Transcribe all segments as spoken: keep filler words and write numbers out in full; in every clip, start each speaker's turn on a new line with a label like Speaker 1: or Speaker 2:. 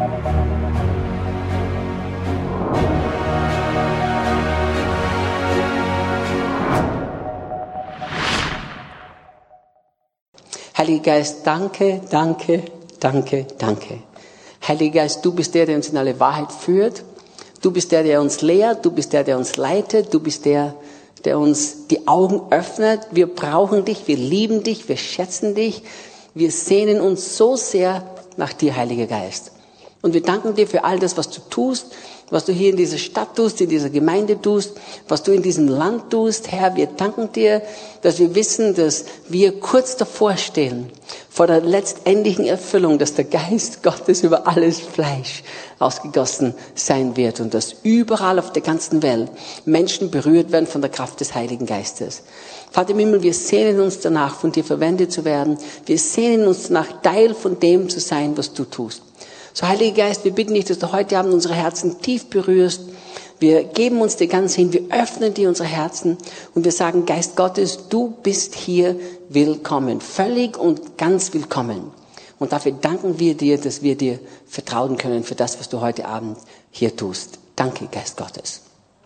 Speaker 1: Heiliger Geist, danke, danke, danke, danke. Heiliger Geist, du bist der, der uns in alle Wahrheit führt. Du bist der, der uns lehrt. Du bist der, der uns leitet. Du bist der, der uns die Augen öffnet. Wir brauchen dich, wir lieben dich, wir schätzen dich. Wir sehnen uns so sehr nach dir, Heiliger Geist. Und wir danken dir für all das, was du tust, was du hier in dieser Stadt tust, in dieser Gemeinde tust, was du in diesem Land tust. Herr, wir danken dir, dass wir wissen, dass wir kurz davor stehen, vor der letztendlichen Erfüllung, dass der Geist Gottes über alles Fleisch ausgegossen sein wird und dass überall auf der ganzen Welt Menschen berührt werden von der Kraft des Heiligen Geistes. Vater im Himmel, wir sehnen uns danach, von dir verwendet zu werden. Wir sehnen uns danach, Teil von dem zu sein, was du tust. So, Heiliger Geist, wir bitten dich, dass du heute Abend unsere Herzen tief berührst. Wir geben uns dir ganz hin, wir öffnen dir unsere Herzen und wir sagen, Geist Gottes, du bist hier willkommen, völlig und ganz willkommen. Und dafür danken wir dir, dass wir dir vertrauen können für das, was du heute Abend hier tust. Danke, Geist Gottes.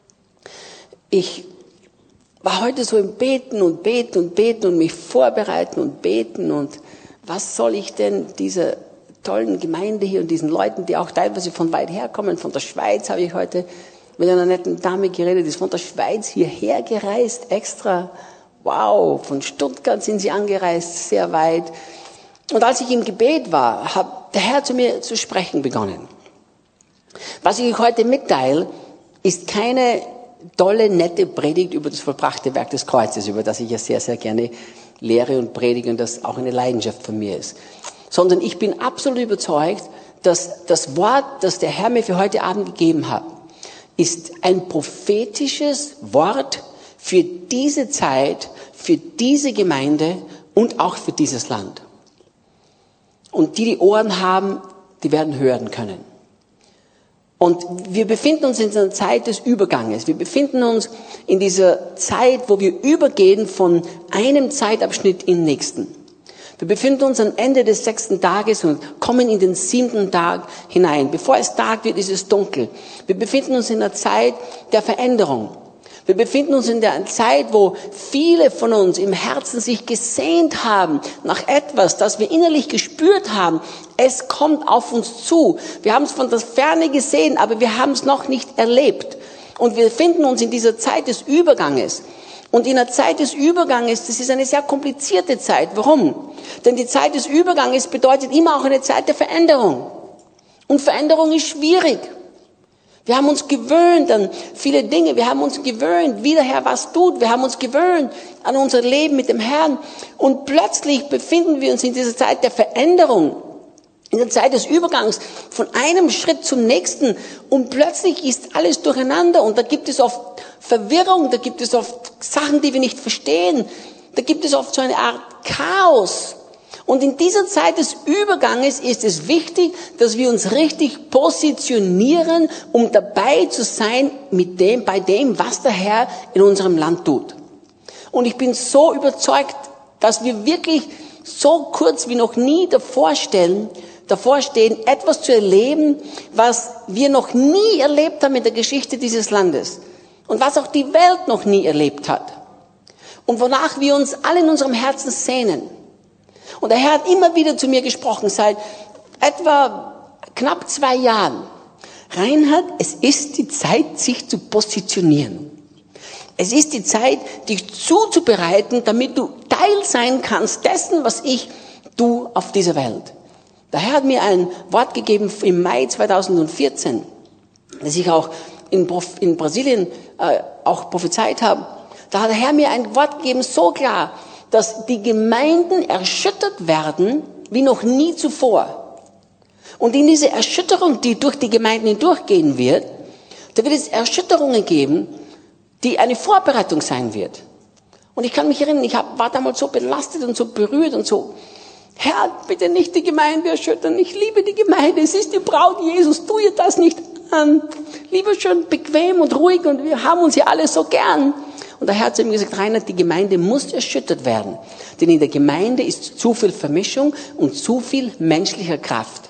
Speaker 1: Ich war heute so im Beten und Beten und Beten und mich vorbereiten und beten und was soll ich denn dieser tollen Gemeinde hier und diesen Leuten, die auch teilweise von weit herkommen, von der Schweiz habe ich heute mit einer netten Dame geredet, die ist von der Schweiz hierher gereist, extra, wow, von Stuttgart sind sie angereist, sehr weit. Und als ich im Gebet war, hat der Herr zu mir zu sprechen begonnen. Was ich euch heute mitteile, ist keine tolle, nette Predigt über das vollbrachte Werk des Kreuzes, über das ich ja sehr, sehr gerne lehre und predige und das auch eine Leidenschaft von mir ist. Sondern ich bin absolut überzeugt, dass das Wort, das der Herr mir für heute Abend gegeben hat, ist ein prophetisches Wort für diese Zeit, für diese Gemeinde und auch für dieses Land. Und die, die Ohren haben, die werden hören können. Und wir befinden uns in einer Zeit des Überganges. Wir befinden uns in dieser Zeit, wo wir übergehen von einem Zeitabschnitt in den nächsten. Wir befinden uns am Ende des sechsten Tages und kommen in den siebten Tag hinein. Bevor es Tag wird, ist es dunkel. Wir befinden uns in der Zeit der Veränderung. Wir befinden uns in der Zeit, wo viele von uns im Herzen sich gesehnt haben nach etwas, das wir innerlich gespürt haben. Es kommt auf uns zu. Wir haben es von der Ferne gesehen, aber wir haben es noch nicht erlebt. Und wir befinden uns in dieser Zeit des Überganges. Und in der Zeit des Überganges, das ist eine sehr komplizierte Zeit. Warum? Denn die Zeit des Überganges bedeutet immer auch eine Zeit der Veränderung. Und Veränderung ist schwierig. Wir haben uns gewöhnt an viele Dinge. Wir haben uns gewöhnt, wie der Herr was tut. Wir haben uns gewöhnt an unser Leben mit dem Herrn. Und plötzlich befinden wir uns in dieser Zeit der Veränderung. In der Zeit des Übergangs von einem Schritt zum nächsten. Und plötzlich ist alles durcheinander. Und da gibt es oft Verwirrung. Da gibt es oft Sachen, die wir nicht verstehen. Da gibt es oft so eine Art Chaos. Und in dieser Zeit des Überganges ist es wichtig, dass wir uns richtig positionieren, um dabei zu sein mit dem, bei dem, was der Herr in unserem Land tut. Und ich bin so überzeugt, dass wir wirklich so kurz wie noch nie davor stehen, davor stehen, etwas zu erleben, was wir noch nie erlebt haben in der Geschichte dieses Landes. Und was auch die Welt noch nie erlebt hat. Und wonach wir uns alle in unserem Herzen sehnen. Und der Herr hat immer wieder zu mir gesprochen, seit etwa knapp zwei Jahren. Reinhard, es ist die Zeit, sich zu positionieren. Es ist die Zeit, dich zuzubereiten, damit du Teil sein kannst dessen, was ich tue auf dieser Welt. Der Herr hat mir ein Wort gegeben im Mai zweitausendvierzehn, das ich auch in, in Brasilien äh, auch prophezeit habe. Da hat der Herr mir ein Wort gegeben, so klar, dass die Gemeinden erschüttert werden wie noch nie zuvor. Und in diese Erschütterung, die durch die Gemeinden hindurchgehen wird, da wird es Erschütterungen geben, die eine Vorbereitung sein wird. Und ich kann mich erinnern, ich hab, war damals so belastet und so berührt und so, Herr, bitte nicht die Gemeinde erschüttern. Ich liebe die Gemeinde, es ist die Braut Jesus, tu ihr das nicht an. Lieber schön bequem und ruhig und wir haben uns ja alle so gern. Und der Herr hat zu ihm gesagt, Reinhard, die Gemeinde muss erschüttert werden. Denn in der Gemeinde ist zu viel Vermischung und zu viel menschlicher Kraft.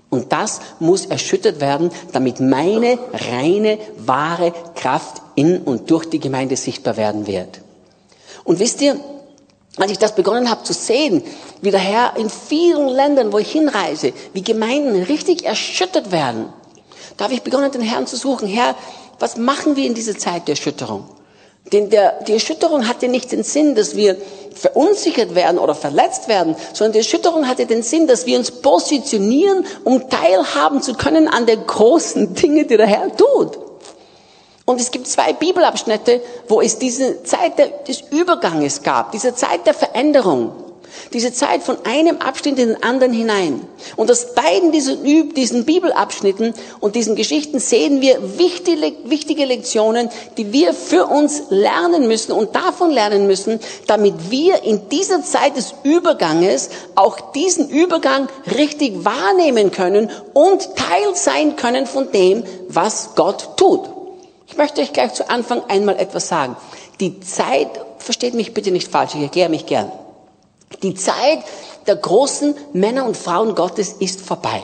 Speaker 1: Und das muss erschüttert werden, damit meine reine, wahre Kraft in und durch die Gemeinde sichtbar werden wird. Und wisst ihr, als ich das begonnen habe zu sehen, wie der Herr in vielen Ländern, wo ich hinreise, wie Gemeinden richtig erschüttert werden, da habe ich begonnen, den Herrn zu suchen. Herr, was machen wir in dieser Zeit der Erschütterung? Denn der, die Erschütterung hatte nicht den Sinn, dass wir verunsichert werden oder verletzt werden, sondern die Erschütterung hatte den Sinn, dass wir uns positionieren, um teilhaben zu können an der großen Dinge, die der Herr tut. Und es gibt zwei Bibelabschnitte, wo es diese Zeit des Überganges gab, diese Zeit der Veränderung, diese Zeit von einem Abschnitt in den anderen hinein. Und aus beiden diesen, diesen Bibelabschnitten und diesen Geschichten sehen wir wichtige, wichtige Lektionen, die wir für uns lernen müssen und davon lernen müssen, damit wir in dieser Zeit des Überganges auch diesen Übergang richtig wahrnehmen können und Teil sein können von dem, was Gott tut. Ich möchte euch gleich zu Anfang einmal etwas sagen. Die Zeit, versteht mich bitte nicht falsch, ich erkläre mich gern. Die Zeit der großen Männer und Frauen Gottes ist vorbei.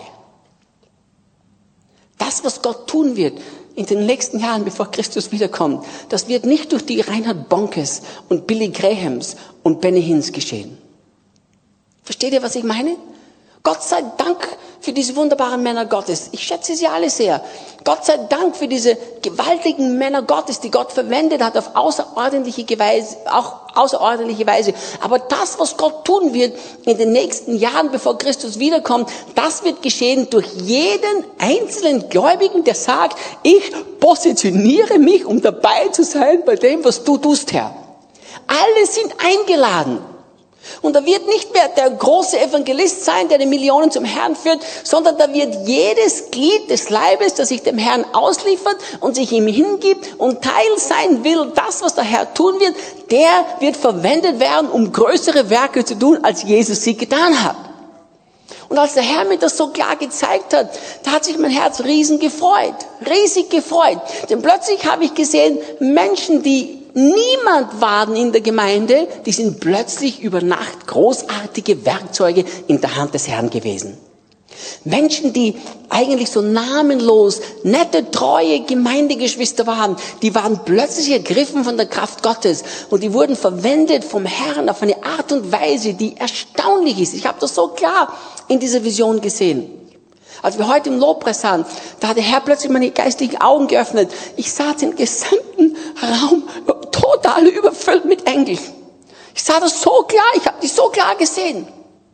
Speaker 1: Das, was Gott tun wird in den nächsten Jahren, bevor Christus wiederkommt, das wird nicht durch die Reinhard Bonkes und Billy Grahams und Benny Hinns geschehen. Versteht ihr, was ich meine? Gott sei Dank für diese wunderbaren Männer Gottes. Ich schätze sie alle sehr. Gott sei Dank für diese gewaltigen Männer Gottes, die Gott verwendet hat auf außerordentliche Weise, auch außerordentliche Weise. Aber das, was Gott tun wird in den nächsten Jahren, bevor Christus wiederkommt, das wird geschehen durch jeden einzelnen Gläubigen, der sagt, ich positioniere mich, um dabei zu sein bei dem, was du tust, Herr. Alle sind eingeladen. Und da wird nicht mehr der große Evangelist sein, der die Millionen zum Herrn führt, sondern da wird jedes Glied des Leibes, das sich dem Herrn ausliefert und sich ihm hingibt und Teil sein will, das, was der Herr tun wird, der wird verwendet werden, um größere Werke zu tun, als Jesus sie getan hat. Und als der Herr mir das so klar gezeigt hat, da hat sich mein Herz riesen gefreut, riesig gefreut. Denn plötzlich habe ich gesehen, Menschen, die niemand waren in der Gemeinde, die sind plötzlich über Nacht großartige Werkzeuge in der Hand des Herrn gewesen. Menschen, die eigentlich so namenlos, nette, treue Gemeindegeschwister waren, die waren plötzlich ergriffen von der Kraft Gottes und die wurden verwendet vom Herrn auf eine Art und Weise, die erstaunlich ist. Ich habe das so klar in dieser Vision gesehen. Als wir heute im Lobpreis sahen, da hat der Herr plötzlich meine geistigen Augen geöffnet. Ich sah den gesamten Raum total überfüllt mit Engeln. Ich sah das so klar, ich habe die so klar gesehen.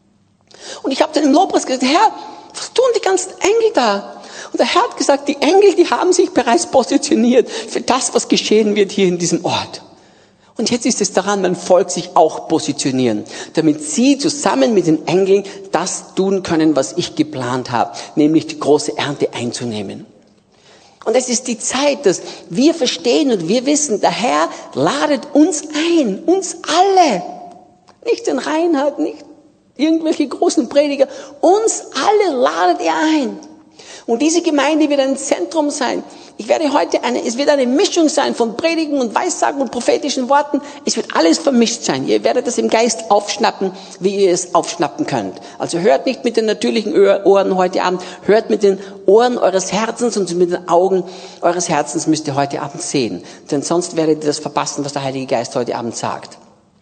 Speaker 1: Und ich habe dann im Lobpreis gesagt, Herr, was tun die ganzen Engel da? Und der Herr hat gesagt, die Engel, die haben sich bereits positioniert für das, was geschehen wird hier in diesem Ort. Und jetzt ist es daran, mein Volk sich auch positionieren, damit sie zusammen mit den Engeln das tun können, was ich geplant habe, nämlich die große Ernte einzunehmen. Und es ist die Zeit, dass wir verstehen und wir wissen, der Herr ladet uns ein, uns alle, nicht den Reinhard, nicht irgendwelche großen Prediger, uns alle ladet er ein. Und diese Gemeinde wird ein Zentrum sein. Ich werde heute eine, es wird eine Mischung sein von Predigen und Weissagen und prophetischen Worten. Es wird alles vermischt sein. Ihr werdet das im Geist aufschnappen, wie ihr es aufschnappen könnt. Also hört nicht mit den natürlichen Ohren heute Abend, hört mit den Ohren eures Herzens und mit den Augen eures Herzens müsst ihr heute Abend sehen. Denn sonst werdet ihr das verpassen, was der Heilige Geist heute Abend sagt.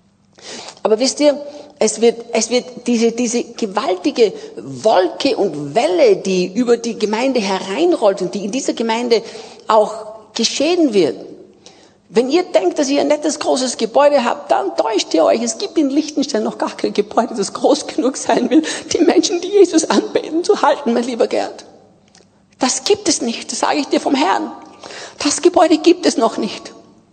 Speaker 1: Aber wisst ihr, es wird, es wird diese, diese gewaltige Wolke und Welle, die über die Gemeinde hereinrollt und die in dieser Gemeinde auch geschehen wird. Wenn ihr denkt, dass ihr ein nettes, großes Gebäude habt, dann täuscht ihr euch. Es gibt in Liechtenstein noch gar kein Gebäude, das groß genug sein will, die Menschen, die Jesus anbeten, zu halten, mein lieber Gerd. Das gibt es nicht, das sage ich dir vom Herrn. Das Gebäude gibt es noch nicht.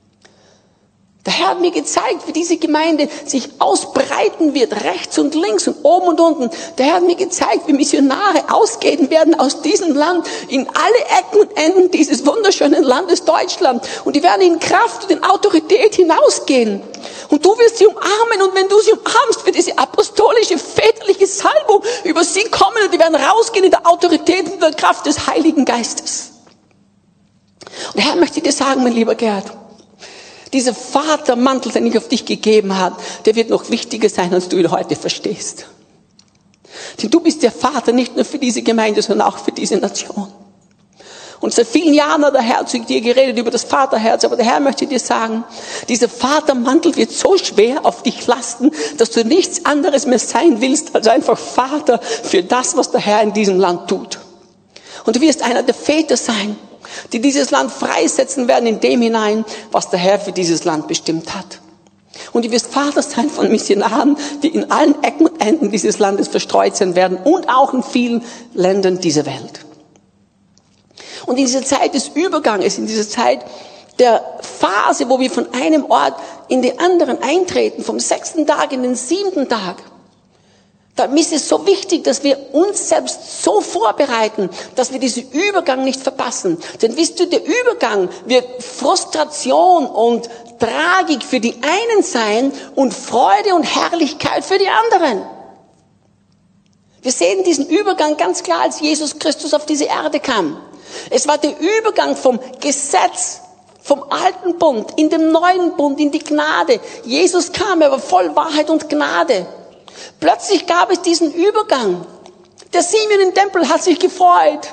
Speaker 1: Der Herr hat mir gezeigt, wie diese Gemeinde sich ausbreiten wird, rechts und links und oben und unten. Der Herr hat mir gezeigt, wie Missionare ausgehen werden aus diesem Land in alle Ecken und Enden dieses wunderschönen Landes Deutschland. Und die werden in Kraft und in Autorität hinausgehen. Und du wirst sie umarmen und wenn du sie umarmst, wird diese apostolische, väterliche Salbung über sie kommen und die werden rausgehen in der Autorität und der Kraft des Heiligen Geistes. Und der Herr möchte dir sagen, mein lieber Gerd, dieser Vatermantel, den ich auf dich gegeben habe, der wird noch wichtiger sein, als du ihn heute verstehst. Denn du bist der Vater nicht nur für diese Gemeinde, sondern auch für diese Nation. Und seit vielen Jahren hat der Herr zu dir geredet über das Vaterherz. Aber der Herr möchte dir sagen, dieser Vatermantel wird so schwer auf dich lasten, dass du nichts anderes mehr sein willst, als einfach Vater für das, was der Herr in diesem Land tut. Und du wirst einer der Väter sein, die dieses Land freisetzen werden in dem hinein, was der Herr für dieses Land bestimmt hat. Und du wirst Vater sein von Missionaren, die in allen Ecken und Enden dieses Landes verstreut sein werden und auch in vielen Ländern dieser Welt. Und in dieser Zeit des Überganges, in dieser Zeit der Phase, wo wir von einem Ort in den anderen eintreten, vom sechsten Tag in den siebten Tag, da ist es so wichtig, dass wir uns selbst so vorbereiten, dass wir diesen Übergang nicht verpassen. Denn wisst du, der Übergang wird Frustration und Tragik für die einen sein und Freude und Herrlichkeit für die anderen. Wir sehen diesen Übergang ganz klar, als Jesus Christus auf diese Erde kam. Es war der Übergang vom Gesetz, vom alten Bund in den neuen Bund, in die Gnade. Jesus kam, er war voll Wahrheit und Gnade. Plötzlich gab es diesen Übergang. Der Simeon im Tempel hat sich gefreut.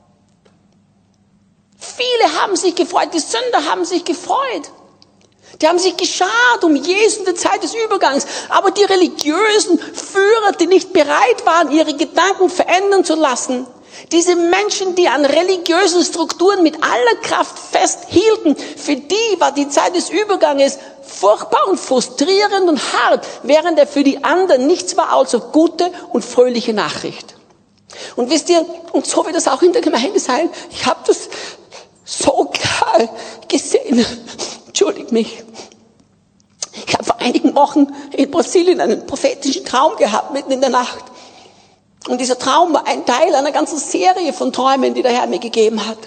Speaker 1: Viele haben sich gefreut, die Sünder haben sich gefreut. Die haben sich geschart um Jesus in der Zeit des Übergangs. Aber die religiösen Führer, die nicht bereit waren, ihre Gedanken verändern zu lassen, diese Menschen, die an religiösen Strukturen mit aller Kraft festhielten, für die war die Zeit des Überganges furchtbar und frustrierend und hart, während er für die anderen nichts war als eine gute und fröhliche Nachricht. Und wisst ihr, und so wird das auch in der Gemeinde sein. Ich habe das so klar gesehen. Entschuldigt mich. Ich habe vor einigen Wochen in Brasilien einen prophetischen Traum gehabt, mitten in der Nacht. Und dieser Traum war ein Teil einer ganzen Serie von Träumen, die der Herr mir gegeben hat.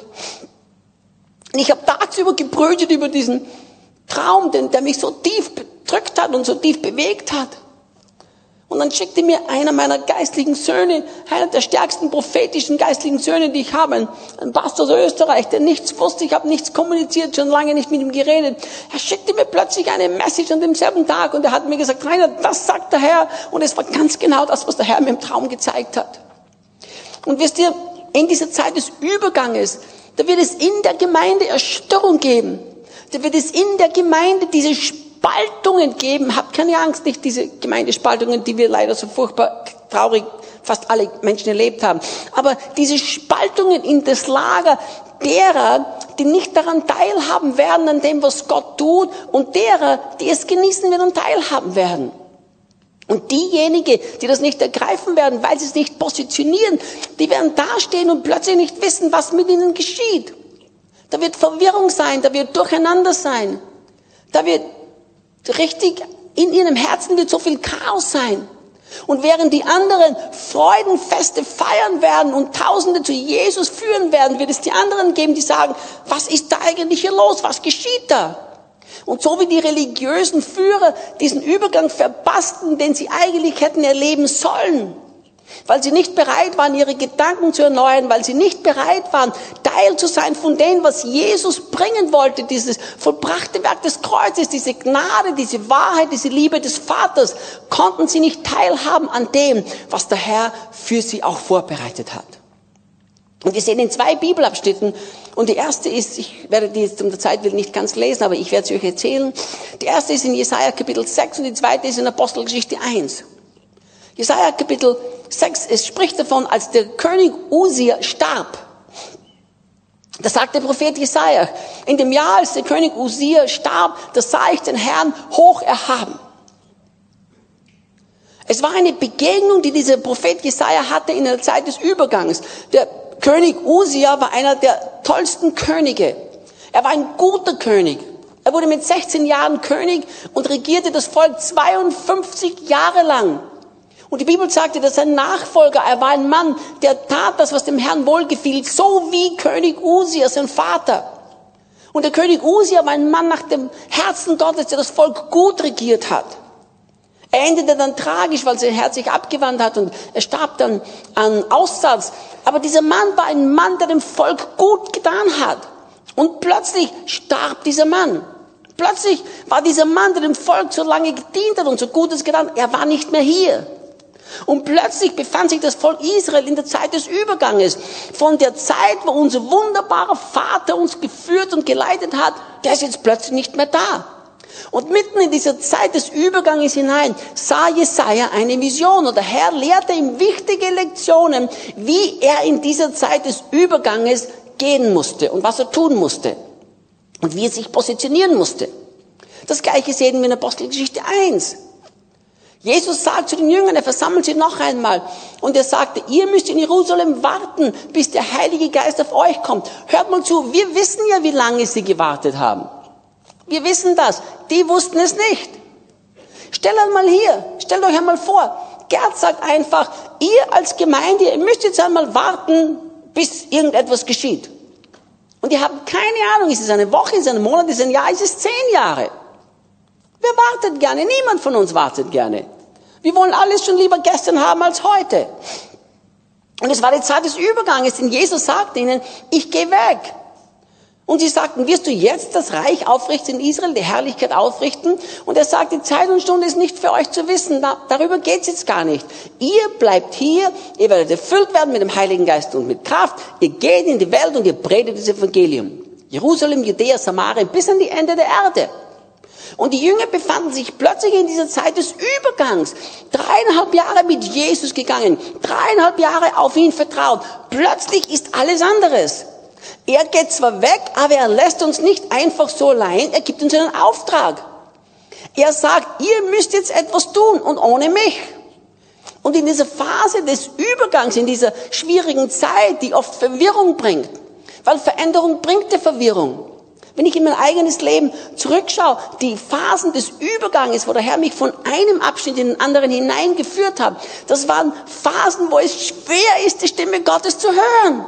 Speaker 1: Und ich habe tagsüber gebrütet über diesen Traum, den, der mich so tief bedrückt hat und so tief bewegt hat. Und dann schickte mir einer meiner geistlichen Söhne, einer der stärksten prophetischen geistlichen Söhne, die ich habe, ein Pastor aus Österreich, der nichts wusste, ich habe nichts kommuniziert, schon lange nicht mit ihm geredet. Er schickte mir plötzlich eine Message an demselben Tag und er hat mir gesagt, Rainer, das sagt der Herr. Und es war ganz genau das, was der Herr mir im Traum gezeigt hat. Und wisst ihr, in dieser Zeit des Überganges, da wird es in der Gemeinde Erstörung geben. Da wird es in der Gemeinde diese Spaltungen geben. Habt keine Angst, nicht diese Gemeindespaltungen, die wir leider so furchtbar traurig fast alle Menschen erlebt haben. Aber diese Spaltungen in das Lager derer, die nicht daran teilhaben werden, an dem, was Gott tut, und derer, die es genießen werden und teilhaben werden. Und diejenigen, die das nicht ergreifen werden, weil sie es nicht positionieren, die werden dastehen und plötzlich nicht wissen, was mit ihnen geschieht. Da wird Verwirrung sein, da wird Durcheinander sein. Da wird richtig, in ihrem Herzen wird so viel Chaos sein. Und während die anderen Freudenfeste feiern werden und Tausende zu Jesus führen werden, wird es die anderen geben, die sagen, was ist da eigentlich hier los? Was geschieht da? Und so wie die religiösen Führer diesen Übergang verpassten, den sie eigentlich hätten erleben sollen, weil sie nicht bereit waren, ihre Gedanken zu erneuern, weil sie nicht bereit waren, Teil zu sein von dem, was Jesus bringen wollte, dieses vollbrachte Werk des Kreuzes, diese Gnade, diese Wahrheit, diese Liebe des Vaters, konnten sie nicht teilhaben an dem, was der Herr für sie auch vorbereitet hat. Und wir sehen in zwei Bibelabschnitten, und die erste ist, ich werde die jetzt um der Zeit willen nicht ganz lesen, aber ich werde sie euch erzählen. Die erste ist in Jesaja Kapitel sechs und die zweite ist in Apostelgeschichte eins. Jesaja Kapitel sechs, es spricht davon, als der König Usia starb. Da sagt der Prophet Jesaja, in dem Jahr, als der König Usia starb, da sah ich den Herrn hoch erhaben. Es war eine Begegnung, die dieser Prophet Jesaja hatte in der Zeit des Übergangs. Der König Usia war einer der tollsten Könige. Er war ein guter König. Er wurde mit sechzehn Jahren König und regierte das Volk zweiundfünfzig Jahre lang. Und die Bibel sagte, dass sein Nachfolger, er war ein Mann, der tat das, was dem Herrn wohlgefiel, so wie König Usia, sein Vater. Und der König Usia war ein Mann nach dem Herzen Gottes, der das Volk gut regiert hat. Er endete dann tragisch, weil sein Herz sich abgewandt hat und er starb dann an Aussatz. Aber dieser Mann war ein Mann, der dem Volk gut getan hat. Und plötzlich starb dieser Mann. Plötzlich war dieser Mann, der dem Volk so lange gedient hat und so Gutes getan hat, er war nicht mehr hier. Und plötzlich befand sich das Volk Israel in der Zeit des Überganges. Von der Zeit, wo unser wunderbarer Vater uns geführt und geleitet hat, der ist jetzt plötzlich nicht mehr da. Und mitten in dieser Zeit des Überganges hinein sah Jesaja eine Vision und der Herr lehrte ihm wichtige Lektionen, wie er in dieser Zeit des Überganges gehen musste und was er tun musste und wie er sich positionieren musste. Das Gleiche sehen wir in Apostelgeschichte eins. Jesus sagt zu den Jüngern, er versammelt sie noch einmal und er sagte, ihr müsst in Jerusalem warten, bis der Heilige Geist auf euch kommt. Hört mal zu, wir wissen ja, wie lange sie gewartet haben. Wir wissen das. Die wussten es nicht. Stellt einmal hier, stellt euch einmal vor, Gerd sagt einfach, ihr als Gemeinde, ihr müsst jetzt einmal warten, bis irgendetwas geschieht. Und ihr habt keine Ahnung, ist es eine Woche, ist es ein Monat, ist es ein Jahr, ist es zehn Jahre. Wer wartet gerne? Niemand von uns wartet gerne. Wir wollen alles schon lieber gestern haben als heute. Und es war die Zeit des Überganges, denn Jesus sagte ihnen, ich gehe weg. Und sie sagten, wirst du jetzt das Reich aufrichten in Israel, die Herrlichkeit aufrichten? Und er sagt, die Zeit und Stunde ist nicht für euch zu wissen, da, darüber geht's jetzt gar nicht. Ihr bleibt hier, ihr werdet erfüllt werden mit dem Heiligen Geist und mit Kraft. Ihr geht in die Welt und ihr predigt das Evangelium. Jerusalem, Judäa, Samarien, bis an die Ende der Erde. Und die Jünger befanden sich plötzlich in dieser Zeit des Übergangs. Dreieinhalb Jahre mit Jesus gegangen, dreieinhalb Jahre auf ihn vertraut. Plötzlich ist alles anderes. Er geht zwar weg, aber er lässt uns nicht einfach so allein, er gibt uns einen Auftrag. Er sagt, ihr müsst jetzt etwas tun und ohne mich. Und in dieser Phase des Übergangs, in dieser schwierigen Zeit, die oft Verwirrung bringt, weil Veränderung bringt die Verwirrung. Wenn ich in mein eigenes Leben zurückschaue, die Phasen des Überganges, wo der Herr mich von einem Abschnitt in den anderen hineingeführt hat, das waren Phasen, wo es schwer ist, die Stimme Gottes zu hören.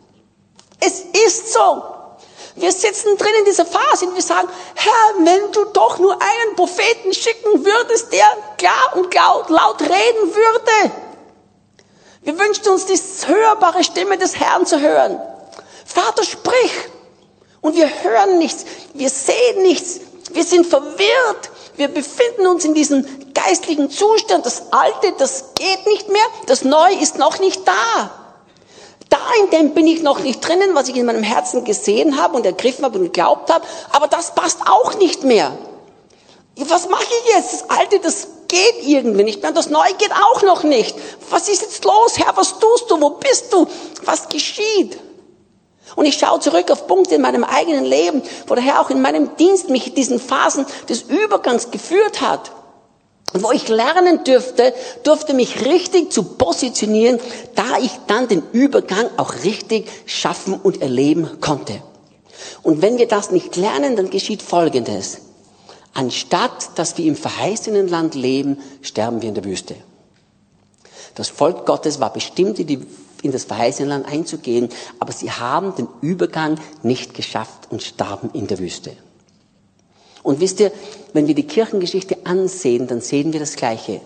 Speaker 1: Es ist so. Wir sitzen drin in dieser Phase und wir sagen, Herr, wenn du doch nur einen Propheten schicken würdest, der klar und laut, laut reden würde. Wir wünschen uns die hörbare Stimme des Herrn zu hören. Vater, sprich. Und wir hören nichts, wir sehen nichts, wir sind verwirrt, wir befinden uns in diesem geistlichen Zustand. Das Alte, das geht nicht mehr, das Neue ist noch nicht da. Da in dem bin ich noch nicht drinnen, was ich in meinem Herzen gesehen habe und ergriffen habe und geglaubt habe, aber das passt auch nicht mehr. Was mache ich jetzt? Das Alte, das geht irgendwie nicht mehr und das Neue geht auch noch nicht. Was ist jetzt los, Herr? Was tust du? Wo bist du? Was geschieht? Und ich schaue zurück auf Punkte in meinem eigenen Leben, wo der Herr auch in meinem Dienst mich in diesen Phasen des Übergangs geführt hat. Und wo ich lernen dürfte, durfte mich richtig zu positionieren, da ich dann den Übergang auch richtig schaffen und erleben konnte. Und wenn wir das nicht lernen, dann geschieht Folgendes. Anstatt, dass wir im verheißenen Land leben, sterben wir in der Wüste. Das Volk Gottes war bestimmt, in, die, in das verheißene Land einzugehen, aber sie haben den Übergang nicht geschafft und starben in der Wüste. Und wisst ihr, wenn wir die Kirchengeschichte ansehen, dann sehen wir das Gleiche.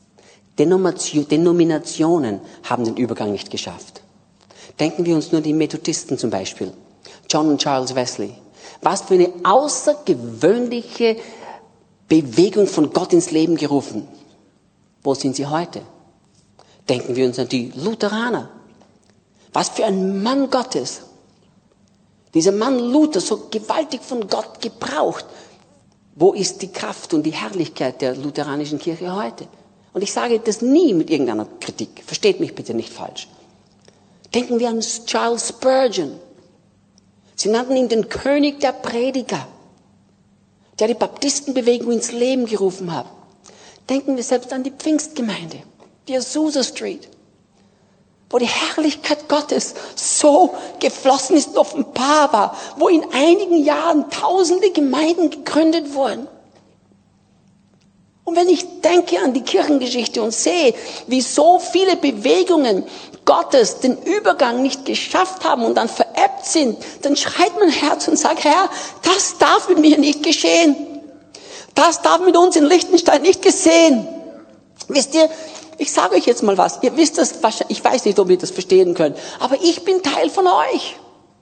Speaker 1: Denominationen haben den Übergang nicht geschafft. Denken wir uns nur die Methodisten zum Beispiel. John und Charles Wesley. Was für eine außergewöhnliche Bewegung von Gott ins Leben gerufen. Wo sind sie heute? Denken wir uns an die Lutheraner. Was für ein Mann Gottes. Dieser Mann Luther, so gewaltig von Gott gebraucht. Wo ist die Kraft und die Herrlichkeit der lutheranischen Kirche heute? Und ich sage das nie mit irgendeiner Kritik. Versteht mich bitte nicht falsch. Denken wir an Charles Spurgeon. Sie nannten ihn den König der Prediger, der die Baptistenbewegung ins Leben gerufen hat. Denken wir selbst an die Pfingstgemeinde, die Azusa Street, wo die Herrlichkeit Gottes so geflossen ist und offenbar war, wo in einigen Jahren tausende Gemeinden gegründet wurden. Und wenn ich denke an die Kirchengeschichte und sehe, wie so viele Bewegungen Gottes den Übergang nicht geschafft haben und dann veräppt sind, dann schreit mein Herz und sagt, Herr, das darf mit mir nicht geschehen. Das darf mit uns in Liechtenstein nicht geschehen. Wisst ihr, ich sage euch jetzt mal was. Ihr wisst das wahrscheinlich, ich weiß nicht, ob ihr das verstehen könnt, aber ich bin Teil von euch.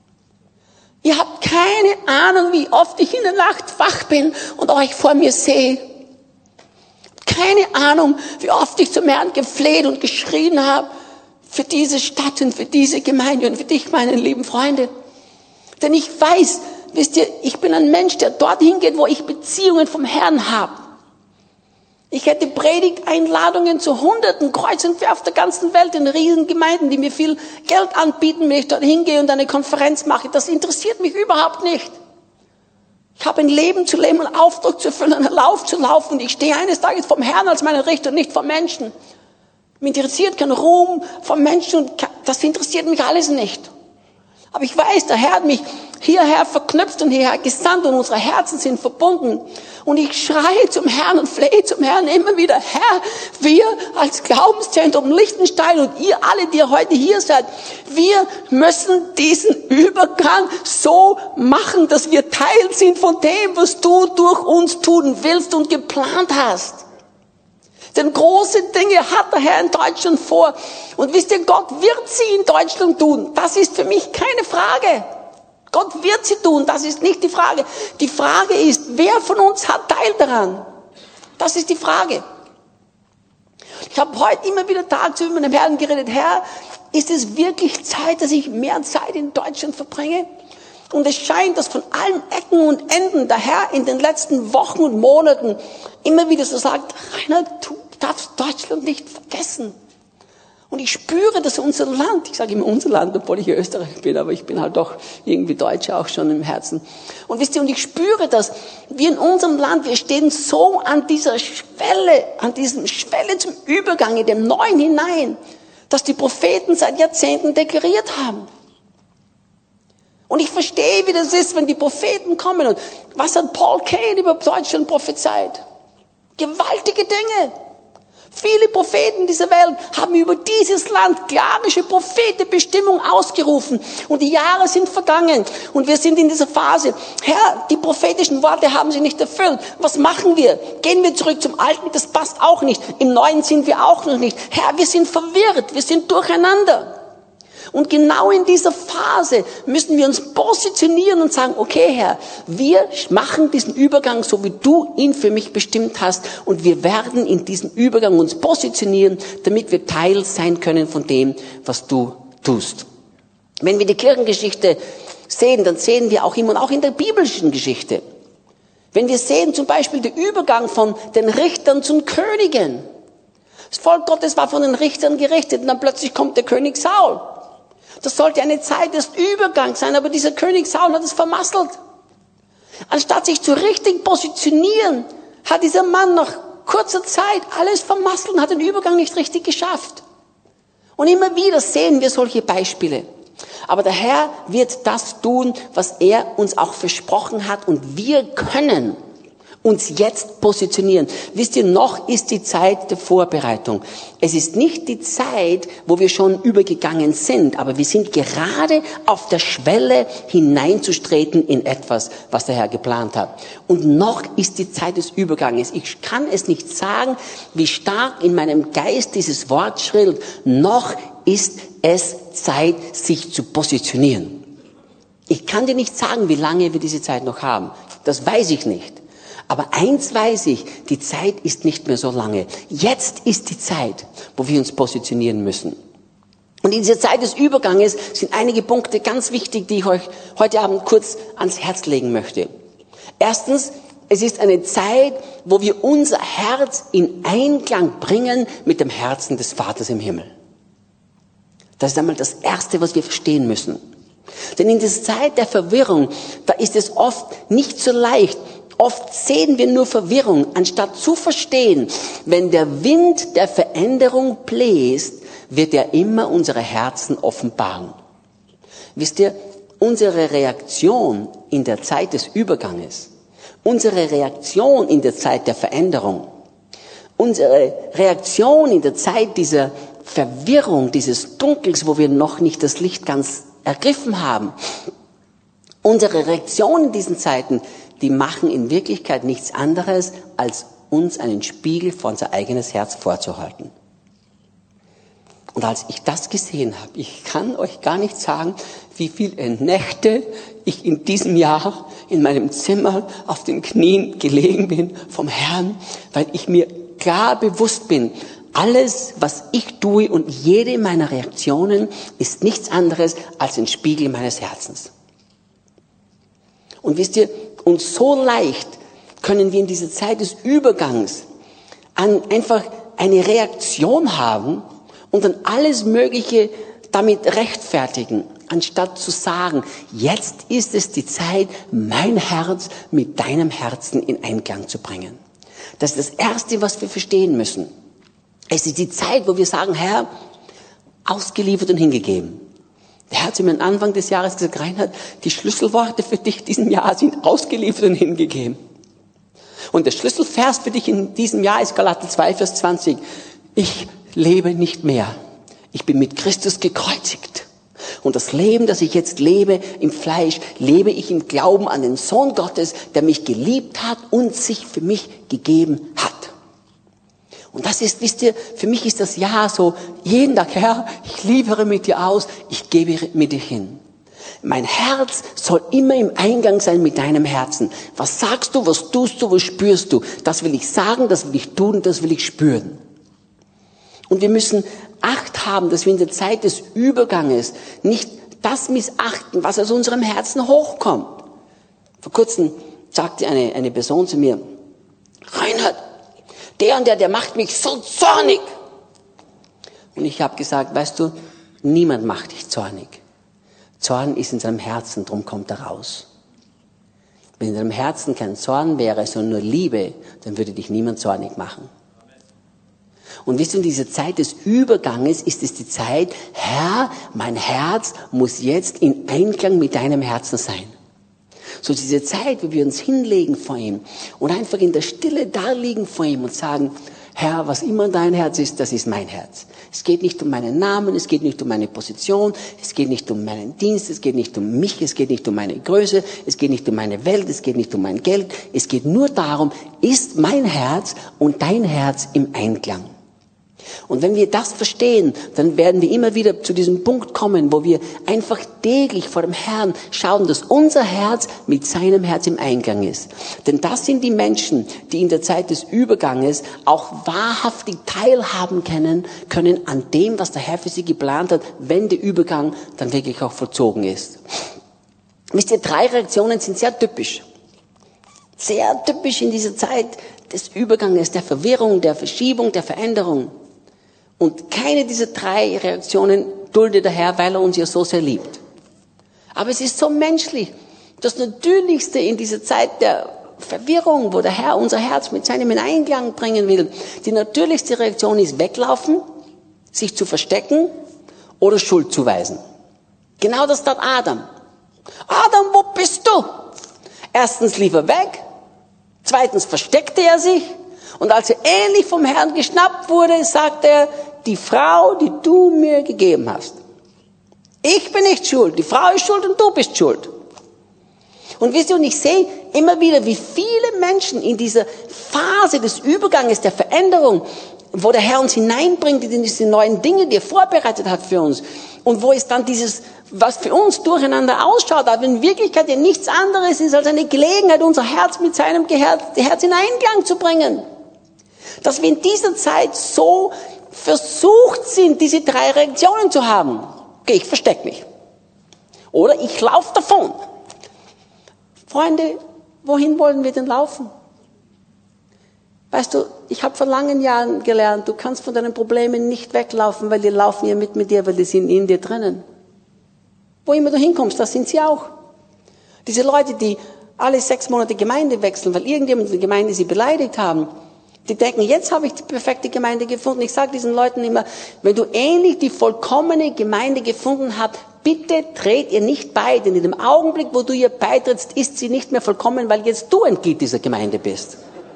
Speaker 1: Ihr habt keine Ahnung, wie oft ich in der Nacht wach bin und euch vor mir sehe. keine Ahnung, wie oft ich zum Herrn gefleht und geschrien habe für diese Stadt und für diese Gemeinde und für dich, meine lieben Freunde. Denn ich weiß, wisst ihr, ich bin ein Mensch, der dorthin geht, wo ich Beziehungen vom Herrn habe. Ich hätte Predigteinladungen zu Hunderten kreuz und quer auf der ganzen Welt in Riesengemeinden, die mir viel Geld anbieten, wenn ich dort hingehe und eine Konferenz mache. Das interessiert mich überhaupt nicht. Ich habe ein Leben zu leben, einen Auftrag zu erfüllen, einen Lauf zu laufen. Und ich stehe eines Tages vom Herrn als meinen Richter und nicht vom Menschen. Mich interessiert kein Ruhm vom Menschen und das interessiert mich alles nicht. Aber ich weiß, der Herr hat mich hierher verknüpft und hierher gesandt und unsere Herzen sind verbunden. Und ich schreie zum Herrn und flehe zum Herrn immer wieder, Herr, wir als Glaubenszentrum Lichtenstein und ihr alle, die heute hier seid, wir müssen diesen Übergang so machen, dass wir Teil sind von dem, was du durch uns tun willst und geplant hast. Denn große Dinge hat der Herr in Deutschland vor. Und wisst ihr, Gott wird sie in Deutschland tun. Das ist für mich keine Frage. Gott wird sie tun, das ist nicht die Frage. Die Frage ist, wer von uns hat Teil daran? Das ist die Frage. Ich habe heute immer wieder tagsüber mit dem Herrn geredet, Herr, ist es wirklich Zeit, dass ich mehr Zeit in Deutschland verbringe? Und es scheint, dass von allen Ecken und Enden der Herr in den letzten Wochen und Monaten immer wieder so sagt, Reinhard, du darfst Deutschland nicht vergessen. Und ich spüre, dass unser Land, ich sage immer unser Land, obwohl ich Österreicher bin, aber ich bin halt doch irgendwie Deutscher auch schon im Herzen. Und wisst ihr, und ich spüre, dass wir in unserem Land, wir stehen so an dieser Schwelle, an diesem Schwelle zum Übergang in dem Neuen hinein, dass die Propheten seit Jahrzehnten deklariert haben. Und ich verstehe, wie das ist, wenn die Propheten kommen. Und was hat Paul Cain über Deutschland prophezeit? Gewaltige Dinge. Viele Propheten dieser Welt haben über dieses Land klarische Prophetenbestimmung ausgerufen. Und die Jahre sind vergangen. Und wir sind in dieser Phase. Herr, die prophetischen Worte haben sie nicht erfüllt. Was machen wir? Gehen wir zurück zum Alten? Das passt auch nicht. Im Neuen sind wir auch noch nicht. Herr, wir sind verwirrt. Wir sind durcheinander. Und genau in dieser Phase müssen wir uns positionieren und sagen, okay Herr, wir machen diesen Übergang so, wie du ihn für mich bestimmt hast. Und wir werden in diesem Übergang uns positionieren, damit wir Teil sein können von dem, was du tust. Wenn wir die Kirchengeschichte sehen, dann sehen wir auch immer, und auch in der biblischen Geschichte, wenn wir sehen zum Beispiel den Übergang von den Richtern zu den Königen. Das Volk Gottes war von den Richtern gerichtet und dann plötzlich kommt der König Saul. Das sollte eine Zeit des Übergangs sein, aber dieser König Saul hat es vermasselt. Anstatt sich zu richtig positionieren, hat dieser Mann nach kurzer Zeit alles vermasselt und hat den Übergang nicht richtig geschafft. Und immer wieder sehen wir solche Beispiele. Aber der Herr wird das tun, was er uns auch versprochen hat, und wir können uns jetzt positionieren. Wisst ihr, noch ist die Zeit der Vorbereitung. Es ist nicht die Zeit, wo wir schon übergegangen sind, aber wir sind gerade auf der Schwelle hineinzutreten in etwas, was der Herr geplant hat. Und noch ist die Zeit des Überganges. Ich kann es nicht sagen, wie stark in meinem Geist dieses Wort schrillt. Noch ist es Zeit, sich zu positionieren. Ich kann dir nicht sagen, wie lange wir diese Zeit noch haben. Das weiß ich nicht. Aber eins weiß ich, die Zeit ist nicht mehr so lange. Jetzt ist die Zeit, wo wir uns positionieren müssen. Und in dieser Zeit des Überganges sind einige Punkte ganz wichtig, die ich euch heute Abend kurz ans Herz legen möchte. Erstens, es ist eine Zeit, wo wir unser Herz in Einklang bringen mit dem Herzen des Vaters im Himmel. Das ist einmal das Erste, was wir verstehen müssen. Denn in dieser Zeit der Verwirrung, da ist es oft nicht so leicht. Oft sehen wir nur Verwirrung, anstatt zu verstehen, wenn der Wind der Veränderung bläst, wird er immer unsere Herzen offenbaren. Wisst ihr, unsere Reaktion in der Zeit des Überganges, unsere Reaktion in der Zeit der Veränderung, unsere Reaktion in der Zeit dieser Verwirrung, dieses Dunkels, wo wir noch nicht das Licht ganz ergriffen haben, unsere Reaktion in diesen Zeiten, die machen in Wirklichkeit nichts anderes, als uns einen Spiegel vor unser eigenes Herz vorzuhalten. Und als ich das gesehen habe, ich kann euch gar nicht sagen, wie viele Nächte ich in diesem Jahr in meinem Zimmer auf den Knien gelegen bin vom Herrn, weil ich mir klar bewusst bin, alles, was ich tue und jede meiner Reaktionen ist nichts anderes als ein Spiegel meines Herzens. Und wisst ihr, und so leicht können wir in dieser Zeit des Übergangs an einfach eine Reaktion haben und dann alles Mögliche damit rechtfertigen, anstatt zu sagen, jetzt ist es die Zeit, mein Herz mit deinem Herzen in Einklang zu bringen. Das ist das Erste, was wir verstehen müssen. Es ist die Zeit, wo wir sagen, Herr, ausgeliefert und hingegeben. Der Herr hat mir am Anfang des Jahres gesagt, Reinhard, die Schlüsselworte für dich in diesem Jahr sind ausgeliefert und hingegeben. Und der Schlüsselvers für dich in diesem Jahr ist Galater zwei, Vers zwanzig. Ich lebe nicht mehr. Ich bin mit Christus gekreuzigt. Und das Leben, das ich jetzt lebe im Fleisch, lebe ich im Glauben an den Sohn Gottes, der mich geliebt hat und sich für mich gegeben hat. Und das ist, wisst ihr, für mich ist das Jahr so, jeden Tag, Herr, ich liefere mit dir aus, ich gebe mit dir hin. Mein Herz soll immer im Eingang sein mit deinem Herzen. Was sagst du, was tust du, was spürst du? Das will ich sagen, das will ich tun, das will ich spüren. Und wir müssen Acht haben, dass wir in der Zeit des Überganges nicht das missachten, was aus unserem Herzen hochkommt. Vor kurzem sagte eine, eine Person zu mir, Reinhard, der und der, der macht mich so zornig. Und ich habe gesagt, weißt du, niemand macht dich zornig. Zorn ist in seinem Herzen, drum kommt er raus. Wenn in deinem Herzen kein Zorn wäre, sondern nur Liebe, dann würde dich niemand zornig machen. Und wisst ihr, in dieser Zeit des Überganges ist es die Zeit, Herr, mein Herz muss jetzt in Einklang mit deinem Herzen sein. So diese Zeit, wo wir uns hinlegen vor ihm und einfach in der Stille da liegen vor ihm und sagen, Herr, was immer dein Herz ist, das ist mein Herz. Es geht nicht um meinen Namen, es geht nicht um meine Position, es geht nicht um meinen Dienst, es geht nicht um mich, es geht nicht um meine Größe, es geht nicht um meine Welt, es geht nicht um mein Geld. Es geht nur darum, ist mein Herz und dein Herz im Einklang. Und wenn wir das verstehen, dann werden wir immer wieder zu diesem Punkt kommen, wo wir einfach täglich vor dem Herrn schauen, dass unser Herz mit seinem Herz im Einklang ist. Denn das sind die Menschen, die in der Zeit des Überganges auch wahrhaftig teilhaben können, können an dem, was der Herr für sie geplant hat, wenn der Übergang dann wirklich auch vollzogen ist. Wisst ihr, drei Reaktionen sind sehr typisch. Sehr typisch in dieser Zeit des Überganges, der Verwirrung, der Verschiebung, der Veränderung. Und keine dieser drei Reaktionen duldet der Herr, weil er uns ja so sehr liebt. Aber es ist so menschlich. Das Natürlichste in dieser Zeit der Verwirrung, wo der Herr unser Herz mit seinem in Einklang bringen will, die natürlichste Reaktion ist weglaufen, sich zu verstecken oder Schuld zuweisen. Genau das tat Adam. Adam, wo bist du? Erstens lief er weg, zweitens versteckte er sich und als er ähnlich vom Herrn geschnappt wurde, sagte er, die Frau, die du mir gegeben hast. Ich bin nicht schuld, die Frau ist schuld und du bist schuld. Und wisst ihr, und ich sehe immer wieder, wie viele Menschen in dieser Phase des Überganges, der Veränderung, wo der Herr uns hineinbringt in diese neuen Dinge, die er vorbereitet hat für uns. Und wo es dann dieses, was für uns durcheinander ausschaut, aber in Wirklichkeit ja nichts anderes ist als eine Gelegenheit, unser Herz mit seinem Herz in Einklang zu bringen. Dass wir in dieser Zeit so versucht sind, diese drei Reaktionen zu haben. Okay, ich verstecke mich. Oder ich laufe davon. Freunde, wohin wollen wir denn laufen? Weißt du, ich habe vor langen Jahren gelernt, du kannst von deinen Problemen nicht weglaufen, weil die laufen ja mit mit dir, weil die sind in dir drinnen. Wo immer du hinkommst, das sind sie auch. Diese Leute, die alle sechs Monate Gemeinde wechseln, weil irgendjemand in der Gemeinde sie beleidigt haben, die denken, jetzt habe ich die perfekte Gemeinde gefunden. Ich sage diesen Leuten immer, wenn du ähnlich die vollkommene Gemeinde gefunden habt, bitte tret ihr nicht bei, denn in dem Augenblick, wo du ihr beitrittst, ist sie nicht mehr vollkommen, weil jetzt du ein Glied dieser Gemeinde bist.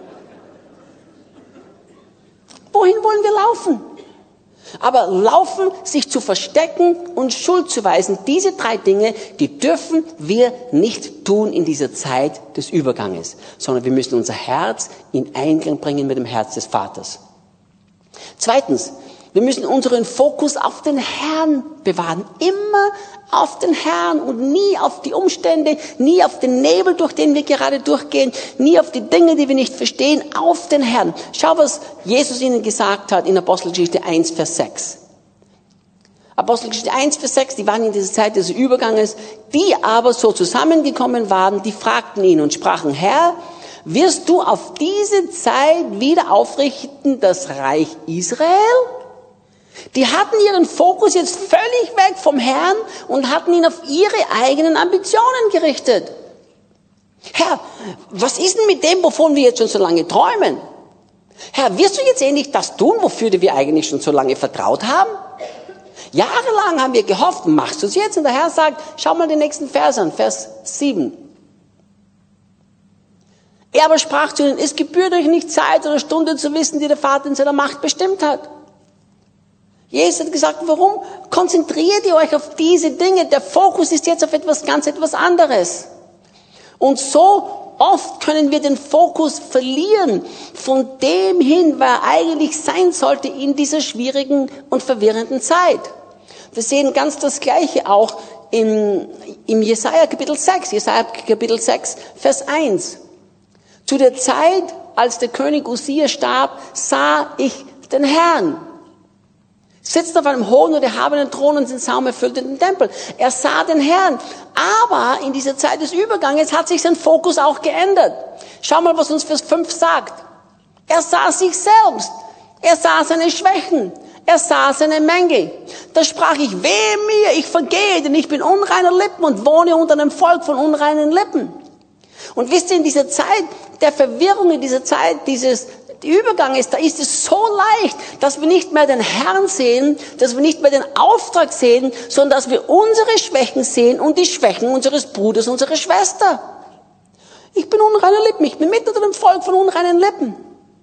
Speaker 1: Wohin wollen wir laufen? Aber laufen, sich zu verstecken und Schuld zu weisen, diese drei Dinge, die dürfen wir nicht tun in dieser Zeit des Überganges, sondern wir müssen unser Herz in Einklang bringen mit dem Herz des Vaters. Zweitens, Wir müssen unseren Fokus auf den Herrn bewahren. Immer auf den Herrn und nie auf die Umstände, nie auf den Nebel, durch den wir gerade durchgehen, nie auf die Dinge, die wir nicht verstehen, auf den Herrn. Schau, was Jesus ihnen gesagt hat in Apostelgeschichte eins, Vers sechs. Apostelgeschichte eins, Vers sechs, die waren in dieser Zeit des Überganges, die aber so zusammengekommen waren, die fragten ihn und sprachen, Herr, wirst du auf diese Zeit wieder aufrichten das Reich Israel? Die hatten ihren Fokus jetzt völlig weg vom Herrn und hatten ihn auf ihre eigenen Ambitionen gerichtet. Herr, was ist denn mit dem, wovon wir jetzt schon so lange träumen? Herr, wirst du jetzt endlich das tun, wofür wir eigentlich schon so lange vertraut haben? Jahrelang haben wir gehofft, machst du es jetzt? Und der Herr sagt, schau mal den nächsten Vers an, Vers sieben. Er aber sprach zu ihnen, es gebührt euch nicht Zeit oder Stunde zu wissen, die der Vater in seiner Macht bestimmt hat. Jesus hat gesagt, warum? Konzentriert ihr euch auf diese Dinge. Der Fokus ist jetzt auf etwas ganz etwas anderes. Und so oft können wir den Fokus verlieren von dem hin, wer eigentlich sein sollte in dieser schwierigen und verwirrenden Zeit. Wir sehen ganz das Gleiche auch im, im Jesaja Kapitel sechs. Jesaja Kapitel sechs, Vers eins. Zu der Zeit, als der König Usia starb, sah ich den Herrn. Sitzt auf einem hohen und erhabenen Thron und den Saum erfüllt in den Tempel. Er sah den Herrn. Aber in dieser Zeit des Überganges hat sich sein Fokus auch geändert. Schau mal, was uns Vers fünf sagt. Er sah sich selbst. Er sah seine Schwächen. Er sah seine Mängel. Da sprach ich, wehe mir, ich vergehe, denn ich bin unreiner Lippen und wohne unter einem Volk von unreinen Lippen. Und wisst ihr, in dieser Zeit der Verwirrung, in dieser Zeit dieses Überganges, da ist es so leicht, dass wir nicht mehr den Herrn sehen, dass wir nicht mehr den Auftrag sehen, sondern dass wir unsere Schwächen sehen und die Schwächen unseres Bruders, unserer Schwester. Ich bin unreiner Lippen, ich bin mitten unter dem Volk von unreinen Lippen.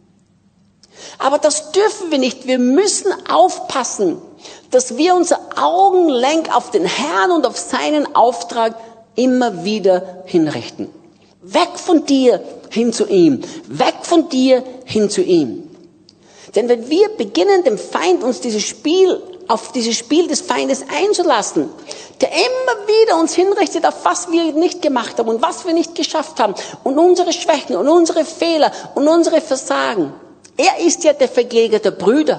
Speaker 1: Aber das dürfen wir nicht. Wir müssen aufpassen, dass wir unser Augenlenk auf den Herrn und auf seinen Auftrag immer wieder hinrichten. Weg von dir hin zu ihm. Weg von dir hin zu ihm. Denn wenn wir beginnen, dem Feind uns dieses Spiel, auf dieses Spiel des Feindes einzulassen, der immer wieder uns hinrichtet auf was wir nicht gemacht haben und was wir nicht geschafft haben und unsere Schwächen und unsere Fehler und unsere Versagen. Er ist ja der Verkläger der Brüder.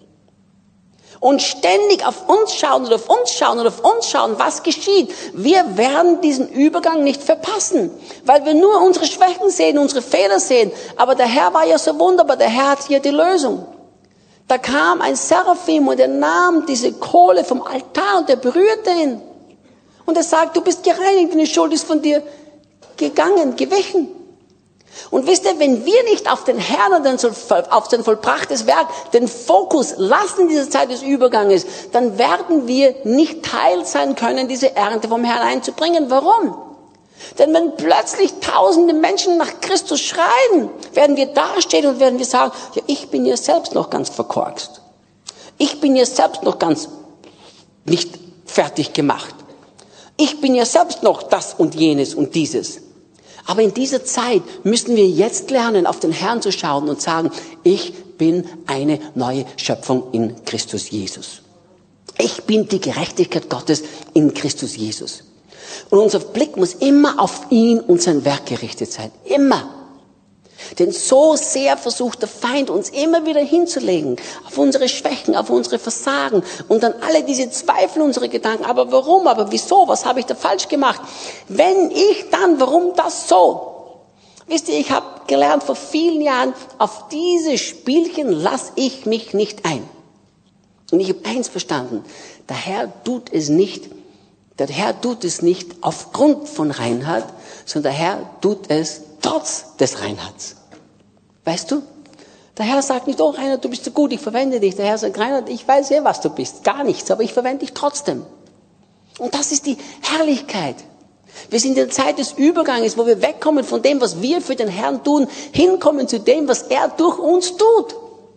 Speaker 1: Und ständig auf uns schauen und auf uns schauen und auf uns schauen, was geschieht. Wir werden diesen Übergang nicht verpassen, weil wir nur unsere Schwächen sehen, unsere Fehler sehen. Aber der Herr war ja so wunderbar, der Herr hat hier die Lösung. Da kam ein Seraphim und er nahm diese Kohle vom Altar und er berührte ihn. Und er sagt, du bist gereinigt, deine Schuld ist von dir gegangen, gewichen. Und wisst ihr, wenn wir nicht auf den Herrn und auf sein vollbrachtes Werk den Fokus lassen in dieser Zeit des Überganges, dann werden wir nicht Teil sein können, diese Ernte vom Herrn einzubringen. Warum? Denn wenn plötzlich tausende Menschen nach Christus schreien, werden wir dastehen und werden wir sagen, ja, ich bin ja selbst noch ganz verkorkst. Ich bin ja selbst noch ganz nicht fertig gemacht. Ich bin ja selbst noch das und jenes und dieses. Aber in dieser Zeit müssen wir jetzt lernen, auf den Herrn zu schauen und sagen, ich bin eine neue Schöpfung in Christus Jesus. Ich bin die Gerechtigkeit Gottes in Christus Jesus. Und unser Blick muss immer auf ihn und sein Werk gerichtet sein. Immer. Denn so sehr versucht der Feind, uns immer wieder hinzulegen, auf unsere Schwächen, auf unsere Versagen und dann alle diese Zweifel, unsere Gedanken. Aber warum? Aber wieso? Was habe ich da falsch gemacht? Wenn ich dann, warum das so? Wisst ihr, ich habe gelernt vor vielen Jahren, auf diese Spielchen lasse ich mich nicht ein. Und ich habe eins verstanden, der Herr tut es nicht, der Herr tut es nicht aufgrund von Reinhard, sondern der Herr tut es trotz des Reinhards. Weißt du? Der Herr sagt nicht, oh Reinhard, du bist so gut, ich verwende dich. Der Herr sagt, Reinhard, ich weiß ja, was du bist. Gar nichts, aber ich verwende dich trotzdem. Und das ist die Herrlichkeit. Wir sind in der Zeit des Überganges, wo wir wegkommen von dem, was wir für den Herrn tun, hinkommen zu dem, was er durch uns tut.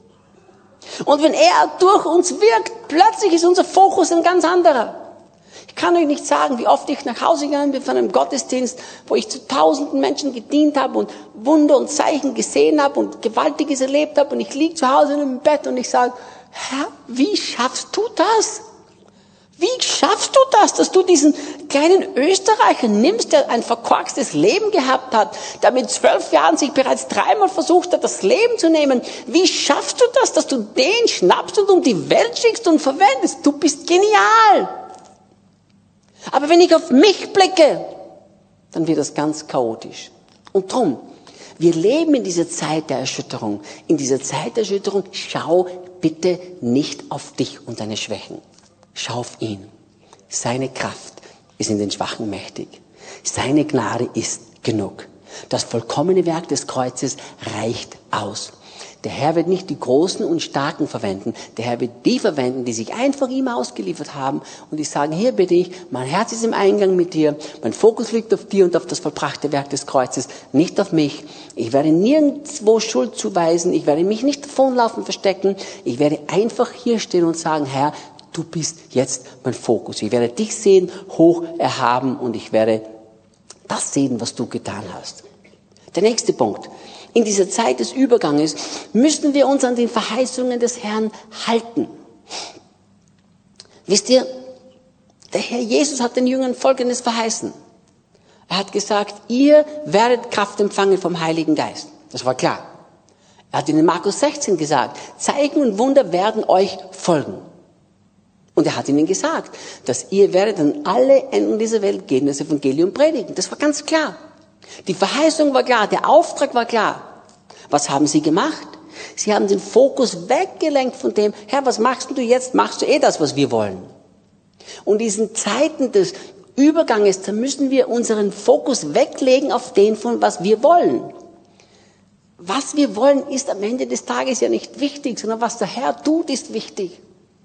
Speaker 1: Und wenn er durch uns wirkt, plötzlich ist unser Fokus ein ganz anderer. Ich kann euch nicht sagen, wie oft ich nach Hause gegangen bin von einem Gottesdienst, wo ich zu tausenden Menschen gedient habe und Wunder und Zeichen gesehen habe und Gewaltiges erlebt habe. Und ich liege zu Hause in einem Bett und ich sage, Herr, wie schaffst du das? Wie schaffst du das, dass du diesen kleinen Österreicher nimmst, der ein verkorkstes Leben gehabt hat, der mit zwölf Jahren sich bereits dreimal versucht hat, das Leben zu nehmen? Wie schaffst du das, dass du den schnappst und um die Welt schickst und verwendest? Du bist genial. Aber wenn ich auf mich blicke, dann wird das ganz chaotisch. Und drum, wir leben in dieser Zeit der Erschütterung. In dieser Zeit der Erschütterung, schau bitte nicht auf dich und deine Schwächen. Schau auf ihn. Seine Kraft ist in den Schwachen mächtig. Seine Gnade ist genug. Das vollkommene Werk des Kreuzes reicht aus. Der Herr wird nicht die Großen und Starken verwenden. Der Herr wird die verwenden, die sich einfach ihm ausgeliefert haben und die sagen, hier bin ich, mein Herz ist im Eingang mit dir, mein Fokus liegt auf dir und auf das vollbrachte Werk des Kreuzes, nicht auf mich. Ich werde nirgendwo Schuld zuweisen, ich werde mich nicht davonlaufen, verstecken. Ich werde einfach hier stehen und sagen, Herr, du bist jetzt mein Fokus. Ich werde dich sehen, hoch erhaben und ich werde das sehen, was du getan hast. Der nächste Punkt. In dieser Zeit des Überganges müssen wir uns an den Verheißungen des Herrn halten. Wisst ihr, der Herr Jesus hat den Jüngern Folgendes verheißen. Er hat gesagt, ihr werdet Kraft empfangen vom Heiligen Geist. Das war klar. Er hat in Markus sechzehn gesagt, Zeichen und Wunder werden euch folgen. Und er hat ihnen gesagt, dass ihr werdet an alle Enden dieser Welt gehen, das Evangelium predigen. Das war ganz klar. Die Verheißung war klar, der Auftrag war klar. Was haben sie gemacht? Sie haben den Fokus weggelenkt von dem, Herr, was machst du jetzt? Machst du eh das, was wir wollen? Und in diesen Zeiten des Überganges, da müssen wir unseren Fokus weglegen auf den, von was wir wollen. Was wir wollen, ist am Ende des Tages ja nicht wichtig, sondern was der Herr tut, ist wichtig.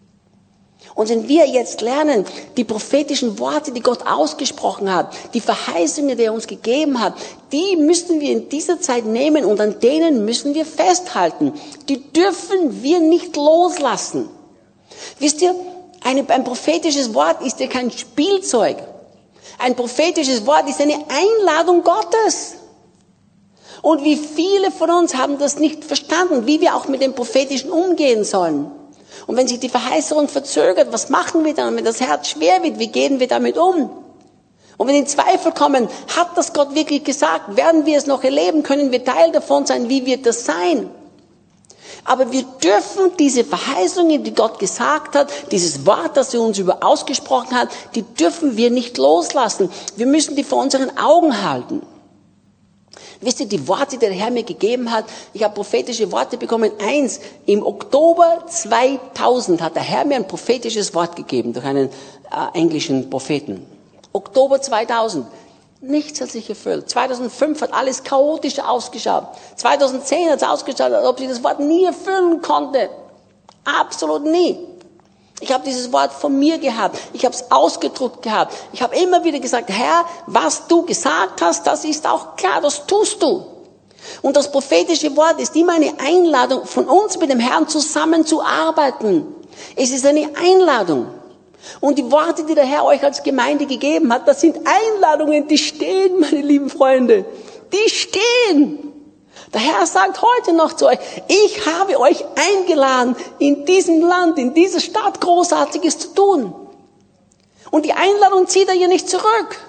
Speaker 1: Und wenn wir jetzt lernen, die prophetischen Worte, die Gott ausgesprochen hat, die Verheißungen, die er uns gegeben hat, die müssen wir in dieser Zeit nehmen und an denen müssen wir festhalten. Die dürfen wir nicht loslassen. Wisst ihr, eine, ein prophetisches Wort ist ja kein Spielzeug. Ein prophetisches Wort ist eine Einladung Gottes. Und wie viele von uns haben das nicht verstanden, wie wir auch mit dem Prophetischen umgehen sollen. Und wenn sich die Verheißung verzögert, was machen wir dann, wenn das Herz schwer wird? Wie gehen wir damit um? Und wenn die Zweifel kommen, hat das Gott wirklich gesagt? Werden wir es noch erleben? Können wir Teil davon sein? Wie wird das sein? Aber wir dürfen diese Verheißungen, die Gott gesagt hat, dieses Wort, das er uns über ausgesprochen hat, die dürfen wir nicht loslassen. Wir müssen die vor unseren Augen halten. Wisst ihr, die Worte, die der Herr mir gegeben hat, ich habe prophetische Worte bekommen. Eins, im Oktober zweitausend hat der Herr mir ein prophetisches Wort gegeben durch einen äh, englischen Propheten. Oktober zweitausend. Nichts hat sich erfüllt. zweitausendfünf hat alles chaotisch ausgeschaut. zweitausendzehn hat es ausgeschaut, als ob sie das Wort nie erfüllen konnte. Absolut nie. Ich habe dieses Wort von mir gehabt. Ich habe es ausgedruckt gehabt. Ich habe immer wieder gesagt, Herr, was du gesagt hast, das ist auch klar, das tust du. Und das prophetische Wort ist immer eine Einladung, von uns mit dem Herrn zusammenzuarbeiten. Es ist eine Einladung. Und die Worte, die der Herr euch als Gemeinde gegeben hat, das sind Einladungen, die stehen, meine lieben Freunde. Die stehen. Der Herr sagt heute noch zu euch, ich habe euch eingeladen, in diesem Land, in dieser Stadt Großartiges zu tun. Und die Einladung zieht er hier nicht zurück.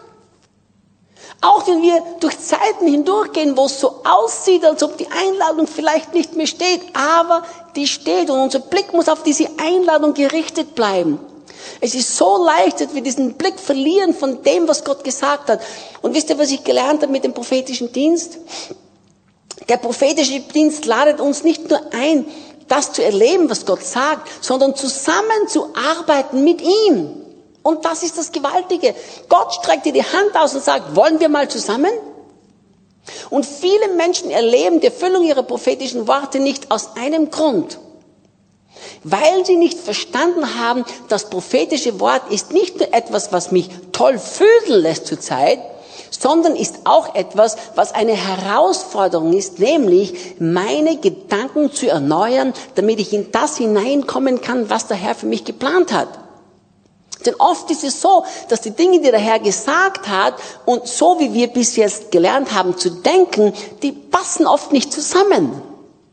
Speaker 1: Auch wenn wir durch Zeiten hindurchgehen, wo es so aussieht, als ob die Einladung vielleicht nicht mehr steht, aber die steht und unser Blick muss auf diese Einladung gerichtet bleiben. Es ist so leicht, dass wir diesen Blick verlieren von dem, was Gott gesagt hat. Und wisst ihr, was ich gelernt habe mit dem prophetischen Dienst? Der prophetische Dienst ladet uns nicht nur ein, das zu erleben, was Gott sagt, sondern zusammenzuarbeiten mit ihm. Und das ist das Gewaltige. Gott streckt dir die Hand aus und sagt, wollen wir mal zusammen? Und viele Menschen erleben die Erfüllung ihrer prophetischen Worte nicht aus einem Grund. Weil sie nicht verstanden haben, das prophetische Wort ist nicht nur etwas, was mich toll fühlen lässt zur Zeit, sondern ist auch etwas, was eine Herausforderung ist, nämlich meine Gedanken zu erneuern, damit ich in das hineinkommen kann, was der Herr für mich geplant hat. Denn oft ist es so, dass die Dinge, die der Herr gesagt hat und so wie wir bis jetzt gelernt haben zu denken, die passen oft nicht zusammen.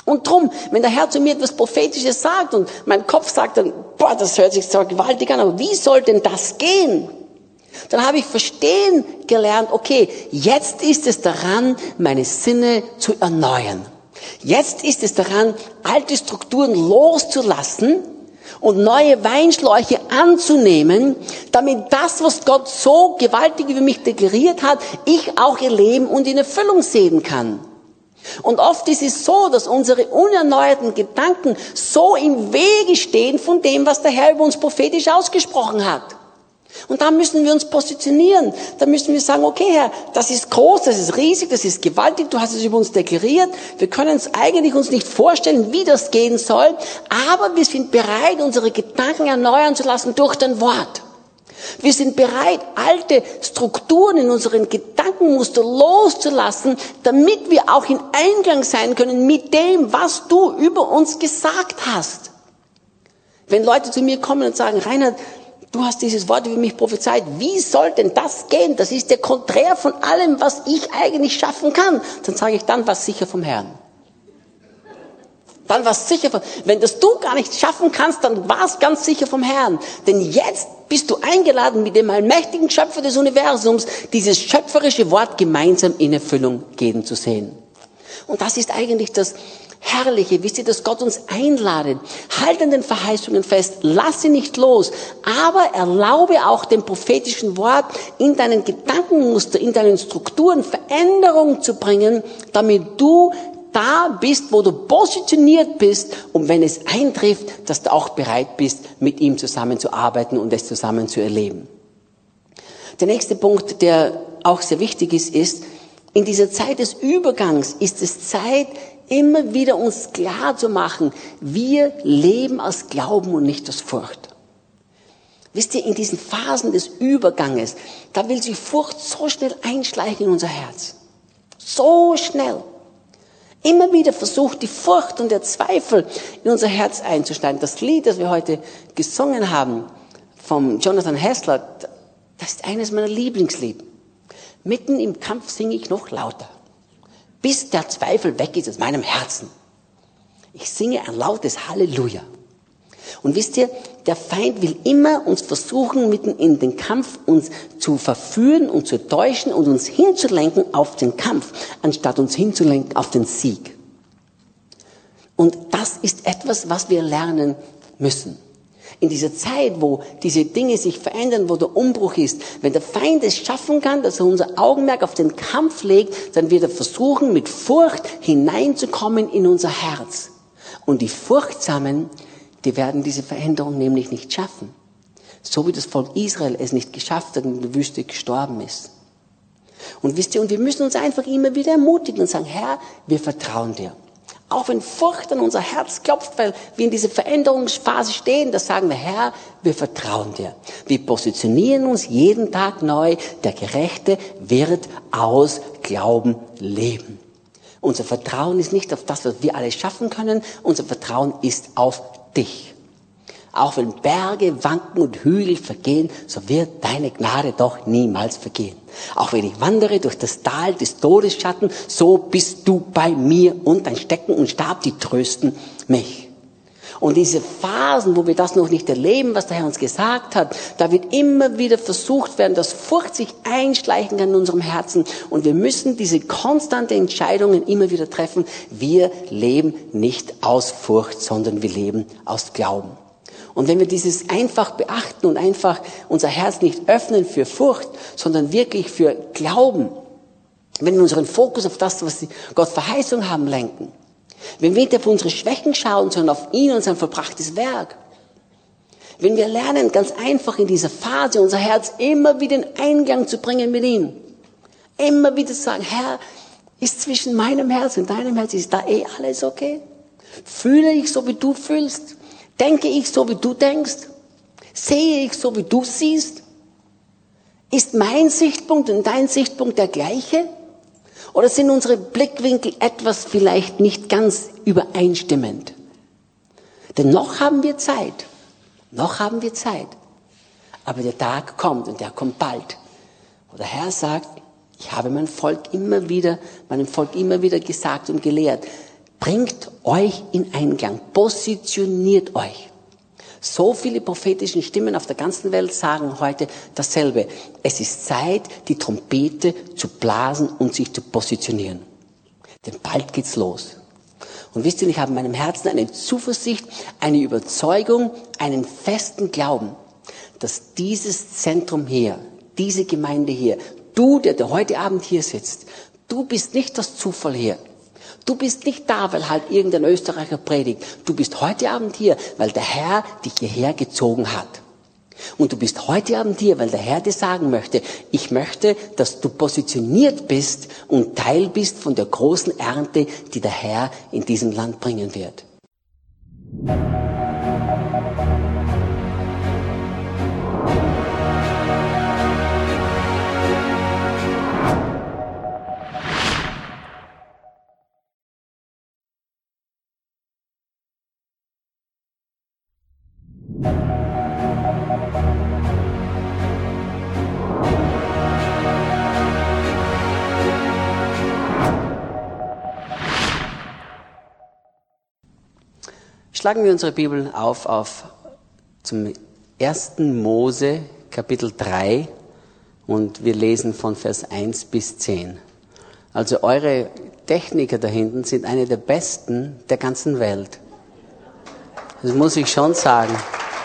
Speaker 1: Und drum, wenn der Herr zu mir etwas Prophetisches sagt und mein Kopf sagt dann, boah, das hört sich so gewaltig an, aber wie soll denn das gehen? Dann habe ich verstehen gelernt, okay, jetzt ist es daran, meine Sinne zu erneuern. Jetzt ist es daran, alte Strukturen loszulassen und neue Weinschläuche anzunehmen, damit das, was Gott so gewaltig über mich deklariert hat, ich auch erleben und in Erfüllung sehen kann. Und oft ist es so, dass unsere unerneuerten Gedanken so im Wege stehen von dem, was der Herr über uns prophetisch ausgesprochen hat. Und da müssen wir uns positionieren. Da müssen wir sagen, okay Herr, das ist groß, das ist riesig, das ist gewaltig, du hast es über uns deklariert. Wir können es eigentlich uns nicht vorstellen, wie das gehen soll, aber wir sind bereit, unsere Gedanken erneuern zu lassen durch dein Wort. Wir sind bereit, alte Strukturen in unseren Gedankenmuster loszulassen, damit wir auch in Einklang sein können mit dem, was du über uns gesagt hast. Wenn Leute zu mir kommen und sagen, Reinhard, du hast dieses Wort über mich prophezeit, wie soll denn das gehen? Das ist der Konträr von allem, was ich eigentlich schaffen kann. Dann sage ich, dann was sicher vom Herrn. Dann was sicher vom, wenn das du gar nicht schaffen kannst, dann war es ganz sicher vom Herrn. Denn jetzt bist du eingeladen, mit dem allmächtigen Schöpfer des Universums dieses schöpferische Wort gemeinsam in Erfüllung gehen zu sehen. Und das ist eigentlich das Herrliche, wisst ihr, dass Gott uns einladet. Halt an den Verheißungen fest, lass sie nicht los, aber erlaube auch dem prophetischen Wort in deinen Gedankenmuster, in deinen Strukturen Veränderung zu bringen, damit du da bist, wo du positioniert bist und wenn es eintrifft, dass du auch bereit bist, mit ihm zusammenzuarbeiten und es zusammen zu erleben. Der nächste Punkt, der auch sehr wichtig ist, ist, in dieser Zeit des Übergangs ist es Zeit, immer wieder uns klar zu machen, wir leben aus Glauben und nicht aus Furcht. Wisst ihr, in diesen Phasen des Überganges, da will sich Furcht so schnell einschleichen in unser Herz. So schnell. Immer wieder versucht die Furcht und der Zweifel in unser Herz einzuschneiden. Das Lied, das wir heute gesungen haben, vom Jonathan Hessler, das ist eines meiner Lieblingslieder. Mitten im Kampf singe ich noch lauter, bis der Zweifel weg ist aus meinem Herzen. Ich singe ein lautes Halleluja. Und wisst ihr, der Feind will immer uns versuchen, mitten in den Kampf uns zu verführen und zu täuschen und uns hinzulenken auf den Kampf, anstatt uns hinzulenken auf den Sieg. Und das ist etwas, was wir lernen müssen. In dieser Zeit, wo diese Dinge sich verändern, wo der Umbruch ist, wenn der Feind es schaffen kann, dass er unser Augenmerk auf den Kampf legt, dann wird er versuchen, mit Furcht hineinzukommen in unser Herz. Und die Furchtsamen, die werden diese Veränderung nämlich nicht schaffen. So wie das Volk Israel es nicht geschafft hat und in der Wüste gestorben ist. Und wisst ihr, und wir müssen uns einfach immer wieder ermutigen und sagen, Herr, wir vertrauen dir. Auch wenn Furcht an unser Herz klopft, weil wir in dieser Veränderungsphase stehen, da sagen wir, Herr, wir vertrauen dir. Wir positionieren uns jeden Tag neu. Der Gerechte wird aus Glauben leben. Unser Vertrauen ist nicht auf das, was wir alles schaffen können. Unser Vertrauen ist auf dich. Auch wenn Berge wanken und Hügel vergehen, so wird deine Gnade doch niemals vergehen. Auch wenn ich wandere durch das Tal des Todesschatten, so bist du bei mir und dein Stecken und Stab, die trösten mich. Und diese Phasen, wo wir das noch nicht erleben, was der Herr uns gesagt hat, da wird immer wieder versucht werden, dass Furcht sich einschleichen kann in unserem Herzen. Und wir müssen diese konstante Entscheidungen immer wieder treffen. Wir leben nicht aus Furcht, sondern wir leben aus Glauben. Und wenn wir dieses einfach beachten und einfach unser Herz nicht öffnen für Furcht, sondern wirklich für Glauben, wenn wir unseren Fokus auf das, was Gott Verheißung haben, lenken, wenn wir nicht auf unsere Schwächen schauen, sondern auf ihn und sein vollbrachtes Werk, wenn wir lernen, ganz einfach in dieser Phase unser Herz immer wieder in Einklang zu bringen mit ihm, immer wieder zu sagen, Herr, ist zwischen meinem Herz und deinem Herz, ist da eh alles okay? Fühle ich so, wie du fühlst? Denke ich so, wie du denkst? Sehe ich so, wie du siehst? Ist mein Sichtpunkt und dein Sichtpunkt der gleiche? Oder sind unsere Blickwinkel etwas vielleicht nicht ganz übereinstimmend? Denn noch haben wir Zeit. Noch haben wir Zeit. Aber der Tag kommt und der kommt bald. Wo der Herr sagt, ich habe mein Volk immer wieder, meinem Volk immer wieder gesagt und gelehrt, Bringt euch in Einklang, positioniert euch. So viele prophetische Stimmen auf der ganzen Welt sagen heute dasselbe. Es ist Zeit, die Trompete zu blasen und sich zu positionieren. Denn bald geht's los. Und wisst ihr, ich habe in meinem Herzen eine Zuversicht, eine Überzeugung, einen festen Glauben, dass dieses Zentrum hier, diese Gemeinde hier, du, der, der heute Abend hier sitzt, du bist nicht das Zufall hier. Du bist nicht da, weil halt irgendein Österreicher predigt. Du bist heute Abend hier, weil der Herr dich hierher gezogen hat. Und du bist heute Abend hier, weil der Herr dir sagen möchte, ich möchte, dass du positioniert bist und Teil bist von der großen Ernte, die der Herr in diesem Land bringen wird. Schlagen wir unsere Bibel auf, auf zum ersten Mose, Kapitel drei, und wir lesen von Vers eins bis zehn. Also eure Techniker da hinten sind eine der besten der ganzen Welt. Das muss ich schon sagen.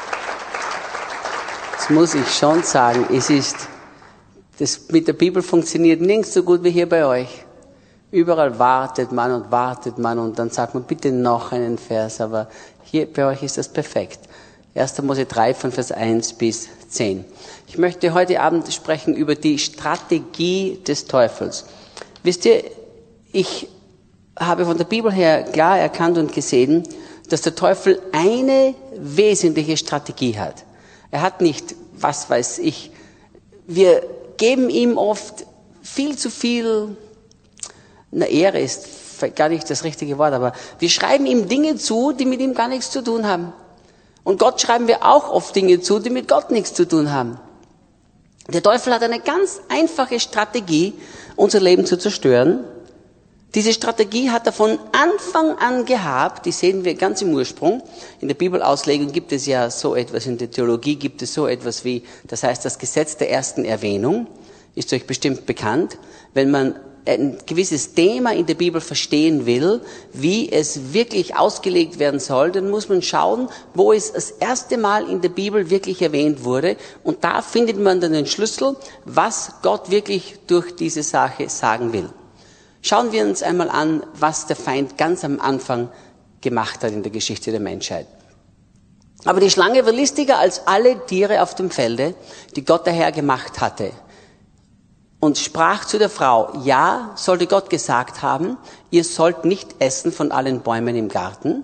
Speaker 1: Das muss ich schon sagen. Es ist, das mit der Bibel funktioniert nirgends so gut wie hier bei euch. Überall wartet man und wartet man und dann sagt man bitte noch einen Vers, aber hier bei euch ist das perfekt. erster Mose drei von Vers eins bis zehn. Ich möchte heute Abend sprechen über die Strategie des Teufels. Wisst ihr, ich habe von der Bibel her klar erkannt und gesehen, dass der Teufel eine wesentliche Strategie hat. Er hat nicht, was weiß ich, wir geben ihm oft viel zu viel. Na, Ehre ist gar nicht das richtige Wort, aber wir schreiben ihm Dinge zu, die mit ihm gar nichts zu tun haben. Und Gott schreiben wir auch oft Dinge zu, die mit Gott nichts zu tun haben. Der Teufel hat eine ganz einfache Strategie, unser Leben zu zerstören. Diese Strategie hat er von Anfang an gehabt, die sehen wir ganz im Ursprung. In der Bibelauslegung gibt es ja so etwas, in der Theologie gibt es so etwas wie, das heißt das Gesetz der ersten Erwähnung, ist euch bestimmt bekannt. Wenn man ein gewisses Thema in der Bibel verstehen will, wie es wirklich ausgelegt werden soll, dann muss man schauen, wo es das erste Mal in der Bibel wirklich erwähnt wurde. Und da findet man dann den Schlüssel, was Gott wirklich durch diese Sache sagen will. Schauen wir uns einmal an, was der Feind ganz am Anfang gemacht hat in der Geschichte der Menschheit. Aber die Schlange war listiger als alle Tiere auf dem Felde, die Gott der Herr gemacht hatte. Und sprach zu der Frau, ja, sollte Gott gesagt haben, ihr sollt nicht essen von allen Bäumen im Garten.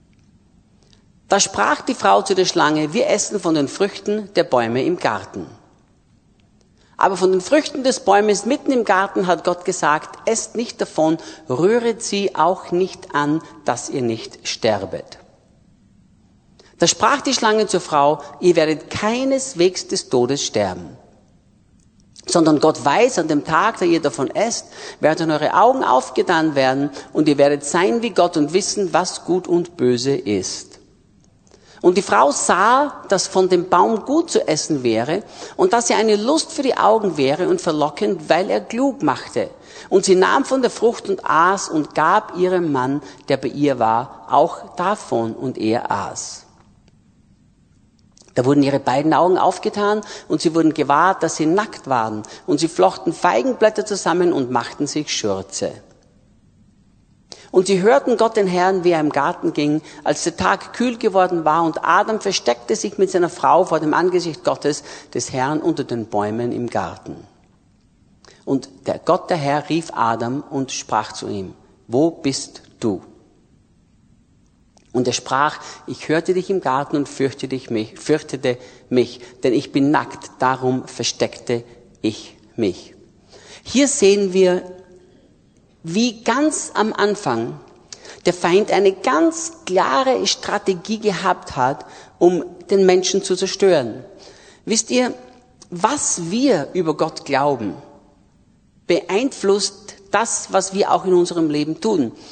Speaker 1: Da sprach die Frau zu der Schlange, wir essen von den Früchten der Bäume im Garten. Aber von den Früchten des Bäumes mitten im Garten hat Gott gesagt, esst nicht davon, rühret sie auch nicht an, dass ihr nicht sterbet. Da sprach die Schlange zur Frau, ihr werdet keineswegs des Todes sterben. Sondern Gott weiß, an dem Tag, da ihr davon esst, werden eure Augen aufgetan werden und ihr werdet sein wie Gott und wissen, was gut und böse ist. Und die Frau sah, dass von dem Baum gut zu essen wäre und dass er eine Lust für die Augen wäre und verlockend, weil er klug machte. Und sie nahm von der Frucht und aß und gab ihrem Mann, der bei ihr war, auch davon und er aß. Da wurden ihre beiden Augen aufgetan und sie wurden gewahr, dass sie nackt waren. Und sie flochten Feigenblätter zusammen und machten sich Schürze. Und sie hörten Gott den Herrn, wie er im Garten ging, als der Tag kühl geworden war und Adam versteckte sich mit seiner Frau vor dem Angesicht Gottes des Herrn unter den Bäumen im Garten. Und der Gott, der Herr, rief Adam und sprach zu ihm, wo bist du? Und er sprach, ich hörte dich im Garten und fürchtete mich, fürchtete mich, denn ich bin nackt, darum versteckte ich mich. Hier sehen wir, wie ganz am Anfang der Feind eine ganz klare Strategie gehabt hat, um den Menschen zu zerstören. Wisst ihr, was wir über Gott glauben, beeinflusst das, was wir auch in unserem Leben tun.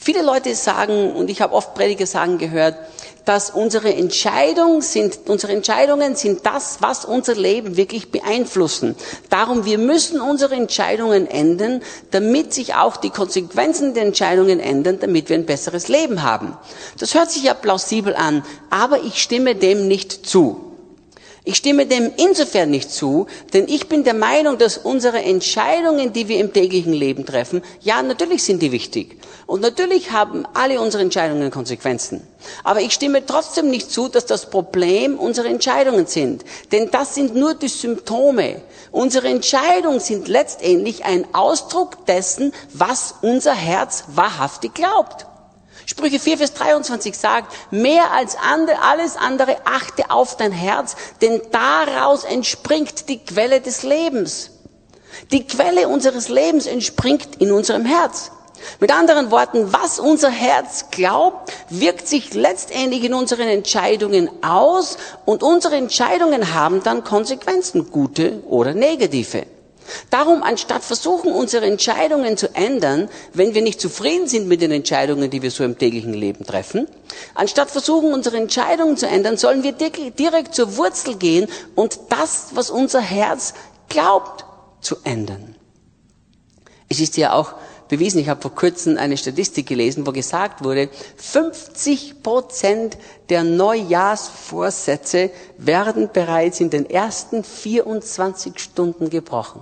Speaker 1: Viele Leute sagen, und ich habe oft Prediger sagen gehört, dass unsere Entscheidungen sind, unsere Entscheidungen sind das, was unser Leben wirklich beeinflussen. Darum, wir müssen unsere Entscheidungen ändern, damit sich auch die Konsequenzen der Entscheidungen ändern, damit wir ein besseres Leben haben. Das hört sich ja plausibel an, aber ich stimme dem nicht zu. Ich stimme dem insofern nicht zu, denn ich bin der Meinung, dass unsere Entscheidungen, die wir im täglichen Leben treffen, ja, natürlich sind die wichtig. Und natürlich haben alle unsere Entscheidungen Konsequenzen. Aber ich stimme trotzdem nicht zu, dass das Problem unsere Entscheidungen sind. Denn das sind nur die Symptome. Unsere Entscheidungen sind letztendlich ein Ausdruck dessen, was unser Herz wahrhaftig glaubt. Sprüche vier, Vers dreiundzwanzig sagt, mehr als andere, alles andere achte auf dein Herz, denn daraus entspringt die Quelle des Lebens. Die Quelle unseres Lebens entspringt in unserem Herz. Mit anderen Worten, was unser Herz glaubt, wirkt sich letztendlich in unseren Entscheidungen aus und unsere Entscheidungen haben dann Konsequenzen, gute oder negative. Darum, anstatt versuchen, unsere Entscheidungen zu ändern, wenn wir nicht zufrieden sind mit den Entscheidungen, die wir so im täglichen Leben treffen, anstatt versuchen, unsere Entscheidungen zu ändern, sollen wir direkt zur Wurzel gehen und das, was unser Herz glaubt, zu ändern. Es ist ja auch bewiesen, ich habe vor kurzem eine Statistik gelesen, wo gesagt wurde, fünfzig Prozent der Neujahrsvorsätze werden bereits in den ersten vierundzwanzig Stunden gebrochen.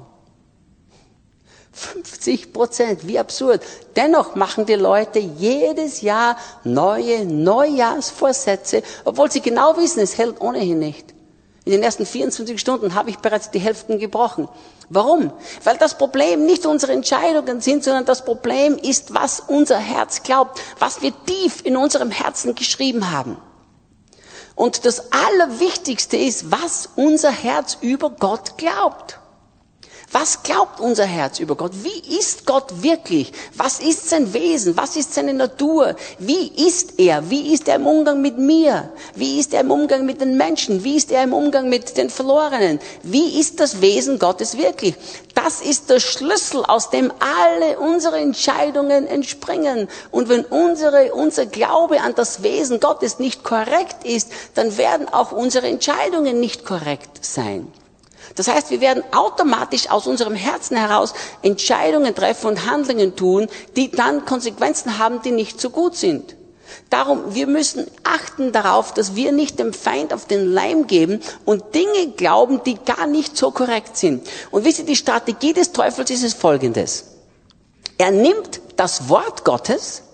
Speaker 1: fünfzig Prozent, wie absurd. Dennoch machen die Leute jedes Jahr neue Neujahrsvorsätze, obwohl sie genau wissen, es hält ohnehin nicht. In den ersten vierundzwanzig Stunden habe ich bereits die Hälften gebrochen. Warum? Weil das Problem nicht unsere Entscheidungen sind, sondern das Problem ist, was unser Herz glaubt, was wir tief in unserem Herzen geschrieben haben. Und das Allerwichtigste ist, was unser Herz über Gott glaubt. Was glaubt unser Herz über Gott? Wie ist Gott wirklich? Was ist sein Wesen? Was ist seine Natur? Wie ist er? Wie ist er im Umgang mit mir? Wie ist er im Umgang mit den Menschen? Wie ist er im Umgang mit den Verlorenen? Wie ist das Wesen Gottes wirklich? Das ist der Schlüssel, aus dem alle unsere Entscheidungen entspringen. Und wenn unsere, unser Glaube an das Wesen Gottes nicht korrekt ist, dann werden auch unsere Entscheidungen nicht korrekt sein. Das heißt, wir werden automatisch aus unserem Herzen heraus Entscheidungen treffen und Handlungen tun, die dann Konsequenzen haben, die nicht so gut sind. Darum, wir müssen achten darauf, dass wir nicht dem Feind auf den Leim geben und Dinge glauben, die gar nicht so korrekt sind. Und wisst ihr, die Strategie des Teufels ist es folgendes. Er nimmt das Wort Gottes,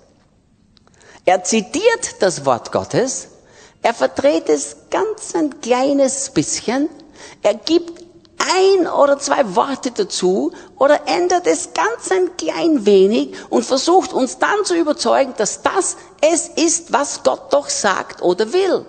Speaker 1: er zitiert das Wort Gottes, er verdreht es ganz ein kleines bisschen, er gibt ein oder zwei Worte dazu oder ändert es ganz ein klein wenig und versucht uns dann zu überzeugen, dass das es ist, was Gott doch sagt oder will.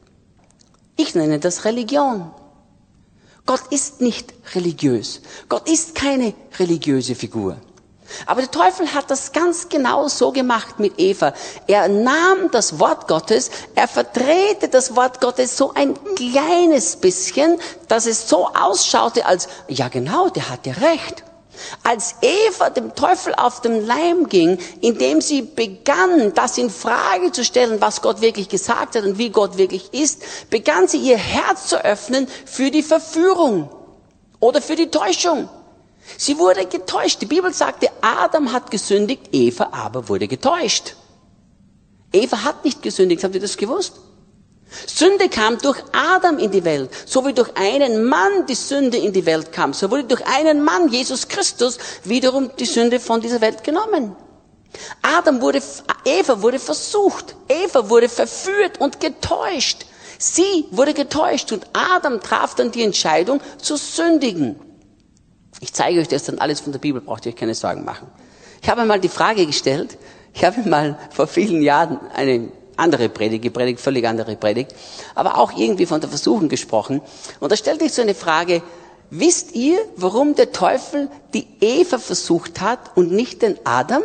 Speaker 1: Ich nenne das Religion. Gott ist nicht religiös. Gott ist keine religiöse Figur. Aber der Teufel hat das ganz genau so gemacht mit Eva. Er nahm das Wort Gottes, er verdrehte das Wort Gottes so ein kleines bisschen, dass es so ausschaute als, ja genau, der hat ja recht. Als Eva dem Teufel auf den Leim ging, indem sie begann, das in Frage zu stellen, was Gott wirklich gesagt hat und wie Gott wirklich ist, begann sie ihr Herz zu öffnen für die Verführung oder für die Täuschung. Sie wurde getäuscht. Die Bibel sagte, Adam hat gesündigt, Eva aber wurde getäuscht. Eva hat nicht gesündigt, habt ihr das gewusst? Sünde kam durch Adam in die Welt, so wie durch einen Mann die Sünde in die Welt kam, so wurde durch einen Mann, Jesus Christus, wiederum die Sünde von dieser Welt genommen. Adam wurde, Eva wurde versucht, Eva wurde verführt und getäuscht. Sie wurde getäuscht und Adam traf dann die Entscheidung zu sündigen. Ich zeige euch das dann alles von der Bibel, braucht ihr euch keine Sorgen machen. Ich habe mal die Frage gestellt, ich habe mal vor vielen Jahren eine andere Predigt gepredigt, völlig andere Predigt, aber auch irgendwie von der Versuchung gesprochen. Und da stellte ich so eine Frage, wisst ihr, warum der Teufel die Eva versucht hat und nicht den Adam?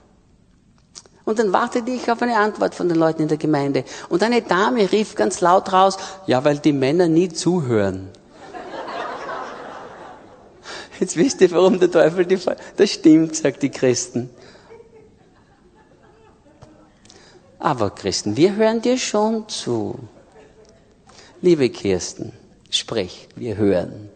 Speaker 1: Und dann wartete ich auf eine Antwort von den Leuten in der Gemeinde. Und eine Dame rief ganz laut raus, ja, weil die Männer nie zuhören. Jetzt wisst ihr, warum der Teufel die Fall. Das stimmt, sagt die Christen. Aber Christen, wir hören dir schon zu. Liebe Kirsten, sprich, wir hören.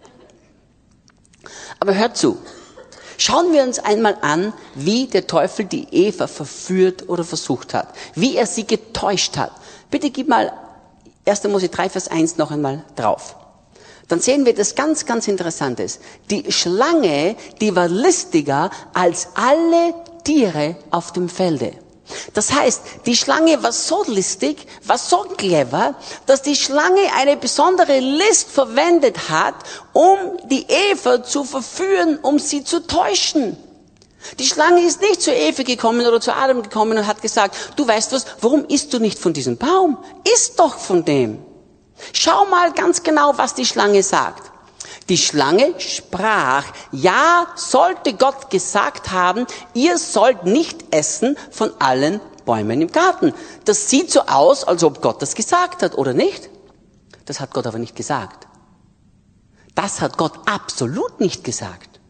Speaker 1: Aber hört zu. Schauen wir uns einmal an, wie der Teufel die Eva verführt oder versucht hat. Wie er sie getäuscht hat. Bitte gib mal erster Mose drei, Vers eins noch einmal drauf. Dann sehen wir das ganz, ganz Interessantes. Die Schlange, die war listiger als alle Tiere auf dem Felde. Das heißt, die Schlange war so listig, war so clever, dass die Schlange eine besondere List verwendet hat, um die Eva zu verführen, um sie zu täuschen. Die Schlange ist nicht zu Eva gekommen oder zu Adam gekommen und hat gesagt, du weißt was, warum isst du nicht von diesem Baum? Iss doch von dem. Schau mal ganz genau, was die Schlange sagt. Die Schlange sprach, ja, sollte Gott gesagt haben, ihr sollt nicht essen von allen Bäumen im Garten. Das sieht so aus, als ob Gott das gesagt hat, oder nicht? Das hat Gott aber nicht gesagt. Das hat Gott absolut nicht gesagt.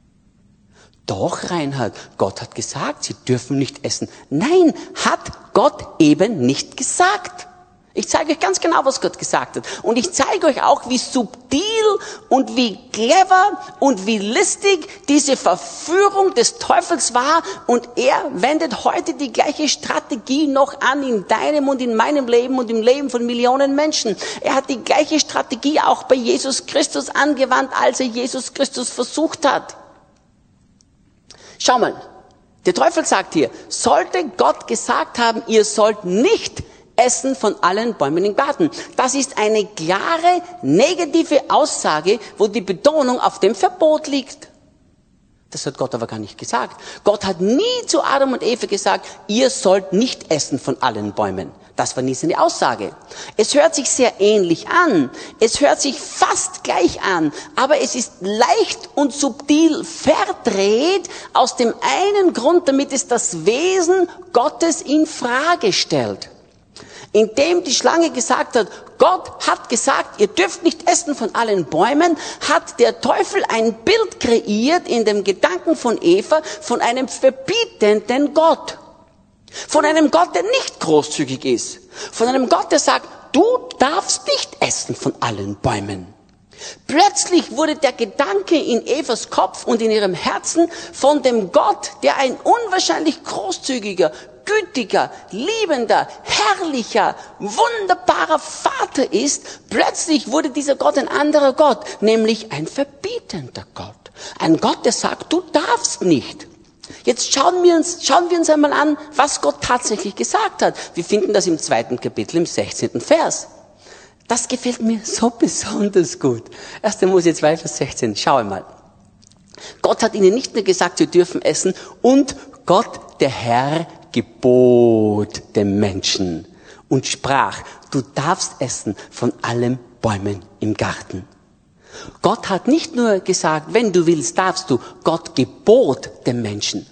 Speaker 1: Doch, Reinhard, Gott hat gesagt, sie dürfen nicht essen. Nein, hat Gott eben nicht gesagt. Ich zeige euch ganz genau, was Gott gesagt hat. Und ich zeige euch auch, wie subtil und wie clever und wie listig diese Verführung des Teufels war. Und er wendet heute die gleiche Strategie noch an in deinem und in meinem Leben und im Leben von Millionen Menschen. Er hat die gleiche Strategie auch bei Jesus Christus angewandt, als er Jesus Christus versucht hat. Schau mal, der Teufel sagt hier, sollte Gott gesagt haben, ihr sollt nicht essen von allen Bäumen im Garten. Das ist eine klare, negative Aussage, wo die Betonung auf dem Verbot liegt. Das hat Gott aber gar nicht gesagt. Gott hat nie zu Adam und Eva gesagt, ihr sollt nicht essen von allen Bäumen. Das war nie seine Aussage. Es hört sich sehr ähnlich an. Es hört sich fast gleich an. Aber es ist leicht und subtil verdreht aus dem einen Grund, damit es das Wesen Gottes in Frage stellt. Indem die Schlange gesagt hat, Gott hat gesagt, ihr dürft nicht essen von allen Bäumen, hat der Teufel ein Bild kreiert in dem Gedanken von Eva von einem verbietenden Gott. Von einem Gott, der nicht großzügig ist. Von einem Gott, der sagt, du darfst nicht essen von allen Bäumen. Plötzlich wurde der Gedanke in Evas Kopf und in ihrem Herzen von dem Gott, der ein unwahrscheinlich großzügiger, gütiger, liebender, herrlicher, wunderbarer Vater ist, plötzlich wurde dieser Gott ein anderer Gott, nämlich ein verbietender Gott. Ein Gott, der sagt, du darfst nicht. Jetzt schauen wir uns, schauen wir uns einmal an, was Gott tatsächlich gesagt hat. Wir finden das im zweiten Kapitel, im sechzehnten Vers. Das gefällt mir so besonders gut. erster Mose zwei, Vers sechzehn. Schau einmal. Gott hat ihnen nicht nur gesagt, sie dürfen essen, und Gott, der Herr, gebot dem Menschen und sprach, du darfst essen von allen Bäumen im Garten. Gott hat nicht nur gesagt, wenn du willst, darfst du. Gott gebot dem Menschen.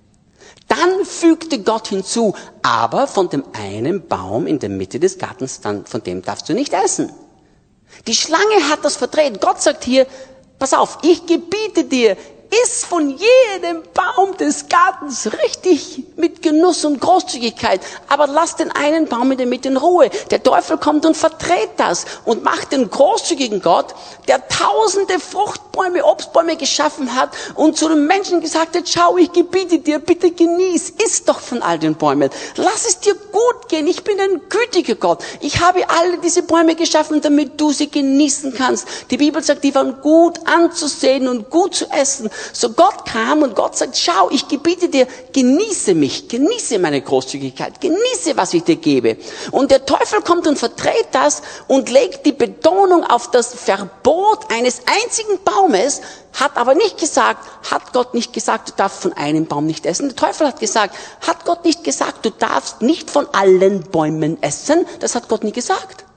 Speaker 1: Dann fügte Gott hinzu, aber von dem einen Baum in der Mitte des Gartens, dann, von dem darfst du nicht essen. Die Schlange hat das verdreht. Gott sagt hier, pass auf, ich gebiete dir, iss von jedem Baum des Gartens richtig mit Genuss und Großzügigkeit, aber lass den einen Baum in der Mitte in Ruhe. Der Teufel kommt und verdreht das und macht den großzügigen Gott, der tausende Fruchtbäume, Obstbäume geschaffen hat und zu den Menschen gesagt hat, schau, ich gebiete dir, bitte genieß, iss doch von all den Bäumen. Lass es dir gut gehen, ich bin ein gütiger Gott. Ich habe alle diese Bäume geschaffen, damit du sie genießen kannst. Die Bibel sagt, die waren gut anzusehen und gut zu essen. So Gott kam und Gott sagt, schau, ich gebiete dir, genieße mich, genieße meine Großzügigkeit, genieße, was ich dir gebe. Und der Teufel kommt und verdreht das und legt die Betonung auf das Verbot eines einzigen Baumes, hat aber nicht gesagt, hat Gott nicht gesagt, du darfst von einem Baum nicht essen. Der Teufel hat gesagt, hat Gott nicht gesagt, du darfst nicht von allen Bäumen essen. Das hat Gott nie gesagt.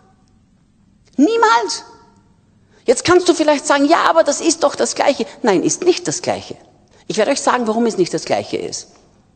Speaker 1: Niemals. Jetzt kannst du vielleicht sagen, ja, aber das ist doch das Gleiche. Nein, ist nicht das Gleiche. Ich werde euch sagen, warum es nicht das Gleiche ist.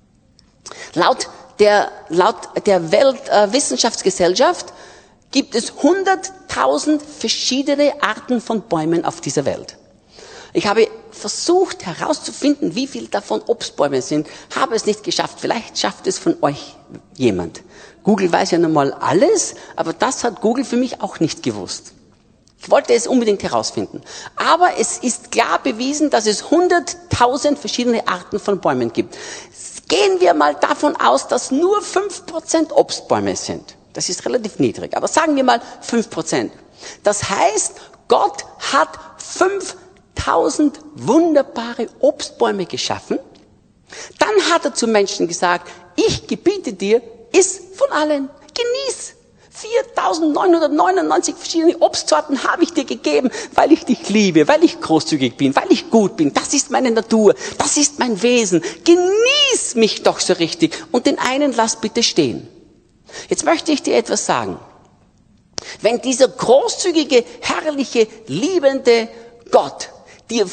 Speaker 1: Laut der, laut der Weltwissenschaftsgesellschaft äh, gibt es hunderttausend verschiedene Arten von Bäumen auf dieser Welt. Ich habe versucht herauszufinden, wie viel davon Obstbäume sind, habe es nicht geschafft. Vielleicht schafft es von euch jemand. Google weiß ja nun mal alles, aber das hat Google für mich auch nicht gewusst. Ich wollte es unbedingt herausfinden. Aber es ist klar bewiesen, dass es hunderttausend verschiedene Arten von Bäumen gibt. Gehen wir mal davon aus, dass nur fünf Prozent Obstbäume sind. Das ist relativ niedrig, aber sagen wir mal fünf Prozent. Das heißt, Gott hat fünftausend wunderbare Obstbäume geschaffen. Dann hat er zu Menschen gesagt, ich gebiete dir, iss von allen, genieß. viertausendneunhundertneunundneunzig verschiedene Obstsorten habe ich dir gegeben, weil ich dich liebe, weil ich großzügig bin, weil ich gut bin. Das ist meine Natur, das ist mein Wesen. Genieß mich doch so richtig und den einen lass bitte stehen. Jetzt möchte ich dir etwas sagen. Wenn dieser großzügige, herrliche, liebende Gott dir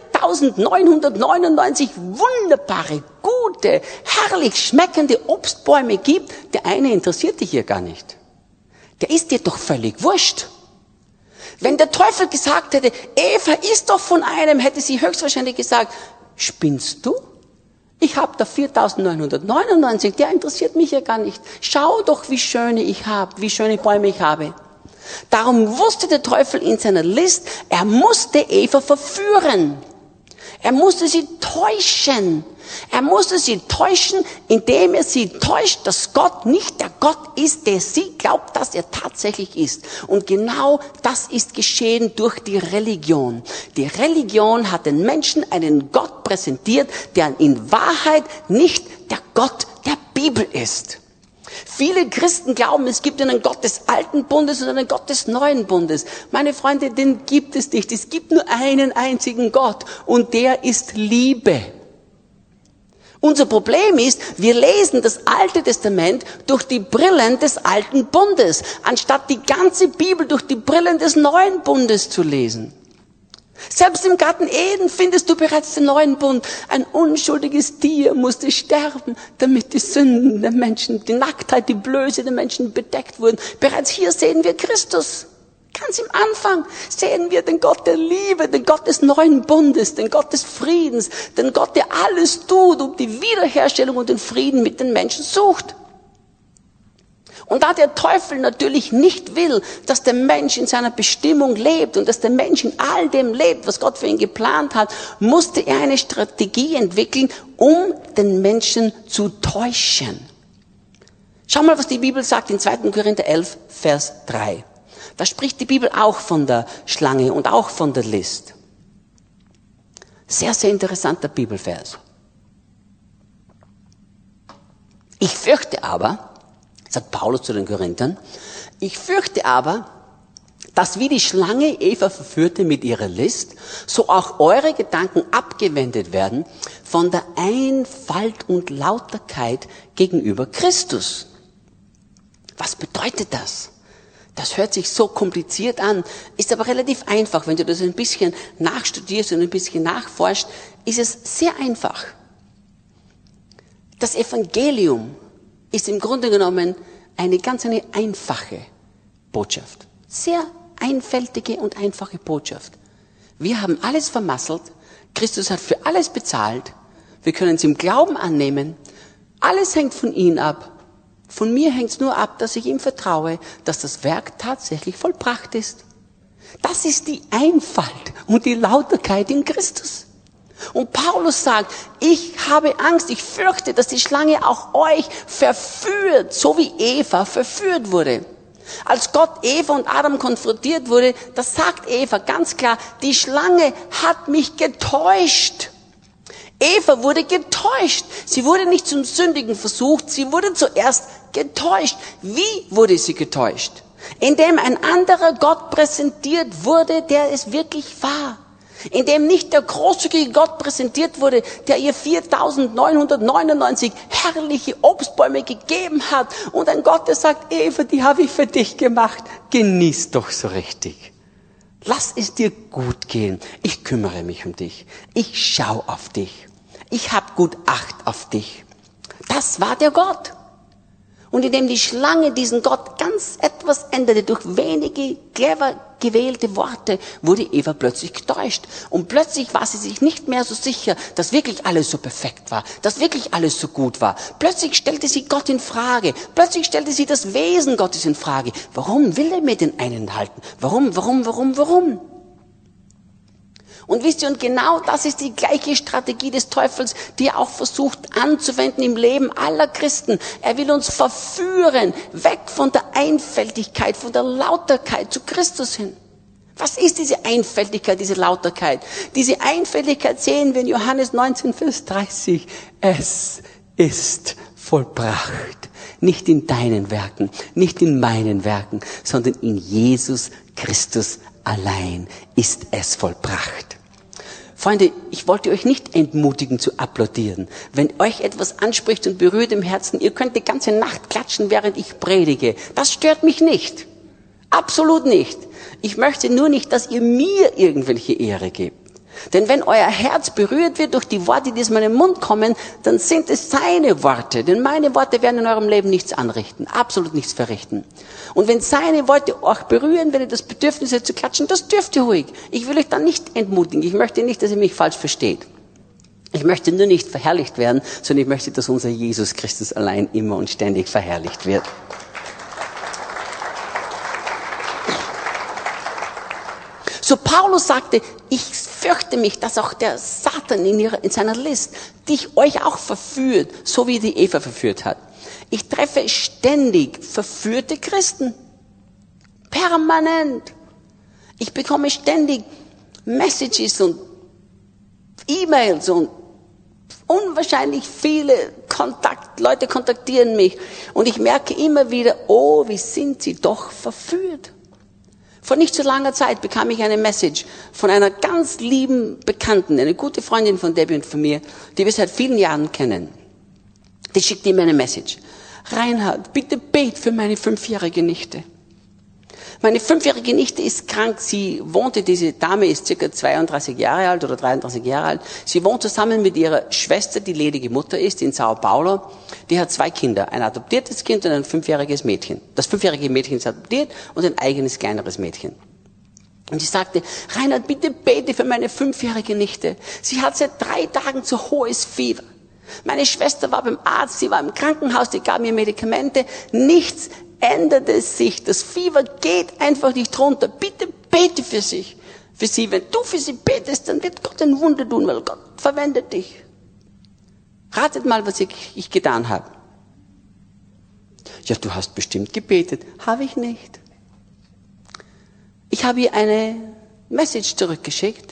Speaker 1: viertausendneunhundertneunundneunzig wunderbare, gute, herrlich schmeckende Obstbäume gibt, der eine interessiert dich hier gar nicht. Der ist dir doch völlig wurscht. Wenn der Teufel gesagt hätte, Eva, iss doch von einem, hätte sie höchstwahrscheinlich gesagt, spinnst du? Ich habe da viertausendneunhundertneunundneunzig, der interessiert mich ja gar nicht. Schau doch, wie schöne ich habe, wie schöne Bäume ich habe. Darum wusste der Teufel in seiner List, er musste Eva verführen. Er musste sie täuschen. Er musste sie täuschen, indem er sie täuscht, dass Gott nicht der Gott ist, der sie glaubt, dass er tatsächlich ist. Und genau das ist geschehen durch die Religion. Die Religion hat den Menschen einen Gott präsentiert, der in Wahrheit nicht der Gott der Bibel ist. Viele Christen glauben, es gibt einen Gott des alten Bundes und einen Gott des neuen Bundes. Meine Freunde, den gibt es nicht. Es gibt nur einen einzigen Gott und der ist Liebe. Unser Problem ist, wir lesen das Alte Testament durch die Brillen des alten Bundes, anstatt die ganze Bibel durch die Brillen des neuen Bundes zu lesen. Selbst im Garten Eden findest du bereits den neuen Bund. Ein unschuldiges Tier musste sterben, damit die Sünden der Menschen, die Nacktheit, die Blöße der Menschen bedeckt wurden. Bereits hier sehen wir Christus. Ganz im Anfang sehen wir den Gott der Liebe, den Gott des neuen Bundes, den Gott des Friedens, den Gott, der alles tut, um die Wiederherstellung und den Frieden mit den Menschen sucht. Und da der Teufel natürlich nicht will, dass der Mensch in seiner Bestimmung lebt und dass der Mensch in all dem lebt, was Gott für ihn geplant hat, musste er eine Strategie entwickeln, um den Menschen zu täuschen. Schau mal, was die Bibel sagt in zweiten Korinther elf, Vers drei. Da spricht die Bibel auch von der Schlange und auch von der List. Sehr, sehr interessanter Bibelvers. Ich fürchte aber, sagt Paulus zu den Korinthern, ich fürchte aber, dass wie die Schlange Eva verführte mit ihrer List, so auch eure Gedanken abgewendet werden von der Einfalt und Lauterkeit gegenüber Christus. Was bedeutet das? Das hört sich so kompliziert an, ist aber relativ einfach. Wenn du das ein bisschen nachstudierst und ein bisschen nachforscht, ist es sehr einfach. Das Evangelium ist im Grunde genommen eine ganz eine einfache Botschaft. Sehr einfältige und einfache Botschaft. Wir haben alles vermasselt. Christus hat für alles bezahlt. Wir können es im Glauben annehmen. Alles hängt von ihm ab. Von mir hängt es nur ab, dass ich ihm vertraue, dass das Werk tatsächlich vollbracht ist. Das ist die Einfalt und die Lauterkeit in Christus. Und Paulus sagt, ich habe Angst, ich fürchte, dass die Schlange auch euch verführt, so wie Eva verführt wurde. Als Gott Eva und Adam konfrontiert wurde, da sagt Eva ganz klar, die Schlange hat mich getäuscht. Eva wurde getäuscht. Sie wurde nicht zum Sündigen versucht, sie wurde zuerst getäuscht. Wie wurde sie getäuscht? Indem ein anderer Gott präsentiert wurde, der es wirklich war. Indem nicht der großzügige Gott präsentiert wurde, der ihr viertausendneunhundertneunundneunzig herrliche Obstbäume gegeben hat. Und ein Gott, der sagt, Eva, die habe ich für dich gemacht. Genieß doch so richtig. Lass es dir gut gehen. Ich kümmere mich um dich. Ich schau auf dich. Ich hab gut Acht auf dich. Das war der Gott. Und indem die Schlange diesen Gott ganz etwas etwas änderte, durch wenige clever gewählte Worte, wurde Eva plötzlich getäuscht. Und plötzlich war sie sich nicht mehr so sicher, dass wirklich alles so perfekt war, dass wirklich alles so gut war. Plötzlich stellte sie Gott in Frage. Plötzlich stellte sie das Wesen Gottes in Frage. Warum will er mir den einen halten? Warum, warum, warum, warum? Und wisst ihr, und genau das ist die gleiche Strategie des Teufels, die er auch versucht anzuwenden im Leben aller Christen. Er will uns verführen, weg von der Einfältigkeit, von der Lauterkeit zu Christus hin. Was ist diese Einfältigkeit, diese Lauterkeit? Diese Einfältigkeit sehen wir in Johannes neunzehn, Vers dreißig. Es ist vollbracht. Nicht in deinen Werken, nicht in meinen Werken, sondern in Jesus Christus allein ist es vollbracht. Freunde, ich wollte euch nicht entmutigen zu applaudieren. Wenn euch etwas anspricht und berührt im Herzen, ihr könnt die ganze Nacht klatschen, während ich predige. Das stört mich nicht. Absolut nicht. Ich möchte nur nicht, dass ihr mir irgendwelche Ehre gebt. Denn wenn euer Herz berührt wird durch die Worte, die aus meinem Mund kommen, dann sind es seine Worte. Denn meine Worte werden in eurem Leben nichts anrichten, absolut nichts verrichten. Und wenn seine Worte euch berühren, wenn ihr das Bedürfnis habt zu klatschen, das dürft ihr ruhig. Ich will euch dann nicht entmutigen. Ich möchte nicht, dass ihr mich falsch versteht. Ich möchte nur nicht verherrlicht werden, sondern ich möchte, dass unser Jesus Christus allein immer und ständig verherrlicht wird. So Paulus sagte, ich fürchte mich, dass auch der Satan in, ihrer, in seiner List dich euch auch verführt, so wie die Eva verführt hat. Ich treffe ständig verführte Christen. Permanent. Ich bekomme ständig Messages und E-Mails und unwahrscheinlich viele Kontakt, Leute kontaktieren mich. Und ich merke immer wieder, oh, wie sind sie doch verführt. Vor nicht so langer Zeit bekam ich eine Message von einer ganz lieben Bekannten, eine gute Freundin von Debbie und von mir, die wir seit vielen Jahren kennen. Die schickte mir eine Message. Reinhard, bitte bet für meine fünfjährige Nichte. Meine fünfjährige Nichte ist krank. Sie wohnte, diese Dame ist circa zweiunddreißig Jahre alt oder dreiunddreißig Jahre alt. Sie wohnt zusammen mit ihrer Schwester, die ledige Mutter ist, in Sao Paulo. Die hat zwei Kinder, ein adoptiertes Kind und ein fünfjähriges Mädchen. Das fünfjährige Mädchen ist adoptiert und ein eigenes kleineres Mädchen. Und sie sagte, Reinhard, bitte bete für meine fünfjährige Nichte. Sie hat seit drei Tagen zu hohes Fieber. Meine Schwester war beim Arzt, sie war im Krankenhaus, die gab mir Medikamente. Nichts änderte sich. Das Fieber geht einfach nicht runter. Bitte bete für sich, für sie. Wenn du für sie betest, dann wird Gott ein Wunder tun, weil Gott verwendet dich. Ratet mal, was ich, ich getan habe. Ja, du hast bestimmt gebetet. Habe ich nicht. Ich habe ihr eine Message zurückgeschickt.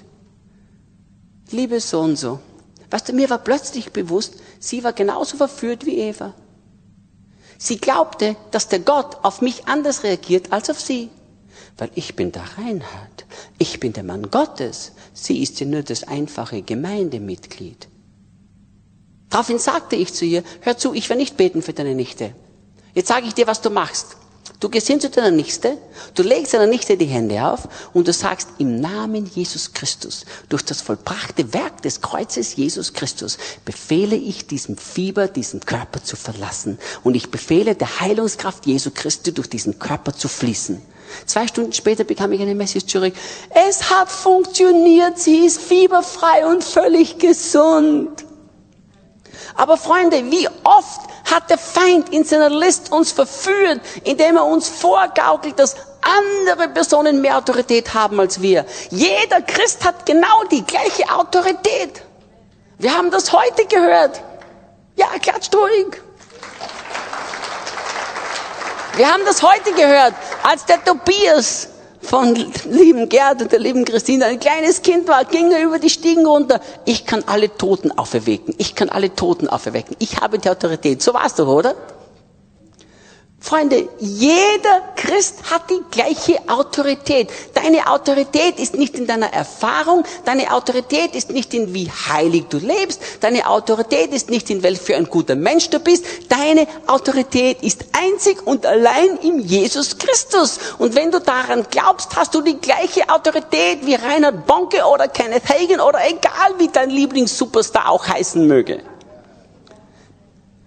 Speaker 1: Liebe so und so. Weißt du, mir war plötzlich bewusst, sie war genauso verführt wie Eva. Sie glaubte, dass der Gott auf mich anders reagiert als auf sie. Weil ich bin der Reinhard. Ich bin der Mann Gottes. Sie ist ja nur das einfache Gemeindemitglied. Daraufhin sagte ich zu ihr, hör zu, ich werde nicht beten für deine Nichte. Jetzt sage ich dir, was du machst. Du gehst hin zu deiner Nichte, du legst deiner Nichte die Hände auf und du sagst, im Namen Jesus Christus, durch das vollbrachte Werk des Kreuzes Jesus Christus, befehle ich diesem Fieber, diesen Körper zu verlassen. Und ich befehle der Heilungskraft Jesu Christi, durch diesen Körper zu fließen. Zwei Stunden später bekam ich eine Message zurück. Es hat funktioniert, sie ist fieberfrei und völlig gesund. Aber Freunde, wie oft hat der Feind in seiner List uns verführt, indem er uns vorgaukelt, dass andere Personen mehr Autorität haben als wir. Jeder Christ hat genau die gleiche Autorität. Wir haben das heute gehört. Ja, klatscht ruhig. Wir haben das heute gehört, als der Tobias von lieben Gerd und der lieben Christine ein kleines Kind war, ging er über die Stiegen runter. Ich kann alle Toten auferwecken. Ich kann alle Toten auferwecken. Ich habe die Autorität. So war's doch, oder? Freunde, jeder Christ hat die gleiche Autorität. Deine Autorität ist nicht in deiner Erfahrung, deine Autorität ist nicht in wie heilig du lebst, deine Autorität ist nicht in welch für ein guter Mensch du bist, deine Autorität ist einzig und allein in Jesus Christus. Und wenn du daran glaubst, hast du die gleiche Autorität wie Reinhard Bonke oder Kenneth Hagin oder egal wie dein Lieblings-Superstar auch heißen möge.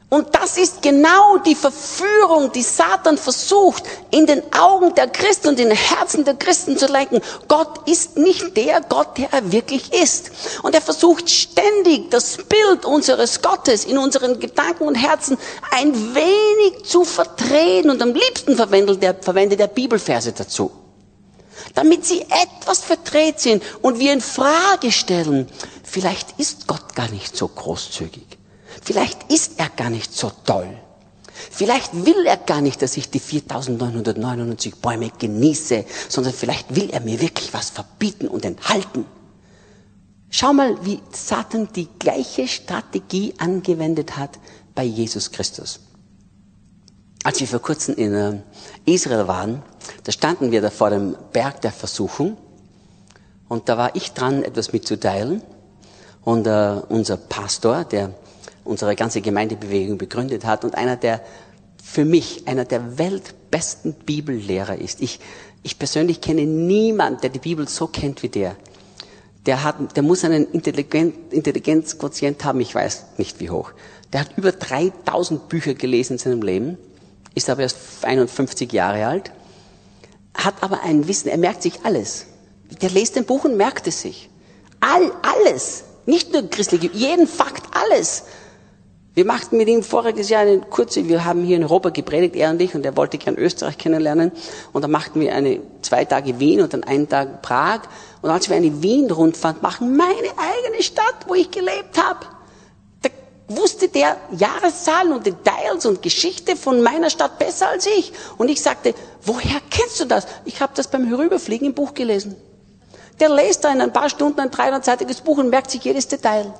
Speaker 1: Und das ist genau die Verführung, die Satan versucht, in den Augen der Christen und in den Herzen der Christen zu lenken. Gott ist nicht der Gott, der er wirklich ist. Und er versucht ständig, das Bild unseres Gottes in unseren Gedanken und Herzen ein wenig zu verdrehen. Und am liebsten verwendet er, verwendet er Bibelverse dazu. Damit sie etwas verdreht sind und wir in Frage stellen, vielleicht ist Gott gar nicht so großzügig. Vielleicht ist er gar nicht so toll. Vielleicht will er gar nicht, dass ich die viertausendneunhundertneunundneunzig Bäume genieße, sondern vielleicht will er mir wirklich was verbieten und enthalten. Schau mal, wie Satan die gleiche Strategie angewendet hat bei Jesus Christus. Als wir vor kurzem in Israel waren, da standen wir da vor dem Berg der Versuchung und da war ich dran, etwas mitzuteilen und uh, unser Pastor, der unsere ganze Gemeindebewegung begründet hat und einer der, für mich, einer der weltbesten Bibellehrer ist. Ich, ich persönlich kenne niemanden, der die Bibel so kennt wie der. Der hat, der muss einen Intelligenz, Intelligenzquotient haben, ich weiß nicht wie hoch. Der hat über dreitausend Bücher gelesen in seinem Leben, ist aber erst einundfünfzig Jahre alt, hat aber ein Wissen, er merkt sich alles. Der liest ein Buch und merkt es sich. All, alles. Nicht nur christliche, jeden Fakt, alles. Wir machten mit ihm voriges Jahr eine kurze, wir haben hier in Europa gepredigt, er und ich, und er wollte gern Österreich kennenlernen. Und dann machten wir eine, zwei Tage Wien und dann einen Tag Prag. Und als wir eine Wien-Rundfahrt machen, meine eigene Stadt, wo ich gelebt habe, da wusste der Jahreszahlen und Details und Geschichte von meiner Stadt besser als ich. Und ich sagte, woher kennst du das? Ich habe das beim Herüberfliegen im Buch gelesen. Der liest da in ein paar Stunden ein dreihundertseitiges Buch und merkt sich jedes Detail.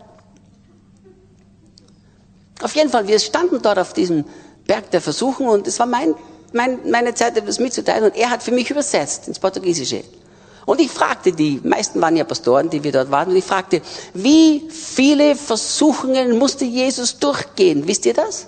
Speaker 1: Auf jeden Fall, wir standen dort auf diesem Berg der Versuchung und es war mein, mein, meine Zeit, etwas mitzuteilen und er hat für mich übersetzt ins Portugiesische. Und ich fragte, die meisten waren ja Pastoren, die wir dort waren, und ich fragte, wie viele Versuchungen musste Jesus durchgehen? Wisst ihr das?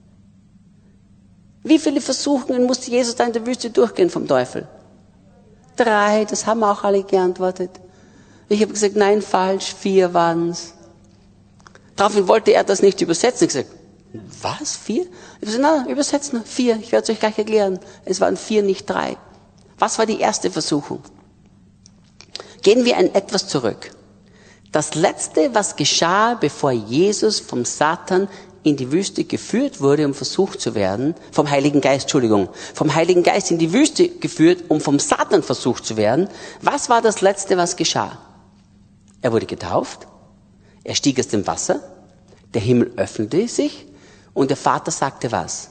Speaker 1: Wie viele Versuchungen musste Jesus da in der Wüste durchgehen vom Teufel? Drei, das haben auch alle geantwortet. Ich habe gesagt, nein, falsch, vier waren's. Daraufhin wollte er das nicht übersetzen. Ich habe gesagt, was, vier? Ich habe gesagt, na, übersetzen, vier, ich werde es euch gleich erklären. Es waren vier, nicht drei. Was war die erste Versuchung? Gehen wir ein etwas zurück. Das Letzte, was geschah, bevor Jesus vom Satan in die Wüste geführt wurde, um versucht zu werden, vom Heiligen Geist, Entschuldigung, vom Heiligen Geist in die Wüste geführt, um vom Satan versucht zu werden. Was war das Letzte, was geschah? Er wurde getauft, er stieg aus dem Wasser, der Himmel öffnete sich und der Vater sagte was?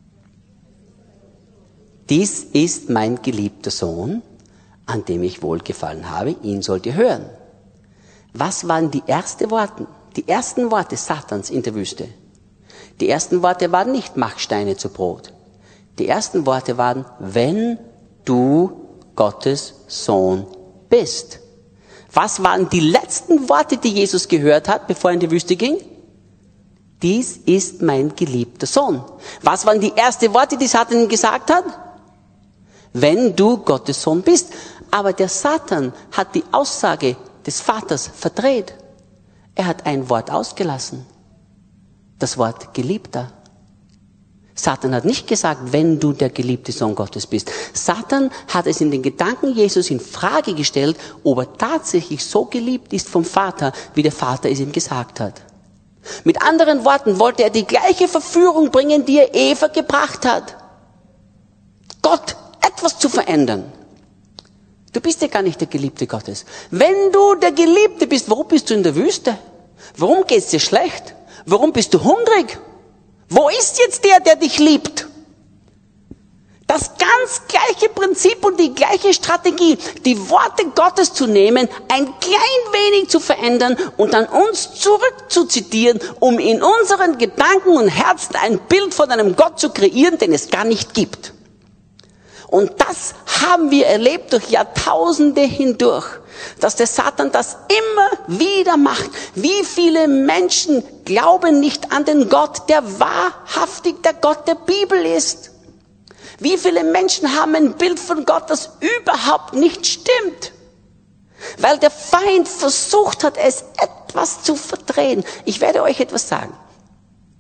Speaker 1: Dies ist mein geliebter Sohn, an dem ich wohlgefallen habe, ihn sollt ihr hören. Was waren die ersten Worte, die ersten Worte Satans in der Wüste? Die ersten Worte waren nicht, mach Steine zu Brot. Die ersten Worte waren, wenn du Gottes Sohn bist. Was waren die letzten Worte, die Jesus gehört hat, bevor er in die Wüste ging? Dies ist mein geliebter Sohn. Was waren die ersten Worte, die Satan ihm gesagt hat? Wenn du Gottes Sohn bist. Aber der Satan hat die Aussage des Vaters verdreht. Er hat ein Wort ausgelassen. Das Wort Geliebter. Satan hat nicht gesagt, wenn du der geliebte Sohn Gottes bist. Satan hat es in den Gedanken Jesus in Frage gestellt, ob er tatsächlich so geliebt ist vom Vater, wie der Vater es ihm gesagt hat. Mit anderen Worten wollte er die gleiche Verführung bringen, die er Eva gebracht hat. Gott etwas zu verändern. Du bist ja gar nicht der Geliebte Gottes. Wenn du der Geliebte bist, warum bist du in der Wüste? Warum geht's dir schlecht? Warum bist du hungrig? Wo ist jetzt der, der dich liebt? Das ganz gleiche Prinzip und die gleiche Strategie, die Worte Gottes zu nehmen, ein klein wenig zu verändern und an uns zurückzuzitieren, um in unseren Gedanken und Herzen ein Bild von einem Gott zu kreieren, den es gar nicht gibt. Und das haben wir erlebt durch Jahrtausende hindurch, dass der Satan das immer wieder macht. Wie viele Menschen glauben nicht an den Gott, der wahrhaftig der Gott der Bibel ist? Wie viele Menschen haben ein Bild von Gott, das überhaupt nicht stimmt? Weil der Feind versucht hat, es etwas zu verdrehen. Ich werde euch etwas sagen.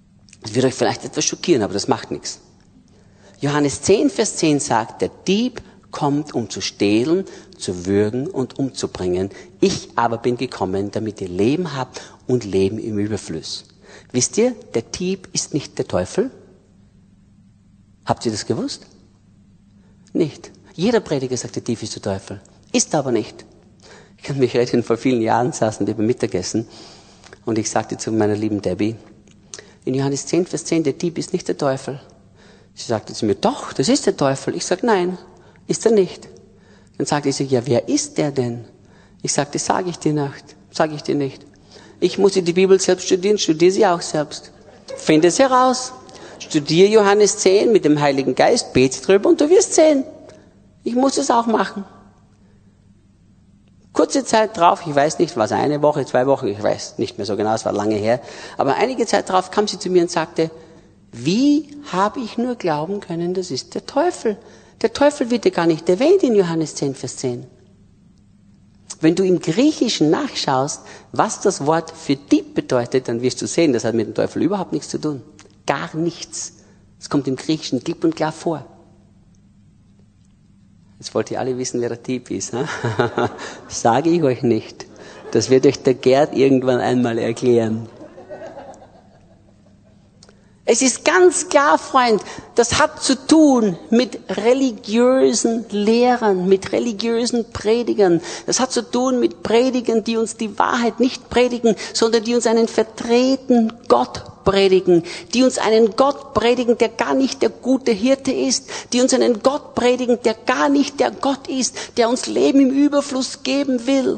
Speaker 1: Das wird euch vielleicht etwas schockieren, aber das macht nichts. Johannes zehn, Vers zehn sagt, der Dieb kommt, um zu stehlen, zu würgen und umzubringen. Ich aber bin gekommen, damit ihr Leben habt und Leben im Überfluss. Wisst ihr, der Dieb ist nicht der Teufel? Habt ihr das gewusst? Nicht. Jeder Prediger sagt, der Dieb ist der Teufel. Ist aber nicht. Ich kann mich erinnern, vor vielen Jahren saßen wir beim Mittagessen und ich sagte zu meiner lieben Debbie, in Johannes zehn, Vers zehn, der Dieb ist nicht der Teufel. Sie sagte zu mir, doch, das ist der Teufel. Ich sage, nein, ist er nicht. Dann sagte sie, ja, wer ist der denn? Ich sagte, das sage ich dir nicht, sage ich dir nicht. Ich musste die Bibel selbst studieren, studiere sie auch selbst. Finde es heraus. Studiere Johannes zehn mit dem Heiligen Geist, bete drüber und du wirst sehen. Ich muss es auch machen. Kurze Zeit drauf, ich weiß nicht, was eine Woche, zwei Wochen, ich weiß nicht mehr so genau, es war lange her, aber einige Zeit drauf kam sie zu mir und sagte, wie habe ich nur glauben können, das ist der Teufel. Der Teufel wird ja gar nicht erwähnt in Johannes zehn, Vers zehn. Wenn du im Griechischen nachschaust, was das Wort für Dieb bedeutet, dann wirst du sehen, das hat mit dem Teufel überhaupt nichts zu tun. Gar nichts. Es kommt im Griechischen klipp und klar vor. Jetzt wollt ihr alle wissen, wer der Dieb ist. Ne? Sage ich euch nicht. Das wird euch der Gerd irgendwann einmal erklären. Es ist ganz klar, Freund, das hat zu tun mit religiösen Lehrern, mit religiösen Predigern. Das hat zu tun mit Predigern, die uns die Wahrheit nicht predigen, sondern die uns einen verdrehten Gott predigen, die uns einen Gott predigen, der gar nicht der gute Hirte ist, die uns einen Gott predigen, der gar nicht der Gott ist, der uns Leben im Überfluss geben will.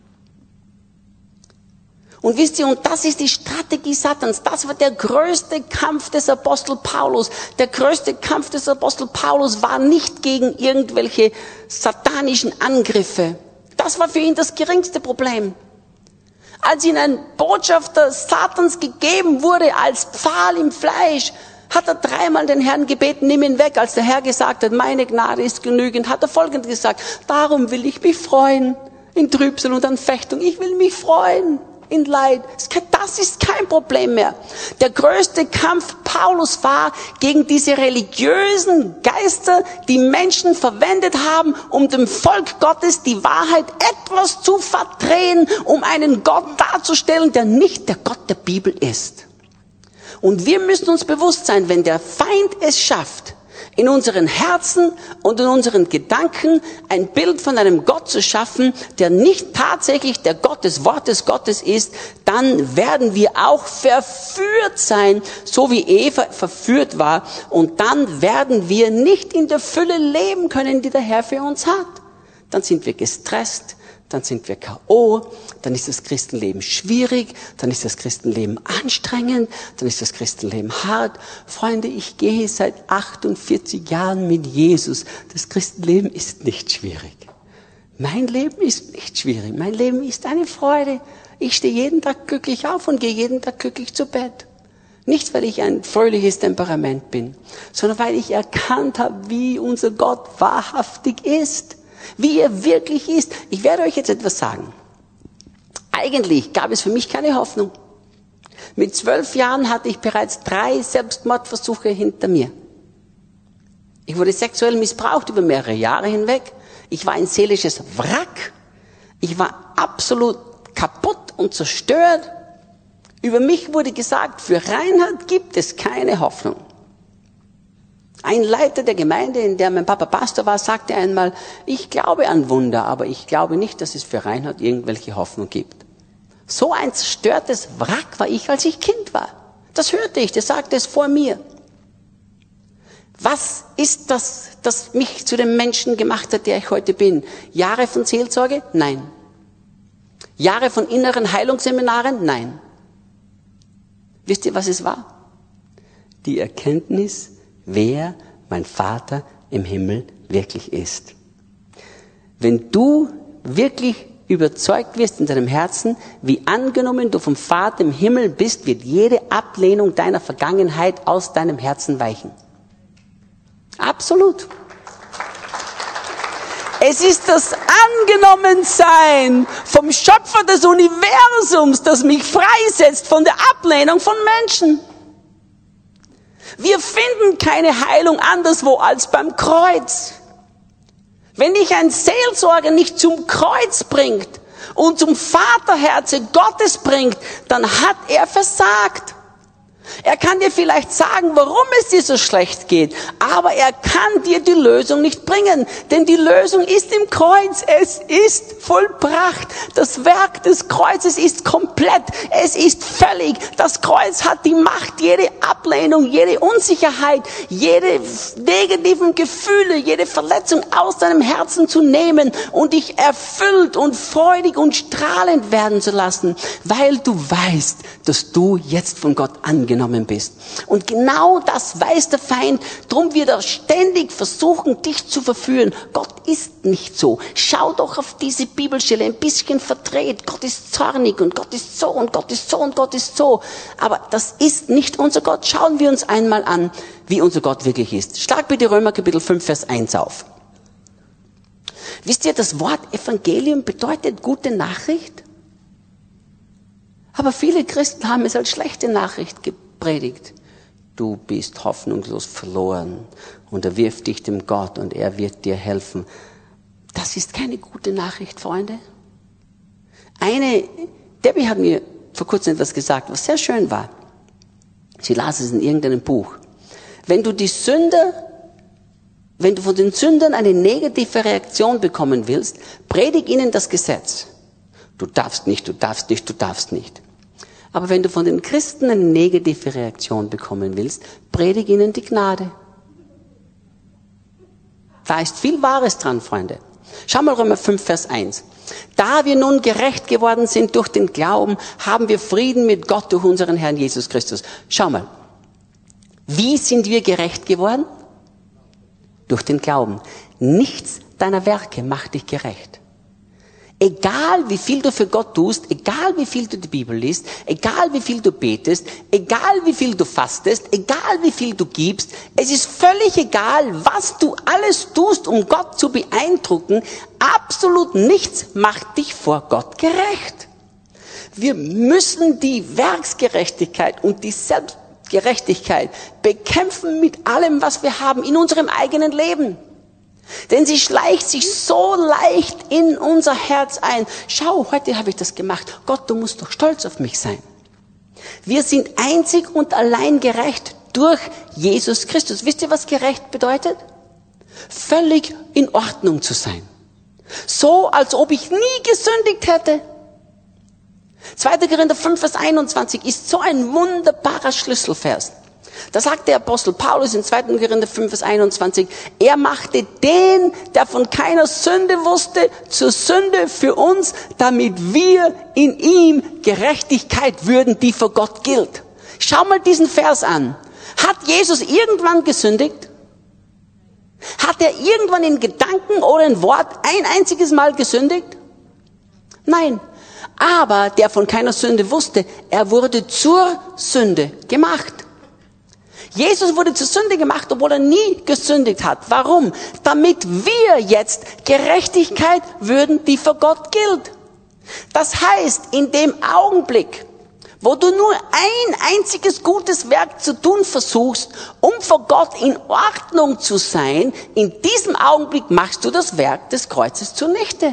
Speaker 1: Und wisst ihr, und das ist die Strategie Satans. Das war der größte Kampf des Apostel Paulus. Der größte Kampf des Apostel Paulus war nicht gegen irgendwelche satanischen Angriffe. Das war für ihn das geringste Problem. Als ihm ein Botschafter Satans gegeben wurde als Pfahl im Fleisch, hat er dreimal den Herrn gebeten, nimm ihn weg. Als der Herr gesagt hat, meine Gnade ist genügend, hat er Folgendes gesagt, darum will ich mich freuen in Trübsal und Anfechtung. Ich will mich freuen in Leid. Das ist kein Problem mehr. Der größte Kampf Paulus war gegen diese religiösen Geister, die Menschen verwendet haben, um dem Volk Gottes die Wahrheit etwas zu verdrehen, um einen Gott darzustellen, der nicht der Gott der Bibel ist. Und wir müssen uns bewusst sein, wenn der Feind es schafft, in unseren Herzen und in unseren Gedanken ein Bild von einem Gott zu schaffen, der nicht tatsächlich der Gott des Wortes Gottes ist, dann werden wir auch verführt sein, so wie Eva verführt war. Und dann werden wir nicht in der Fülle leben können, die der Herr für uns hat. Dann sind wir gestresst, dann sind wir K O, dann ist das Christenleben schwierig, dann ist das Christenleben anstrengend, dann ist das Christenleben hart. Freunde, ich gehe seit achtundvierzig Jahren mit Jesus. Das Christenleben ist nicht schwierig. Mein Leben ist nicht schwierig. Mein Leben ist eine Freude. Ich stehe jeden Tag glücklich auf und gehe jeden Tag glücklich zu Bett. Nicht, weil ich ein fröhliches Temperament bin, sondern weil ich erkannt habe, wie unser Gott wahrhaftig ist. Wie er wirklich ist. Ich werde euch jetzt etwas sagen. Eigentlich gab es für mich keine Hoffnung. Mit zwölf Jahren hatte ich bereits drei Selbstmordversuche hinter mir. Ich wurde sexuell missbraucht über mehrere Jahre hinweg. Ich war ein seelisches Wrack. Ich war absolut kaputt und zerstört. Über mich wurde gesagt, für Reinhard gibt es keine Hoffnung. Ein Leiter der Gemeinde, in der mein Papa Pastor war, sagte einmal, ich glaube an Wunder, aber ich glaube nicht, dass es für Reinhard irgendwelche Hoffnung gibt. So ein zerstörtes Wrack war ich, als ich Kind war. Das hörte ich, der sagte es vor mir. Was ist das, das mich zu dem Menschen gemacht hat, der ich heute bin? Jahre von Seelsorge? Nein. Jahre von inneren Heilungsseminaren? Nein. Wisst ihr, was es war? Die Erkenntnis, wer mein Vater im Himmel wirklich ist. Wenn du wirklich überzeugt wirst in deinem Herzen, wie angenommen du vom Vater im Himmel bist, wird jede Ablehnung deiner Vergangenheit aus deinem Herzen weichen. Absolut. Es ist das Angenommensein vom Schöpfer des Universums, das mich freisetzt von der Ablehnung von Menschen. Wir finden keine Heilung anderswo als beim Kreuz. Wenn dich ein Seelsorger nicht zum Kreuz bringt und zum Vaterherze Gottes bringt, dann hat er versagt. Er kann dir vielleicht sagen, warum es dir so schlecht geht, aber er kann dir die Lösung nicht bringen, denn die Lösung ist im Kreuz. Es ist vollbracht. Das Werk des Kreuzes ist komplett. Es ist völlig. Das Kreuz hat die Macht, jede Ablehnung, jede Unsicherheit, jede negativen Gefühle, jede Verletzung aus deinem Herzen zu nehmen und dich erfüllt und freudig und strahlend werden zu lassen, weil du weißt, dass du jetzt von Gott angenommen bist. Und genau das weiß der Feind, drum wird er ständig versuchen, dich zu verführen. Gott ist nicht so. Schau doch auf diese Bibelstelle ein bisschen verdreht. Gott ist zornig und Gott ist so und Gott ist so und Gott ist so. Aber das ist nicht unser Gott. Schauen wir uns einmal an, wie unser Gott wirklich ist. Schlag bitte Römer Kapitel fünf, Vers eins auf. Wisst ihr, das Wort Evangelium bedeutet gute Nachricht? Aber viele Christen haben es als schlechte Nachricht gepredigt. Du bist hoffnungslos verloren und er wirft dich dem Gott und er wird dir helfen. Das ist keine gute Nachricht, Freunde. Eine, Debbie hat mir vor kurzem etwas gesagt, was sehr schön war. Sie las es in irgendeinem Buch. Wenn du die Sünder, wenn du von den Sündern eine negative Reaktion bekommen willst, predig ihnen das Gesetz. Du darfst nicht, du darfst nicht, du darfst nicht. Aber wenn du von den Christen eine negative Reaktion bekommen willst, predige ihnen die Gnade. Da ist viel Wahres dran, Freunde. Schau mal Römer fünf, Vers eins. Da wir nun gerecht geworden sind durch den Glauben, haben wir Frieden mit Gott durch unseren Herrn Jesus Christus. Schau mal. Wie sind wir gerecht geworden? Durch den Glauben. Nichts deiner Werke macht dich gerecht. Egal wie viel du für Gott tust, egal wie viel du die Bibel liest, egal wie viel du betest, egal wie viel du fastest, egal wie viel du gibst, es ist völlig egal, was du alles tust, um Gott zu beeindrucken, absolut nichts macht dich vor Gott gerecht. Wir müssen die Werksgerechtigkeit und die Selbstgerechtigkeit bekämpfen mit allem, was wir haben in unserem eigenen Leben. Denn sie schleicht sich so leicht in unser Herz ein. Schau, heute habe ich das gemacht. Gott, du musst doch stolz auf mich sein. Wir sind einzig und allein gerecht durch Jesus Christus. Wisst ihr, was gerecht bedeutet? Völlig in Ordnung zu sein. So, als ob ich nie gesündigt hätte. zweiter Korinther fünf, Vers einundzwanzig ist so ein wunderbarer Schlüsselvers. Da sagt der Apostel Paulus in zweiter Korinther fünf, Vers einundzwanzig, er machte den, der von keiner Sünde wusste, zur Sünde für uns, damit wir in ihm Gerechtigkeit würden, die vor Gott gilt. Schau mal diesen Vers an. Hat Jesus irgendwann gesündigt? Hat er irgendwann in Gedanken oder in Wort ein einziges Mal gesündigt? Nein. Aber der von keiner Sünde wusste, er wurde zur Sünde gemacht. Jesus wurde zur Sünde gemacht, obwohl er nie gesündigt hat. Warum? Damit wir jetzt Gerechtigkeit würden, die vor Gott gilt. Das heißt, in dem Augenblick, wo du nur ein einziges gutes Werk zu tun versuchst, um vor Gott in Ordnung zu sein, in diesem Augenblick machst du das Werk des Kreuzes zunichte.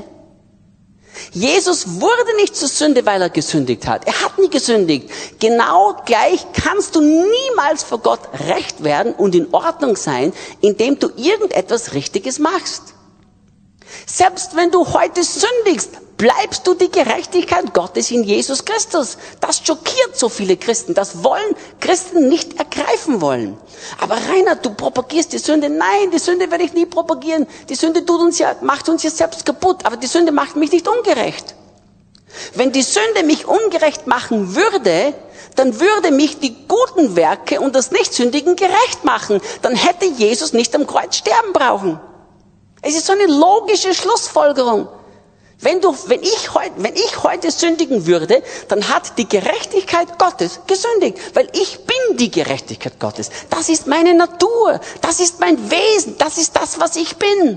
Speaker 1: Jesus wurde nicht zur Sünde, weil er gesündigt hat. Er hat nie gesündigt. Genau gleich kannst du niemals vor Gott recht werden und in Ordnung sein, indem du irgendetwas Richtiges machst. Selbst wenn du heute sündigst, bleibst du die Gerechtigkeit Gottes in Jesus Christus. Das schockiert so viele Christen. Das wollen Christen nicht ergreifen wollen. Aber Rainer, du propagierst die Sünde. Nein, die Sünde werde ich nie propagieren. Die Sünde tut uns ja, macht uns ja selbst kaputt. Aber die Sünde macht mich nicht ungerecht. Wenn die Sünde mich ungerecht machen würde, dann würde mich die guten Werke und das Nichtsündigen gerecht machen. Dann hätte Jesus nicht am Kreuz sterben brauchen. Es ist so eine logische Schlussfolgerung. Wenn du, wenn ich heute, wenn ich heute sündigen würde, dann hat die Gerechtigkeit Gottes gesündigt, weil ich bin die Gerechtigkeit Gottes. Das ist meine Natur, das ist mein Wesen, das ist das, was ich bin.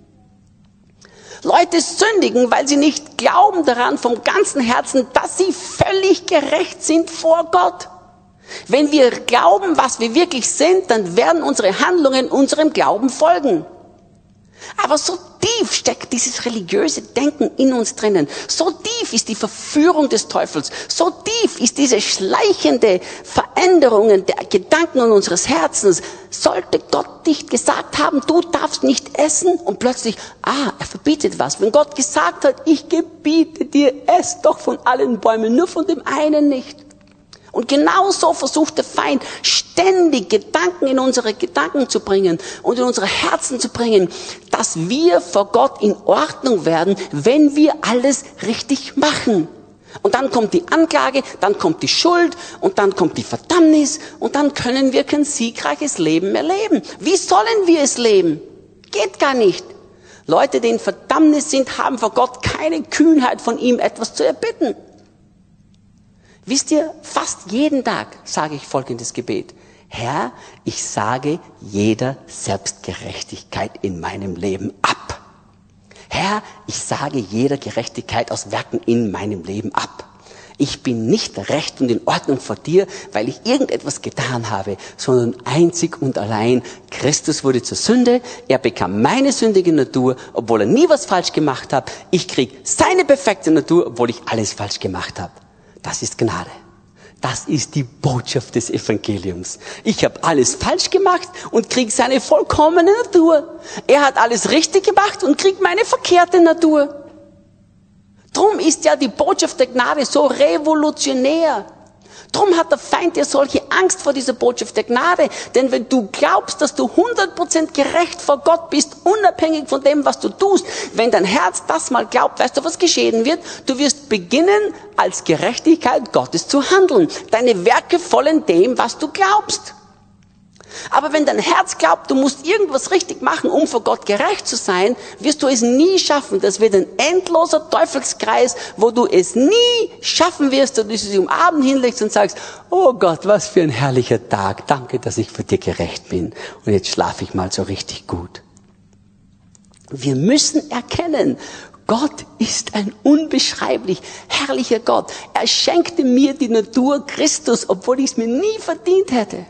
Speaker 1: Leute sündigen, weil sie nicht glauben daran vom ganzen Herzen, dass sie völlig gerecht sind vor Gott. Wenn wir glauben, was wir wirklich sind, dann werden unsere Handlungen unserem Glauben folgen. Aber so tief steckt dieses religiöse Denken in uns drinnen. So tief ist die Verführung des Teufels. So tief ist diese schleichende Veränderung der Gedanken und unseres Herzens. Sollte Gott nicht gesagt haben, du darfst nicht essen, und plötzlich, ah, er verbietet was. Wenn Gott gesagt hat, ich gebiete dir, ess doch von allen Bäumen, nur von dem einen nicht. Und genauso versucht der Feind ständig Gedanken in unsere Gedanken zu bringen und in unsere Herzen zu bringen, dass wir vor Gott in Ordnung werden, wenn wir alles richtig machen. Und dann kommt die Anklage, dann kommt die Schuld und dann kommt die Verdammnis und dann können wir kein siegreiches Leben mehr leben. Wie sollen wir es leben? Geht gar nicht. Leute, die in Verdammnis sind, haben vor Gott keine Kühnheit, von ihm etwas zu erbitten. Wisst ihr, fast jeden Tag sage ich folgendes Gebet. Herr, ich sage jeder Selbstgerechtigkeit in meinem Leben ab. Herr, ich sage jeder Gerechtigkeit aus Werken in meinem Leben ab. Ich bin nicht recht und in Ordnung vor dir, weil ich irgendetwas getan habe, sondern einzig und allein Christus wurde zur Sünde. Er bekam meine sündige Natur, obwohl er nie was falsch gemacht hat. Ich kriege seine perfekte Natur, obwohl ich alles falsch gemacht habe. Das ist Gnade. Das ist die Botschaft des Evangeliums. Ich habe alles falsch gemacht und kriege seine vollkommene Natur. Er hat alles richtig gemacht und kriegt meine verkehrte Natur. Drum ist ja die Botschaft der Gnade so revolutionär. Drum hat der Feind ja solche Angst vor dieser Botschaft der Gnade. Denn wenn du glaubst, dass du hundert Prozent gerecht vor Gott bist, unabhängig von dem, was du tust, wenn dein Herz das mal glaubt, weißt du, was geschehen wird? Du wirst beginnen, als Gerechtigkeit Gottes zu handeln. Deine Werke folgen dem, was du glaubst. Aber wenn dein Herz glaubt, du musst irgendwas richtig machen, um vor Gott gerecht zu sein, wirst du es nie schaffen. Das wird ein endloser Teufelskreis, wo du es nie schaffen wirst, dass du dich am Abend hinlegst und sagst, oh Gott, was für ein herrlicher Tag. Danke, dass ich für dir gerecht bin. Und jetzt schlafe ich mal so richtig gut. Wir müssen erkennen, Gott ist ein unbeschreiblich herrlicher Gott. Er schenkte mir die Natur Christus, obwohl ich es mir nie verdient hätte.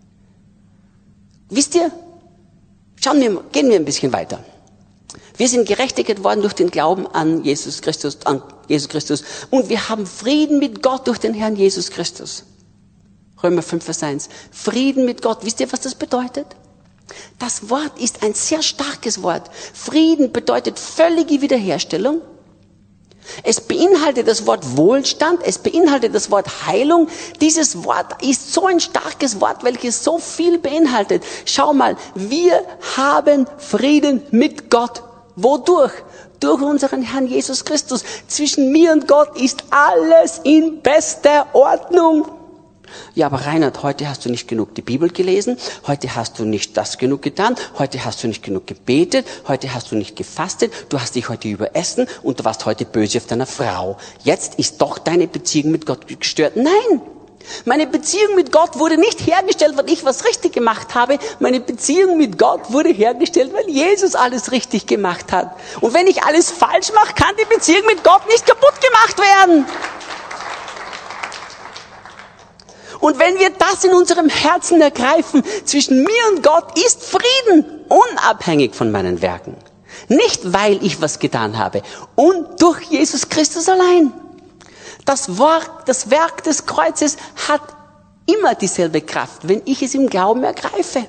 Speaker 1: Wisst ihr, schauen wir, gehen wir ein bisschen weiter. Wir sind gerechtigt worden durch den Glauben an Jesus Christus, an Jesus Christus. Und wir haben Frieden mit Gott durch den Herrn Jesus Christus. Römer fünf, Vers eins. Frieden mit Gott. Wisst ihr, was das bedeutet? Das Wort ist ein sehr starkes Wort. Frieden bedeutet völlige Wiederherstellung. Es beinhaltet das Wort Wohlstand, es beinhaltet das Wort Heilung. Dieses Wort ist so ein starkes Wort, welches so viel beinhaltet. Schau mal, wir haben Frieden mit Gott. Wodurch? Durch unseren Herrn Jesus Christus. Zwischen mir und Gott ist alles in bester Ordnung. Ja, aber Reinhard, heute hast du nicht genug die Bibel gelesen, heute hast du nicht das genug getan, heute hast du nicht genug gebetet, heute hast du nicht gefastet, du hast dich heute überessen und du warst heute böse auf deiner Frau. Jetzt ist doch deine Beziehung mit Gott gestört. Nein! Meine Beziehung mit Gott wurde nicht hergestellt, weil ich was richtig gemacht habe. Meine Beziehung mit Gott wurde hergestellt, weil Jesus alles richtig gemacht hat. Und wenn ich alles falsch mache, kann die Beziehung mit Gott nicht kaputt gemacht werden. Und wenn wir das in unserem Herzen ergreifen, zwischen mir und Gott ist Frieden, unabhängig von meinen Werken. Nicht, weil ich was getan habe, und durch Jesus Christus allein. Das Wort, das Werk des Kreuzes hat immer dieselbe Kraft, wenn ich es im Glauben ergreife.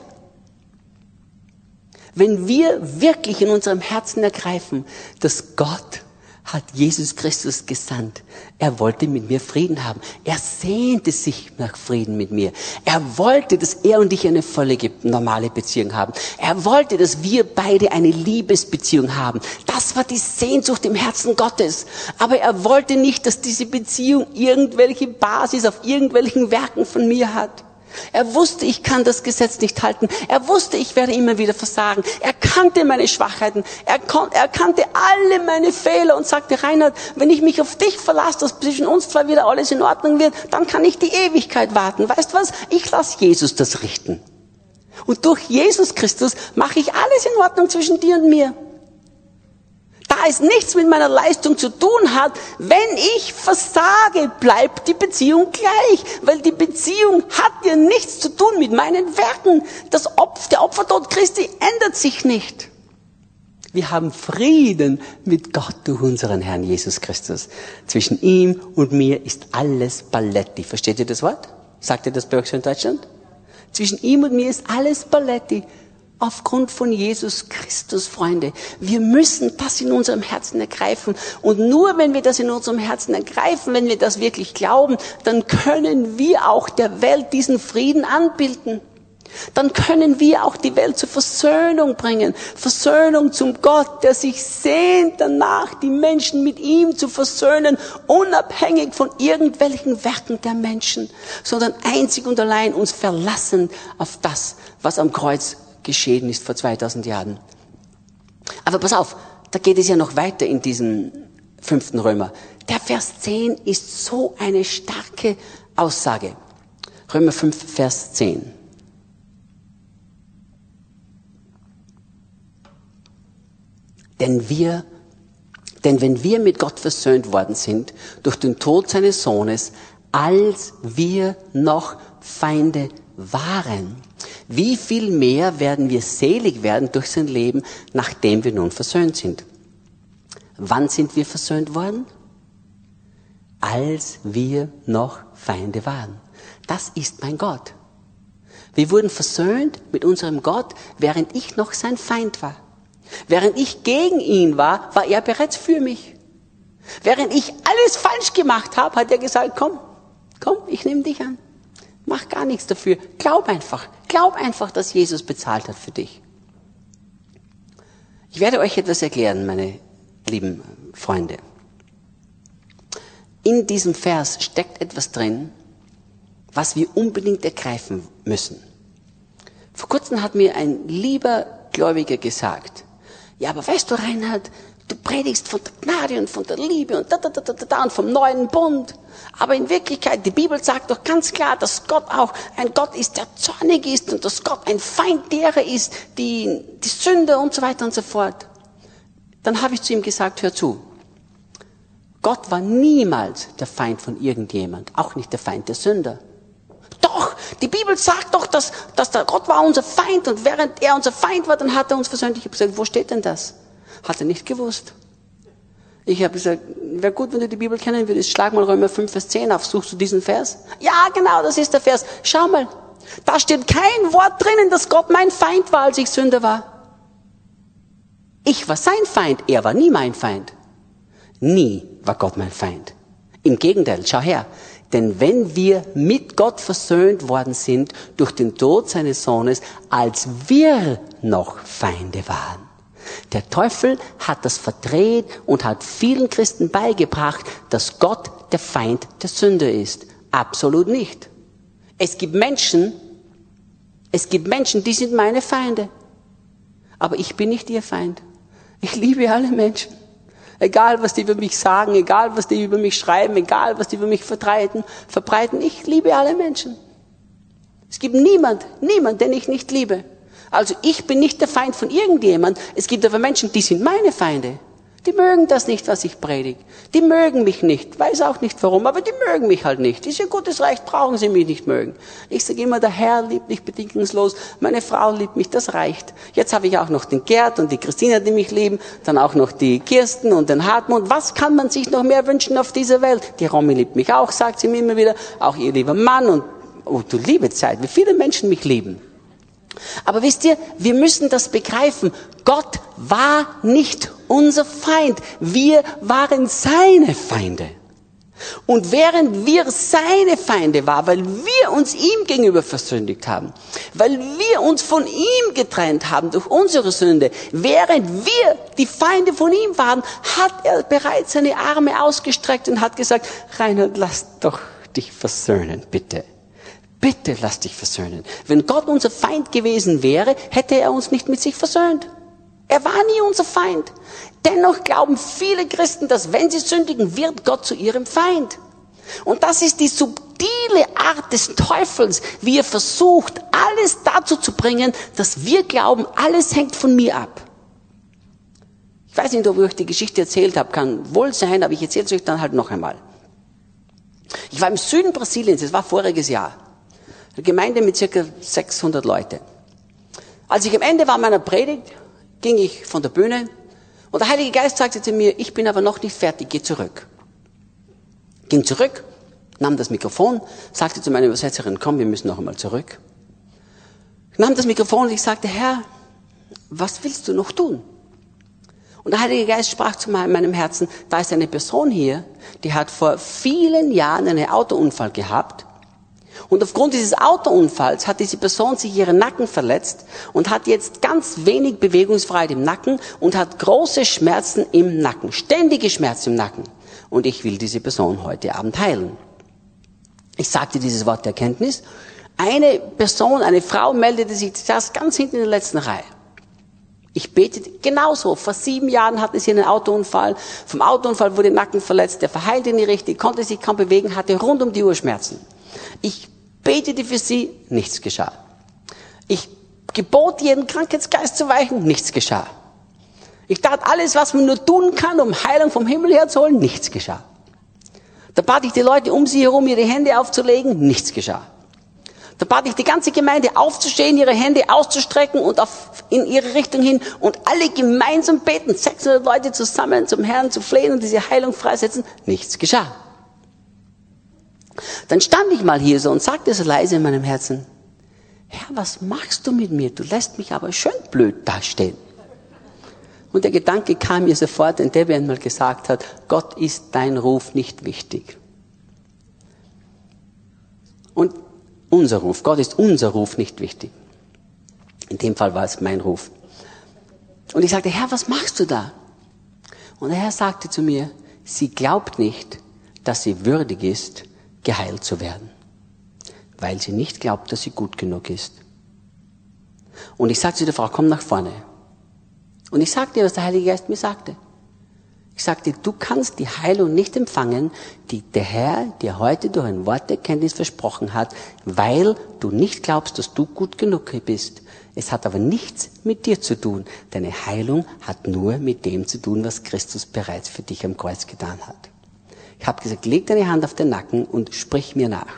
Speaker 1: Wenn wir wirklich in unserem Herzen ergreifen, dass Gott hat Jesus Christus gesandt. Er wollte mit mir Frieden haben. Er sehnte sich nach Frieden mit mir. Er wollte, dass er und ich eine völlige normale Beziehung haben. Er wollte, dass wir beide eine Liebesbeziehung haben. Das war die Sehnsucht im Herzen Gottes. Aber er wollte nicht, dass diese Beziehung irgendwelche Basis auf irgendwelchen Werken von mir hat. Er wusste, ich kann das Gesetz nicht halten. Er wusste, ich werde immer wieder versagen. Er kannte meine Schwachheiten. Er, kon- er kannte alle meine Fehler und sagte, Reinhard, wenn ich mich auf dich verlasse, dass zwischen uns zwei wieder alles in Ordnung wird, dann kann ich die Ewigkeit warten. Weißt du was? Ich lasse Jesus das richten. Und durch Jesus Christus mache ich alles in Ordnung zwischen dir und mir. da es nichts mit meiner Leistung zu tun hat, wenn ich versage, bleibt die Beziehung gleich, weil die Beziehung hat ja nichts zu tun mit meinen Werken. Das Opfer, der Opfertod Christi ändert sich nicht. Wir haben Frieden mit Gott durch unseren Herrn Jesus Christus. Zwischen ihm und mir ist alles Paletti. Versteht ihr das Wort? Sagt ihr das bei euch in Deutschland? Zwischen ihm und mir ist alles Paletti. Aufgrund von Jesus Christus, Freunde. Wir müssen das in unserem Herzen ergreifen. Und nur wenn wir das in unserem Herzen ergreifen, wenn wir das wirklich glauben, dann können wir auch der Welt diesen Frieden anbieten. Dann können wir auch die Welt zur Versöhnung bringen. Versöhnung zum Gott, der sich sehnt danach, die Menschen mit ihm zu versöhnen, unabhängig von irgendwelchen Werken der Menschen, sondern einzig und allein uns verlassen auf das, was am Kreuz geschehen ist vor zweitausend Jahren. Aber pass auf, da geht es ja noch weiter in diesem fünften Römer. Der Vers zehn ist so eine starke Aussage. Römer fünf, Vers zehn. Denn wir, denn wenn wir mit Gott versöhnt worden sind, durch den Tod seines Sohnes, als wir noch Feinde waren, wie viel mehr werden wir selig werden durch sein Leben, nachdem wir nun versöhnt sind? Wann sind wir versöhnt worden? Als wir noch Feinde waren. Das ist mein Gott. Wir wurden versöhnt mit unserem Gott, während ich noch sein Feind war. Während ich gegen ihn war, war er bereits für mich. Während ich alles falsch gemacht habe, hat er gesagt, komm, komm, ich nehme dich an. Mach gar nichts dafür. Glaub einfach. Glaub einfach, dass Jesus bezahlt hat für dich. Ich werde euch etwas erklären, meine lieben Freunde. In diesem Vers steckt etwas drin, was wir unbedingt ergreifen müssen. Vor kurzem hat mir ein lieber Gläubiger gesagt, ja, aber weißt du, Reinhard, du predigst von der Gnade und von der Liebe und da, da, da, da, da und vom neuen Bund. Aber in Wirklichkeit, die Bibel sagt doch ganz klar, dass Gott auch ein Gott ist, der zornig ist und dass Gott ein Feind derer ist, die, die Sünder und so weiter und so fort. Dann habe ich zu ihm gesagt, hör zu. Gott war niemals der Feind von irgendjemand, auch nicht der Feind der Sünder. Doch, die Bibel sagt doch, dass, dass der Gott war unser Feind und während er unser Feind war, dann hat er uns versöhnt. Ich habe gesagt, wo steht denn das? Hat er nicht gewusst. Ich habe gesagt, wäre gut, wenn du die Bibel kennen würdest. Schlag mal Römer fünf, Vers zehn auf. Suchst du diesen Vers? Ja, genau, das ist der Vers. Schau mal, da steht kein Wort drinnen, dass Gott mein Feind war, als ich Sünder war. Ich war sein Feind, er war nie mein Feind. Nie war Gott mein Feind. Im Gegenteil, schau her. Denn wenn wir mit Gott versöhnt worden sind durch den Tod seines Sohnes, als wir noch Feinde waren. Der Teufel hat das verdreht und hat vielen Christen beigebracht, dass Gott der Feind der Sünde ist. Absolut nicht. Es gibt Menschen, es gibt Menschen, die sind meine Feinde. Aber ich bin nicht ihr Feind. Ich liebe alle Menschen. Egal, was die über mich sagen, egal, was die über mich schreiben, egal, was die über mich verbreiten, verbreiten, ich liebe alle Menschen. Es gibt niemand, niemand, den ich nicht liebe. Also ich bin nicht der Feind von irgendjemand. Es gibt aber Menschen, die sind meine Feinde. Die mögen das nicht, was ich predige. Die mögen mich nicht. Weiß auch nicht warum, aber die mögen mich halt nicht. Ist ja gutes Recht, brauchen sie mich nicht mögen. Ich sage immer, der Herr liebt mich bedingungslos. Meine Frau liebt mich, das reicht. Jetzt habe ich auch noch den Gerd und die Christina, die mich lieben. Dann auch noch die Kirsten und den Hartmut. Was kann man sich noch mehr wünschen auf dieser Welt? Die Romy liebt mich auch, sagt sie mir immer wieder. Auch ihr lieber Mann und, oh du liebe Zeit, wie viele Menschen mich lieben. Aber wisst ihr, wir müssen das begreifen. Gott war nicht unser Feind. Wir waren seine Feinde. Und während wir seine Feinde waren, weil wir uns ihm gegenüber versündigt haben, weil wir uns von ihm getrennt haben durch unsere Sünde, während wir die Feinde von ihm waren, hat er bereits seine Arme ausgestreckt und hat gesagt, Reinhard, lass doch dich versöhnen, bitte. Bitte lass dich versöhnen. Wenn Gott unser Feind gewesen wäre, hätte er uns nicht mit sich versöhnt. Er war nie unser Feind. Dennoch glauben viele Christen, dass wenn sie sündigen, wird Gott zu ihrem Feind. Und das ist die subtile Art des Teufels, wie er versucht, alles dazu zu bringen, dass wir glauben, alles hängt von mir ab. Ich weiß nicht, ob ich euch die Geschichte erzählt habe, kann wohl sein, aber ich erzähle es euch dann halt noch einmal. Ich war im Süden Brasiliens, das war voriges Jahr. Eine Gemeinde mit circa sechshundert Leute. Als ich am Ende war meiner Predigt, ging ich von der Bühne und der Heilige Geist sagte zu mir, ich bin aber noch nicht fertig, geh zurück. Ging zurück, nahm das Mikrofon, sagte zu meiner Übersetzerin, komm, wir müssen noch einmal zurück. Ich nahm das Mikrofon und ich sagte, Herr, was willst du noch tun? Und der Heilige Geist sprach zu meinem Herzen, da ist eine Person hier, die hat vor vielen Jahren einen Autounfall gehabt. Und aufgrund dieses Autounfalls hat diese Person sich ihren Nacken verletzt und hat jetzt ganz wenig Bewegungsfreiheit im Nacken und hat große Schmerzen im Nacken, ständige Schmerzen im Nacken. Und ich will diese Person heute Abend heilen. Ich sagte dieses Wort der Erkenntnis. Eine Person, eine Frau meldete sich, die saß ganz hinten in der letzten Reihe. Ich betete genauso. Vor sieben Jahren hatte sie einen Autounfall. Vom Autounfall wurde der Nacken verletzt. Der verheilte nicht richtig, konnte sich kaum bewegen, hatte rund um die Uhr Schmerzen. Ich betete für sie, nichts geschah. Ich gebot jeden Krankheitsgeist zu weichen, nichts geschah. Ich tat alles, was man nur tun kann, um Heilung vom Himmel her zu holen, nichts geschah. Da bat ich die Leute um sie herum, ihre Hände aufzulegen, nichts geschah. Da bat ich die ganze Gemeinde aufzustehen, ihre Hände auszustrecken und auf, in ihre Richtung hin und alle gemeinsam beten, sechshundert Leute zusammen zum Herrn zu flehen und diese Heilung freisetzen. Nichts geschah. Dann stand ich mal hier so und sagte so leise in meinem Herzen, Herr, was machst du mit mir? Du lässt mich aber schön blöd dastehen. Und der Gedanke kam mir sofort, denn der mir einmal gesagt hat, Gott ist dein Ruf nicht wichtig. Und unser Ruf, Gott ist unser Ruf nicht wichtig. In dem Fall war es mein Ruf. Und ich sagte, Herr, was machst du da? Und der Herr sagte zu mir, sie glaubt nicht, dass sie würdig ist, geheilt zu werden. Weil sie nicht glaubt, dass sie gut genug ist. Und ich sagte zu der Frau, komm nach vorne. Und ich sagte ihr, was der Heilige Geist mir sagte. Ich sagte, du kannst die Heilung nicht empfangen, die der Herr dir heute durch ein Wort der Erkenntnis versprochen hat, weil du nicht glaubst, dass du gut genug bist. Es hat aber nichts mit dir zu tun. Deine Heilung hat nur mit dem zu tun, was Christus bereits für dich am Kreuz getan hat. Ich habe gesagt, leg deine Hand auf den Nacken und sprich mir nach.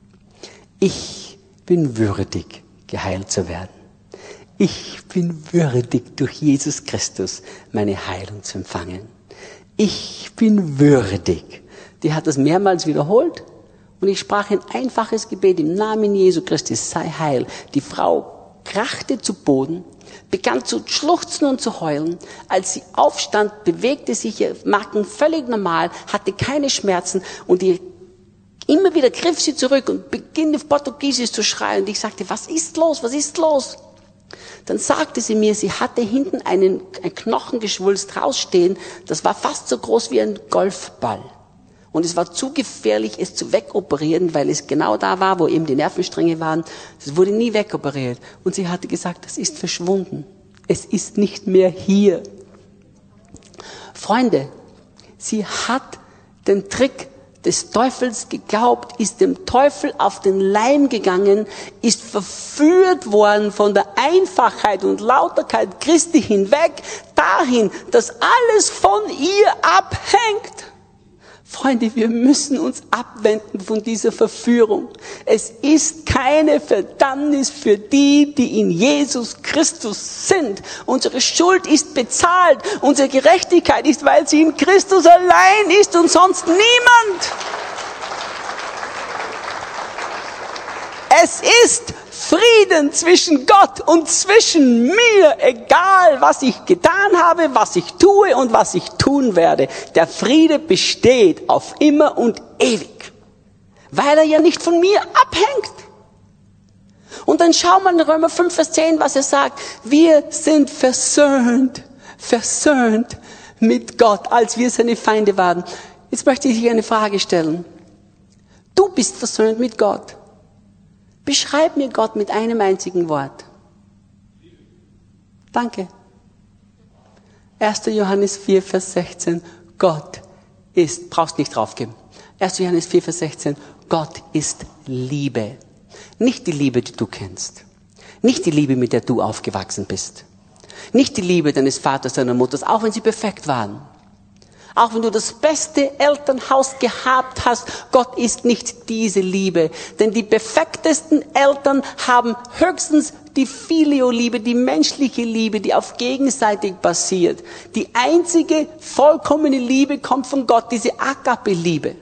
Speaker 1: Ich bin würdig, geheilt zu werden. Ich bin würdig, durch Jesus Christus meine Heilung zu empfangen. Ich bin würdig. Die hat das mehrmals wiederholt und ich sprach ein einfaches Gebet im Namen Jesu Christi, sei heil. Die Frau krachte zu Boden, begann zu schluchzen und zu heulen. Als sie aufstand, bewegte sich ihr Nacken völlig normal, hatte keine Schmerzen und die, immer wieder griff sie zurück und begann auf Portugiesisch zu schreien. Und ich sagte, was ist los, was ist los? Dann sagte sie mir, sie hatte hinten einen, ein Knochengeschwulst rausstehen, das war fast so groß wie ein Golfball. Und es war zu gefährlich, es zu wegoperieren, weil es genau da war, wo eben die Nervenstränge waren. Es wurde nie wegoperiert. Und sie hatte gesagt, das ist verschwunden. Es ist nicht mehr hier. Freunde, sie hat den Trick des Teufels geglaubt, ist dem Teufel auf den Leim gegangen, ist verführt worden von der Einfachheit und Lauterkeit Christi hinweg, dahin, dass alles von ihr abhängt. Freunde, wir müssen uns abwenden von dieser Verführung. Es ist keine Verdammnis für die, die in Jesus Christus sind. Unsere Schuld ist bezahlt. Unsere Gerechtigkeit ist, weil sie in Christus allein ist und sonst niemand. Es ist Frieden zwischen Gott und zwischen mir, egal was ich getan habe, was ich tue und was ich tun werde. Der Friede besteht auf immer und ewig, weil er ja nicht von mir abhängt. Und dann schauen wir in Römer fünf, Vers zehn, was er sagt. Wir sind versöhnt, versöhnt mit Gott, als wir seine Feinde waren. Jetzt möchte ich dir eine Frage stellen. Du bist versöhnt mit Gott. Beschreib mir Gott mit einem einzigen Wort. Danke. erster Johannes vier, Vers sechzehn. Gott ist, brauchst nicht draufgeben. erster Johannes vier, Vers sechzehn. Gott ist Liebe. Nicht die Liebe, die du kennst. Nicht die Liebe, mit der du aufgewachsen bist. Nicht die Liebe deines Vaters, deiner Mutter, auch wenn sie perfekt waren. Auch wenn du das beste Elternhaus gehabt hast, Gott ist nicht diese Liebe. Denn die perfektesten Eltern haben höchstens die Filio-Liebe, die menschliche Liebe, die auf gegenseitig basiert. Die einzige vollkommene Liebe kommt von Gott, diese Agape-Liebe.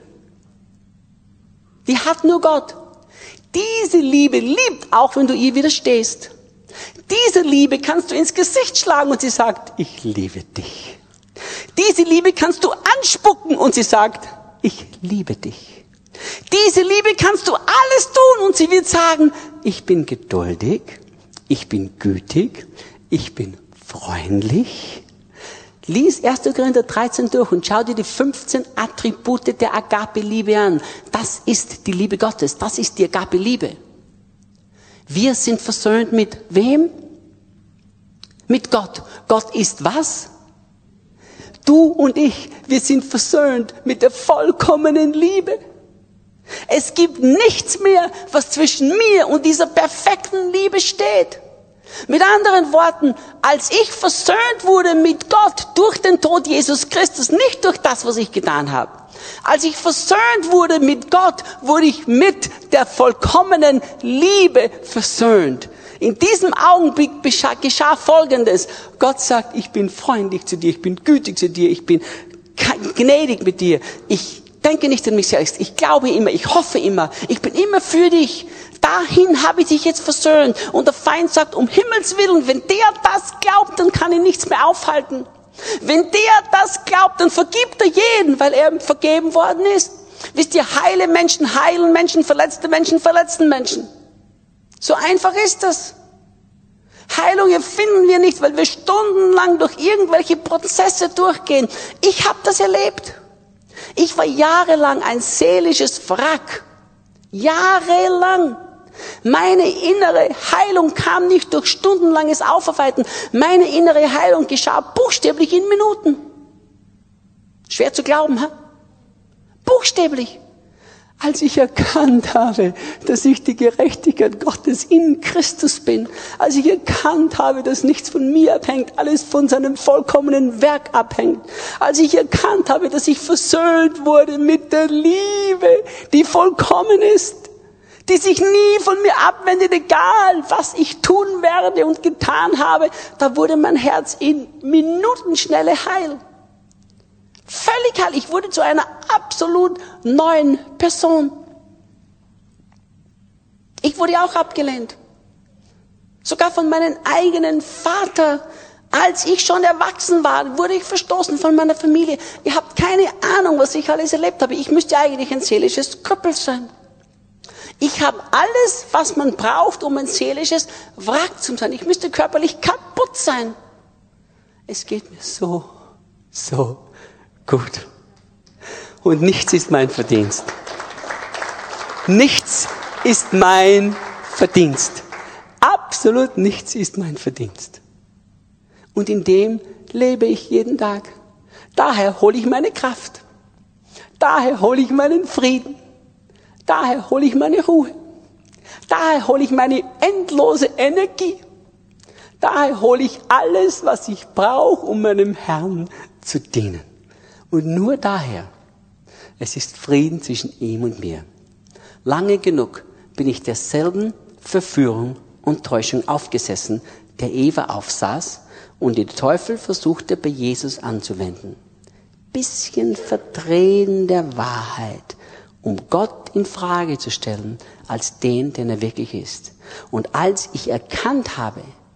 Speaker 1: Die hat nur Gott. Diese Liebe liebt, auch wenn du ihr widerstehst. Diese Liebe kannst du ins Gesicht schlagen und sie sagt, ich liebe dich. Diese Liebe kannst du anspucken und sie sagt, ich liebe dich. Diese Liebe kannst du alles tun und sie wird sagen, ich bin geduldig, ich bin gütig, ich bin freundlich. Lies erster Korinther dreizehn durch und schau dir die fünfzehn Attribute der Agape-Liebe an. Das ist die Liebe Gottes, das ist die Agape-Liebe. Wir sind versöhnt mit wem? Mit Gott. Gott ist was? Du und ich, wir sind versöhnt mit der vollkommenen Liebe. Es gibt nichts mehr, was zwischen mir und dieser perfekten Liebe steht. Mit anderen Worten, als ich versöhnt wurde mit Gott durch den Tod Jesus Christus, nicht durch das, was ich getan habe. Als ich versöhnt wurde mit Gott, wurde ich mit der vollkommenen Liebe versöhnt. In diesem Augenblick geschah Folgendes. Gott sagt, ich bin freundlich zu dir, ich bin gütig zu dir, ich bin gnädig mit dir. Ich denke nicht an mich selbst, ich glaube immer, ich hoffe immer, ich bin immer für dich. Dahin habe ich dich jetzt versöhnt. Und der Feind sagt, um Himmels Willen, wenn der das glaubt, dann kann ihn nichts mehr aufhalten. Wenn der das glaubt, dann vergibt er jeden, weil er vergeben worden ist. Wisst ihr, heile Menschen heilen Menschen, verletzte Menschen verletzen Menschen. So einfach ist das. Heilung finden wir nicht, weil wir stundenlang durch irgendwelche Prozesse durchgehen. Ich habe das erlebt. Ich war jahrelang ein seelisches Wrack. Jahrelang. Meine innere Heilung kam nicht durch stundenlanges Aufarbeiten. Meine innere Heilung geschah buchstäblich in Minuten. Schwer zu glauben, ha? Buchstäblich. Als ich erkannt habe, dass ich die Gerechtigkeit Gottes in Christus bin, als ich erkannt habe, dass nichts von mir abhängt, alles von seinem vollkommenen Werk abhängt, als ich erkannt habe, dass ich versöhnt wurde mit der Liebe, die vollkommen ist, die sich nie von mir abwendet, egal was ich tun werde und getan habe, da wurde mein Herz in Minutenschnelle heil. Völlig heil. Ich wurde zu einer absolut neuen Person. Ich wurde auch abgelehnt. Sogar von meinem eigenen Vater. Als ich schon erwachsen war, wurde ich verstoßen von meiner Familie. Ihr habt keine Ahnung, was ich alles erlebt habe. Ich müsste eigentlich ein seelisches Krüppel sein. Ich habe alles, was man braucht, um ein seelisches Wrack zu sein. Ich müsste körperlich kaputt sein. Es geht mir so, so gut. Und nichts ist mein Verdienst. Nichts ist mein Verdienst. Absolut nichts ist mein Verdienst. Und in dem lebe ich jeden Tag. Daher hole ich meine Kraft. Daher hole ich meinen Frieden. Daher hole ich meine Ruhe. Daher hole ich meine endlose Energie. Daher hole ich alles, was ich brauche, um meinem Herrn zu dienen. Und nur daher, es ist Frieden zwischen ihm und mir. Lange genug bin ich derselben Verführung und Täuschung aufgesessen, der Eva aufsaß und den Teufel versuchte bei Jesus anzuwenden. Bisschen Verdrehen der Wahrheit, um Gott in Frage zu stellen, als den, den er wirklich ist. Und als ich erkannt habe,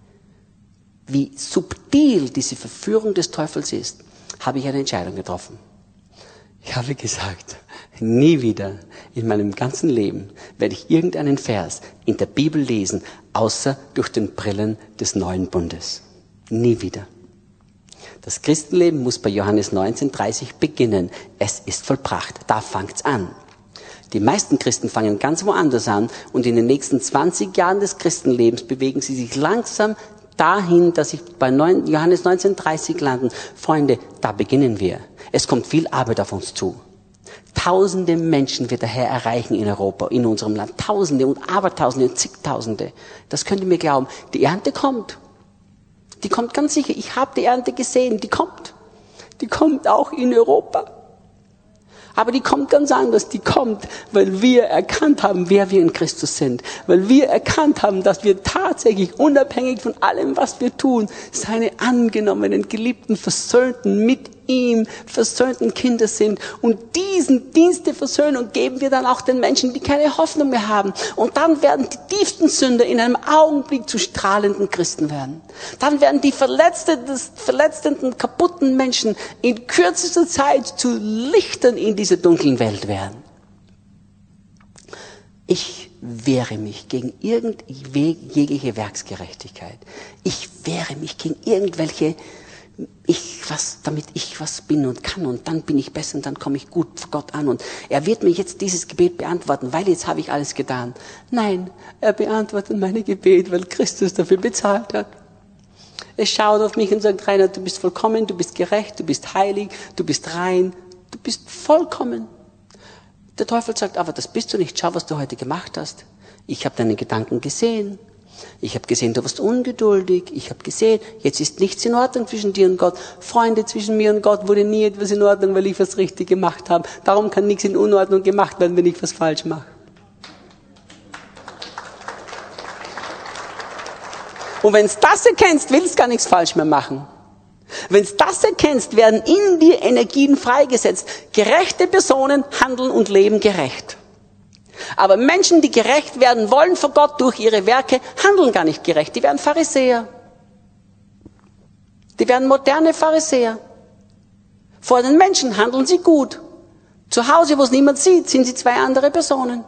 Speaker 1: wie subtil diese Verführung des Teufels ist, habe ich eine Entscheidung getroffen. Ich habe gesagt, nie wieder in meinem ganzen Leben werde ich irgendeinen Vers in der Bibel lesen, außer durch den Brillen des neuen Bundes. Nie wieder. Das Christenleben muss bei Johannes neunzehn dreißig beginnen. Es ist vollbracht. Da fängt's an. Die meisten Christen fangen ganz woanders an und in den nächsten zwanzig Jahren des Christenlebens bewegen sie sich langsam dahin, dass sie bei Johannes neunzehn dreißig landen. Freunde, da beginnen wir. Es kommt viel Arbeit auf uns zu. Tausende Menschen wird der Herr erreichen in Europa, in unserem Land. Tausende und Abertausende und zigtausende. Das könnt ihr mir glauben. Die Ernte kommt. Die kommt ganz sicher. Ich habe die Ernte gesehen. Die kommt. Die kommt auch in Europa. Aber die kommt ganz anders. Die kommt, weil wir erkannt haben, wer wir in Christus sind. Weil wir erkannt haben, dass wir tatsächlich unabhängig von allem, was wir tun, seine angenommenen, geliebten, versöhnten, mit ihm versöhnten Kinder sind. Und diesen Dienst der Versöhnung geben wir dann auch den Menschen, die keine Hoffnung mehr haben. Und dann werden die tiefsten Sünder in einem Augenblick zu strahlenden Christen werden. Dann werden die verletzten, verletzten, kaputten Menschen in kürzester Zeit zu Lichtern in dieser dunklen Welt werden. Ich wehre mich gegen jegliche Werksgerechtigkeit. Ich wehre mich gegen irgendwelche Ich was, damit ich was bin und kann und dann bin ich besser und dann komme ich gut vor Gott an und er wird mir jetzt dieses Gebet beantworten, weil jetzt habe ich alles getan. Nein, er beantwortet meine Gebet, weil Christus dafür bezahlt hat. Er schaut auf mich und sagt, Rainer, du bist vollkommen, du bist gerecht, du bist heilig, du bist rein, du bist vollkommen. Der Teufel sagt, aber das bist du nicht, schau, was du heute gemacht hast. Ich habe deine Gedanken gesehen. Ich habe gesehen, du warst ungeduldig. Ich habe gesehen, jetzt ist nichts in Ordnung zwischen dir und Gott. Freunde, zwischen mir und Gott wurde nie etwas in Ordnung, weil ich was richtig gemacht habe. Darum kann nichts in Unordnung gemacht werden, wenn ich was falsch mache. Und wenn du das erkennst, willst du gar nichts falsch mehr machen. Wenn du das erkennst, werden in dir Energien freigesetzt. Gerechte Personen handeln und leben gerecht. Aber Menschen, die gerecht werden wollen vor Gott durch ihre Werke, handeln gar nicht gerecht. Die werden Pharisäer. Die werden moderne Pharisäer. Vor den Menschen handeln sie gut. Zu Hause, wo es niemand sieht, sind sie zwei andere Personen.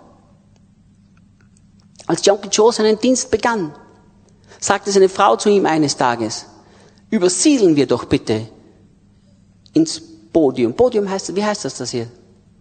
Speaker 1: Als Yonggi Cho seinen Dienst begann, sagte seine Frau zu ihm eines Tages, übersiedeln wir doch bitte ins Podium. Podium heißt, wie heißt das das hier?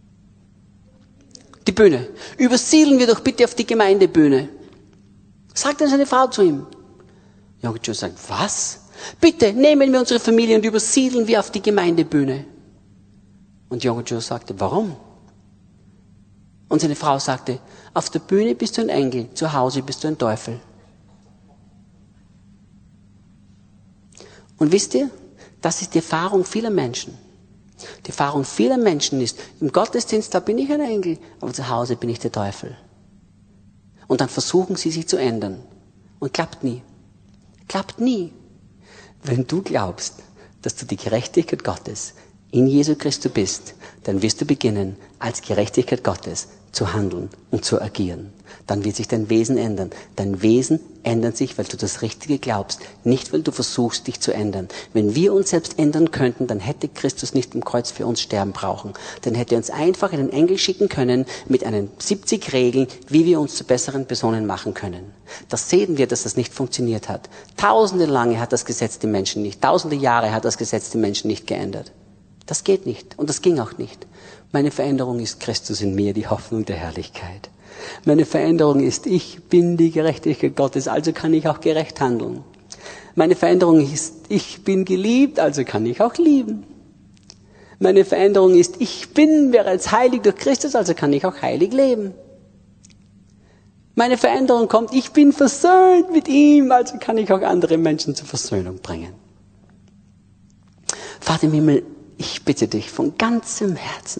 Speaker 1: Die Bühne. Übersiedeln wir doch bitte auf die Gemeindebühne. Sagt dann seine Frau zu ihm. Yonggi Cho sagt, was? Bitte nehmen wir unsere Familie und übersiedeln wir auf die Gemeindebühne. Und Yonggi Cho sagte, warum? Und seine Frau sagte, auf der Bühne bist du ein Engel, zu Hause bist du ein Teufel. Und wisst ihr, das ist die Erfahrung vieler Menschen. Die Erfahrung vieler Menschen ist, im Gottesdienst, da bin ich ein Engel, aber zu Hause bin ich der Teufel. Und dann versuchen sie sich zu ändern. Und klappt nie. Klappt nie. Wenn du glaubst, dass du die Gerechtigkeit Gottes in Jesu Christus bist, dann wirst du beginnen, als Gerechtigkeit Gottes zu handeln und zu agieren. Dann wird sich dein Wesen ändern. Dein Wesen ändert sich, weil du das Richtige glaubst, nicht weil du versuchst, dich zu ändern. Wenn wir uns selbst ändern könnten, dann hätte Christus nicht am Kreuz für uns sterben brauchen. Dann hätte er uns einfach einen Engel schicken können mit einen siebzig Regeln, wie wir uns zu besseren Personen machen können. Das sehen wir, dass das nicht funktioniert hat. Tausende lange hat das Gesetz die Menschen nicht. Tausende Jahre hat das Gesetz die Menschen nicht geändert. Das geht nicht und das ging auch nicht. Meine Veränderung ist Christus in mir, die Hoffnung der Herrlichkeit. Meine Veränderung ist, ich bin die Gerechtigkeit Gottes, also kann ich auch gerecht handeln. Meine Veränderung ist, ich bin geliebt, also kann ich auch lieben. Meine Veränderung ist, ich bin bereits heilig durch Christus, also kann ich auch heilig leben. Meine Veränderung kommt, ich bin versöhnt mit ihm, also kann ich auch andere Menschen zur Versöhnung bringen. Vater im Himmel, ich bitte dich von ganzem Herzen,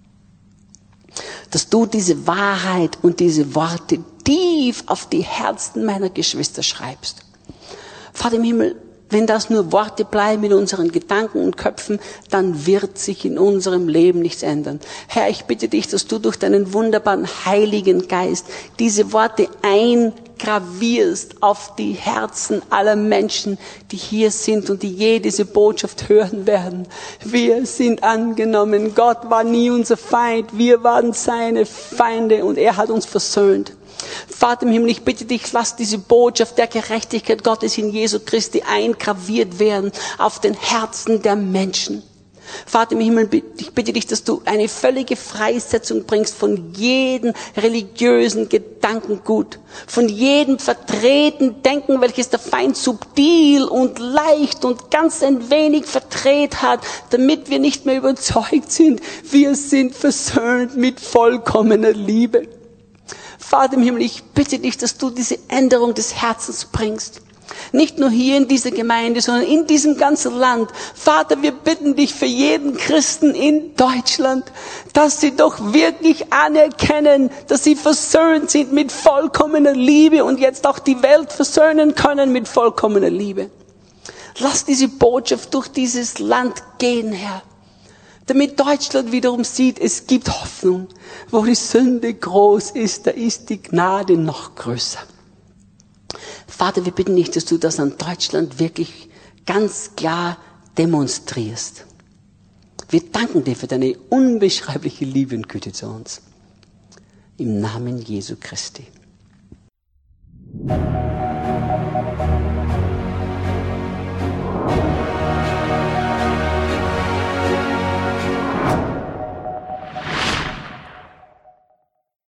Speaker 1: dass du diese Wahrheit und diese Worte tief auf die Herzen meiner Geschwister schreibst. Vater im Himmel, wenn das nur Worte bleiben in unseren Gedanken und Köpfen, dann wird sich in unserem Leben nichts ändern. Herr, ich bitte dich, dass du durch deinen wunderbaren Heiligen Geist diese Worte eingravierst auf die Herzen aller Menschen, die hier sind und die je diese Botschaft hören werden. Wir sind angenommen. Gott war nie unser Feind. Wir waren seine Feinde und er hat uns versöhnt. Vater im Himmel, ich bitte dich, lass diese Botschaft der Gerechtigkeit Gottes in Jesu Christi eingraviert werden auf den Herzen der Menschen. Vater im Himmel, ich bitte dich, dass du eine völlige Freisetzung bringst von jedem religiösen Gedankengut, von jedem verdrehten Denken, welches der Feind subtil und leicht und ganz ein wenig verdreht hat, damit wir nicht mehr überzeugt sind, wir sind versöhnt mit vollkommener Liebe. Vater im Himmel, ich bitte dich, dass du diese Änderung des Herzens bringst. Nicht nur hier in dieser Gemeinde, sondern in diesem ganzen Land. Vater, wir bitten dich für jeden Christen in Deutschland, dass sie doch wirklich anerkennen, dass sie versöhnt sind mit vollkommener Liebe und jetzt auch die Welt versöhnen können mit vollkommener Liebe. Lass diese Botschaft durch dieses Land gehen, Herr. Damit Deutschland wiederum sieht, es gibt Hoffnung. Wo die Sünde groß ist, da ist die Gnade noch größer. Vater, wir bitten dich, dass du das an Deutschland wirklich ganz klar demonstrierst. Wir danken dir für deine unbeschreibliche Liebe und Güte zu uns. Im Namen Jesu Christi.